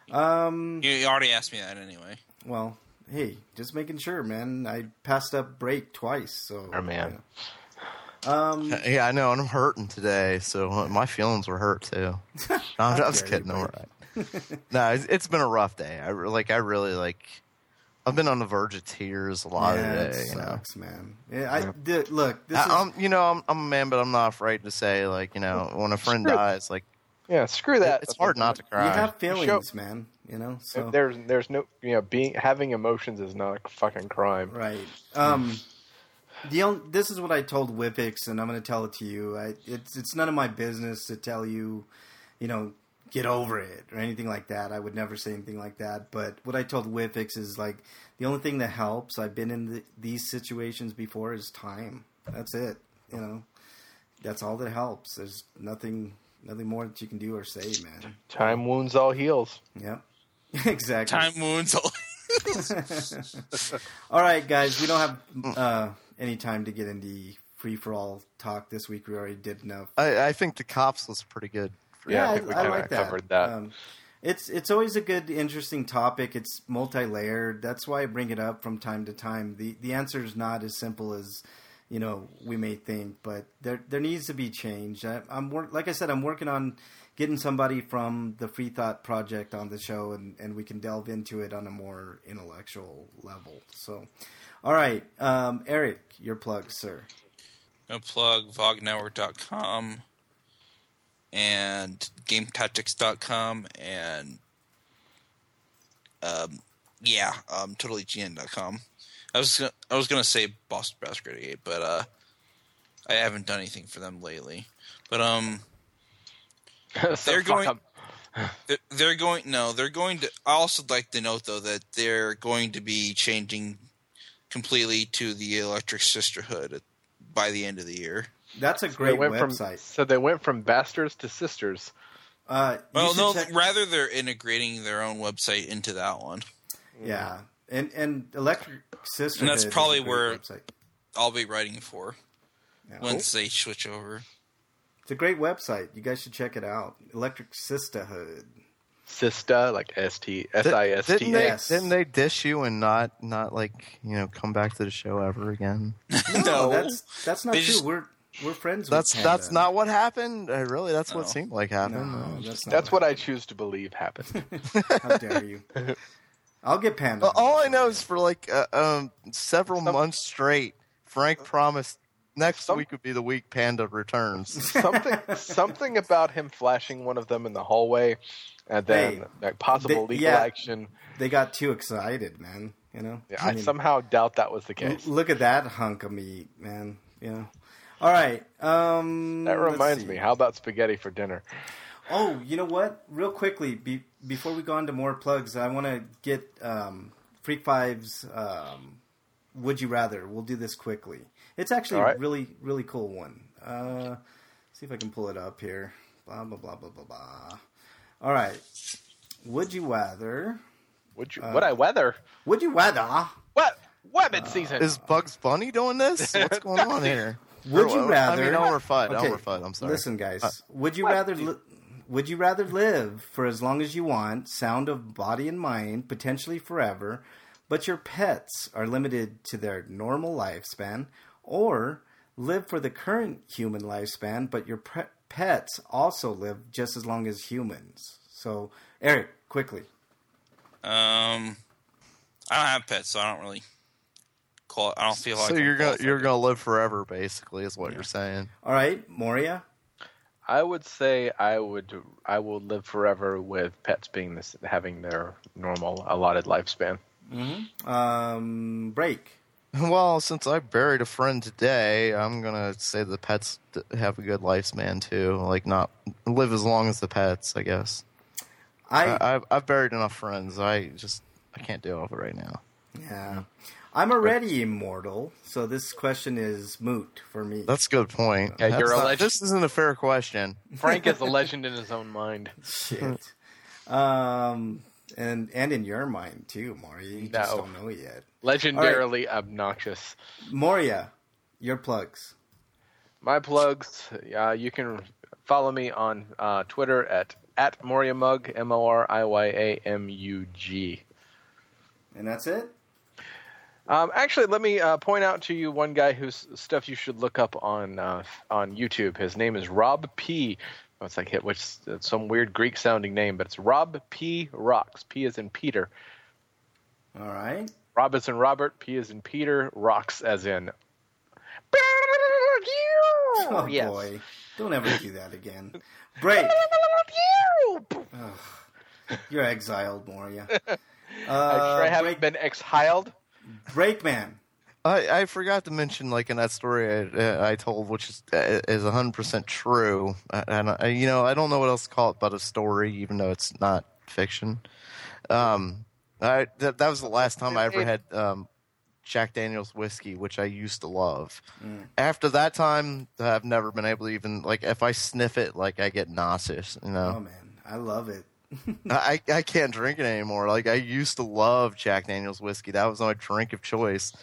Um. You, you already asked me that anyway. Well, hey, just making sure, man. I passed up break twice, so. Oh, man. yeah. Um. Yeah, I know, and I'm hurting today, so my feelings were hurt too. No, I'm just dare you, kidding. I'm Blake. right. No, it's, it's been a rough day. I re- like, I really like. I've been on the verge of tears a lot yeah, of the it day. You know, sucks, man. Yeah, I did, look. This I, is, I'm, you know, I'm, I'm a man, but I'm not afraid to say, like, you know, when a friend Screw- dies, like, yeah, screw that. it's hard not to cry. you have feelings, Show- man. You know, so There's there's no you know being having emotions is not a fucking crime. right. Um, the only, this is what I told Whippix, and I'm going to tell it to you. I, it's it's none of my business to tell you, you know, get over it or anything like that. I would never say anything like that. But what I told Whippix is like the only thing that helps. I've been in the, these situations before. Is time. That's it. You know, that's all that helps. There's nothing nothing more that you can do or say, man. Time wounds all heals. Yep. Exactly. Time wounds. All right, guys, we don't have uh, any time to get into free-for-all talk this week. We already did enough. I, I think the cops was pretty good. For Yeah, Yeah, I I, think we I kinda like that. covered that. Um, it's it's always a good, interesting topic. It's multi-layered. That's why I bring it up from time to time. the The answer is not as simple as you know we may think, but there there needs to be change. I, I'm work like I said, I'm working on getting somebody from the Free Thought Project on the show, and, and we can delve into it on a more intellectual level. So, all right, um, Eric, your plug, sir. No plug vognetwork dot com and game tactics dot com and um, yeah, um, totally G N dot com. I was gonna, I was gonna say Boston Basket eight, but uh, I haven't done anything for them lately. But um, So they're fuck going. 'em. They're- They're going. No, they're going to. I also like to note though that they're going to be changing completely to the Electric Sisterhood by the end of the year. That's a They great went from website. so they went from bastards to sisters. Uh, you Well, should no, check- rather they're integrating their own website into that one. yeah, and and Electric Sisterhood. And that's is a probably great where- website. I'll be writing for Yeah. once they switch over. It's a great website. You guys should check it out. Electric Sisterhood. Sista, like S T S I S Didn't T they? A. Yes. Didn't they dish you and not not like you know come back to the show ever again? No, No. that's that's not They true. just- We're we're friends. That's with that's Panda. not what happened. Uh, really, that's No. what seemed like happened. No, that's not. That's what I choose to believe happened. How dare you? I'll get Panda. Well, all I know is for like uh, um several Some- months straight, Frank promised next Some- week would be the week Panda returns. something something about him flashing one of them in the hallway, and then Hey, like possible they- legal yeah. action. They got too excited, man. You know. Yeah, I somehow doubt that was the L- case. look at that hunk of meat, man. You know. All right. Um, That let's reminds see. me. How about spaghetti for dinner? Oh, you know what? Real quickly, be, before we go on to more plugs, I want to get um, Freak Five's um, Would You Rather. We'll do this quickly. It's actually All right. a really, really cool one. Uh, see if I can pull it up here. Blah, blah, blah, blah, blah, blah. All right. Would you rather... Would you? Uh, would I weather? Would you rather... What? Webbing season. Is Bugs Bunny doing this? What's going on here? Would you Or- rather... I mean, Elmer Fudd. Okay, Elmer Fudd. I'm sorry. Listen, guys. Uh, would you what? rather... Li- would you rather live for as long as you want, sound of body and mind, potentially forever, but your pets are limited to their normal lifespan, or live for the current human lifespan, but your pre- pets also live just as long as humans? So, Eric, quickly. Um, I don't have pets, so I don't really call. I don't feel like. so I'm you're gonna qualified. you're gonna live forever, basically, is what you're saying. All right, Moria? I would say I would. I will live forever with pets being this, having their normal allotted lifespan. Mm-hmm. Um, break. Well, since I buried a friend today, I'm gonna say the pets d- have a good lifespan too. Like, not live as long as the pets, I guess. I, I, I've, I've buried enough friends. I just I can't deal with it right now. yeah. I'm already immortal, so this question is moot for me. That's a good point. Yeah, That's you're a not- legend. This isn't a fair question. Frank is a legend in his own mind. Shit. um, and and in your mind too, Moria. You just No. don't know it yet. Legendarily obnoxious. Moria, your plugs. My plugs. Uh, you can follow me on uh, Twitter at at Moriamug, M O R I Y A M U G. And that's it? Um, actually, let me uh, point out to you one guy whose stuff you should look up on uh, on YouTube. His name is Rob P. Oh, it's like which it's some weird Greek sounding name, but it's Rob P. Rocks. P is in Peter. All right. Rob is in Robert. P is in Peter. Rocks as in. Oh, Yes. boy. Don't ever do that again. Break. Ugh. You're exiled, Moria. I'm sure I Uh, haven't break, been exiled. Breakman. I, I forgot to mention, like in that story I, I told, which is is one hundred percent true, and I, you know I don't know what else to call it but a story, even though it's not fiction. Um, I that, that was the last time I ever had um, Jack Daniel's whiskey, which I used to love. Mm. After that time, I've never been able to even like if I sniff it, like I get nauseous. You know, Oh, man. I love it. I I can't drink it anymore. Like I used to love Jack Daniel's whiskey. That was my drink of choice.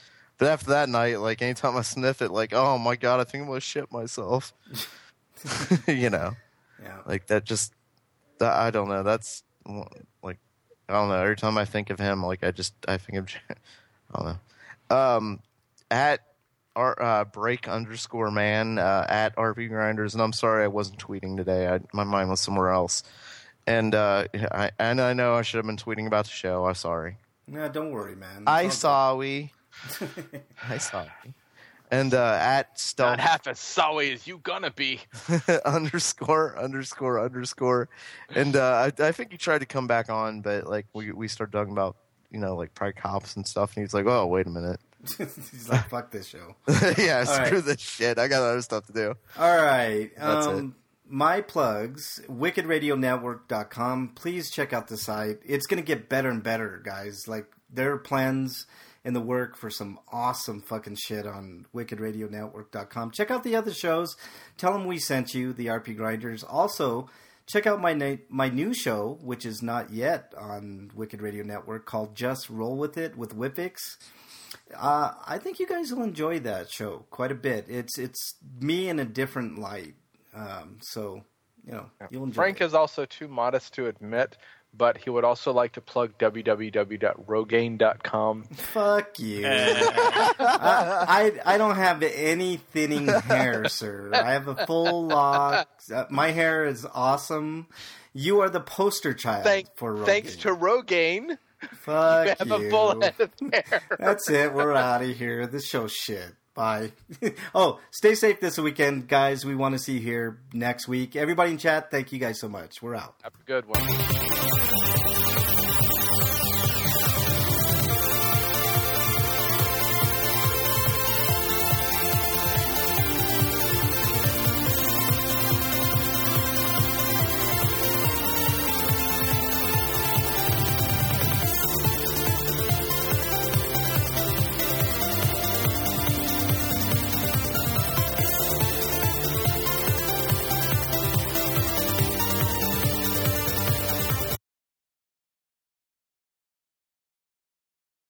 But after that night, like anytime I sniff it, like, oh my god, I think I'm gonna shit myself. You know, Yeah. like that just, that, I don't know. That's like, I don't know. Every time I think of him, like I just, I think of, I don't know. Um, at our uh, break underscore man uh, at R P Grinders, and I'm sorry I wasn't tweeting today. I, my mind was somewhere else. And uh, I and I know I should have been tweeting about the show. I'm sorry. No, don't worry, man. It's I all saw we. I saw we. And uh, at stealth Not half as sorry as you gonna be. underscore underscore underscore. And uh, I, I think he tried to come back on, but like we we started talking about, you know, like probably cops and stuff, and he's like, oh, wait a minute. He's like, fuck this show. Yeah, All screw right. this shit. I got other stuff to do. All right. That's um, my plugs, wicked radio network dot com. Please check out the site. It's going to get better and better, guys. Like, there are plans in the work for some awesome fucking shit on wicked radio network dot com. Check out the other shows. Tell them we sent you, the R P Grinders. Also, check out my na- my new show, which is not yet on Wicked Radio Network, called Just Roll With It with Whippix. Uh, I think you guys will enjoy that show quite a bit. It's it's me in a different light. Um, so, you know, you'll enjoy Frank it. is also too modest to admit, but he would also like to plug w w w dot rogaine dot com. Fuck you. I, I I don't have any thinning hair, sir. I have a full lock. Uh, my hair is awesome. You are the poster child Thank, for Rogaine. thanks to Rogaine, Fuck you have you. a full head of hair. That's it. We're out of here. This show's shit. Bye. Oh, stay safe this weekend, guys. We want to see you here next week. Everybody in chat, thank you guys so much. We're out. Have a good one.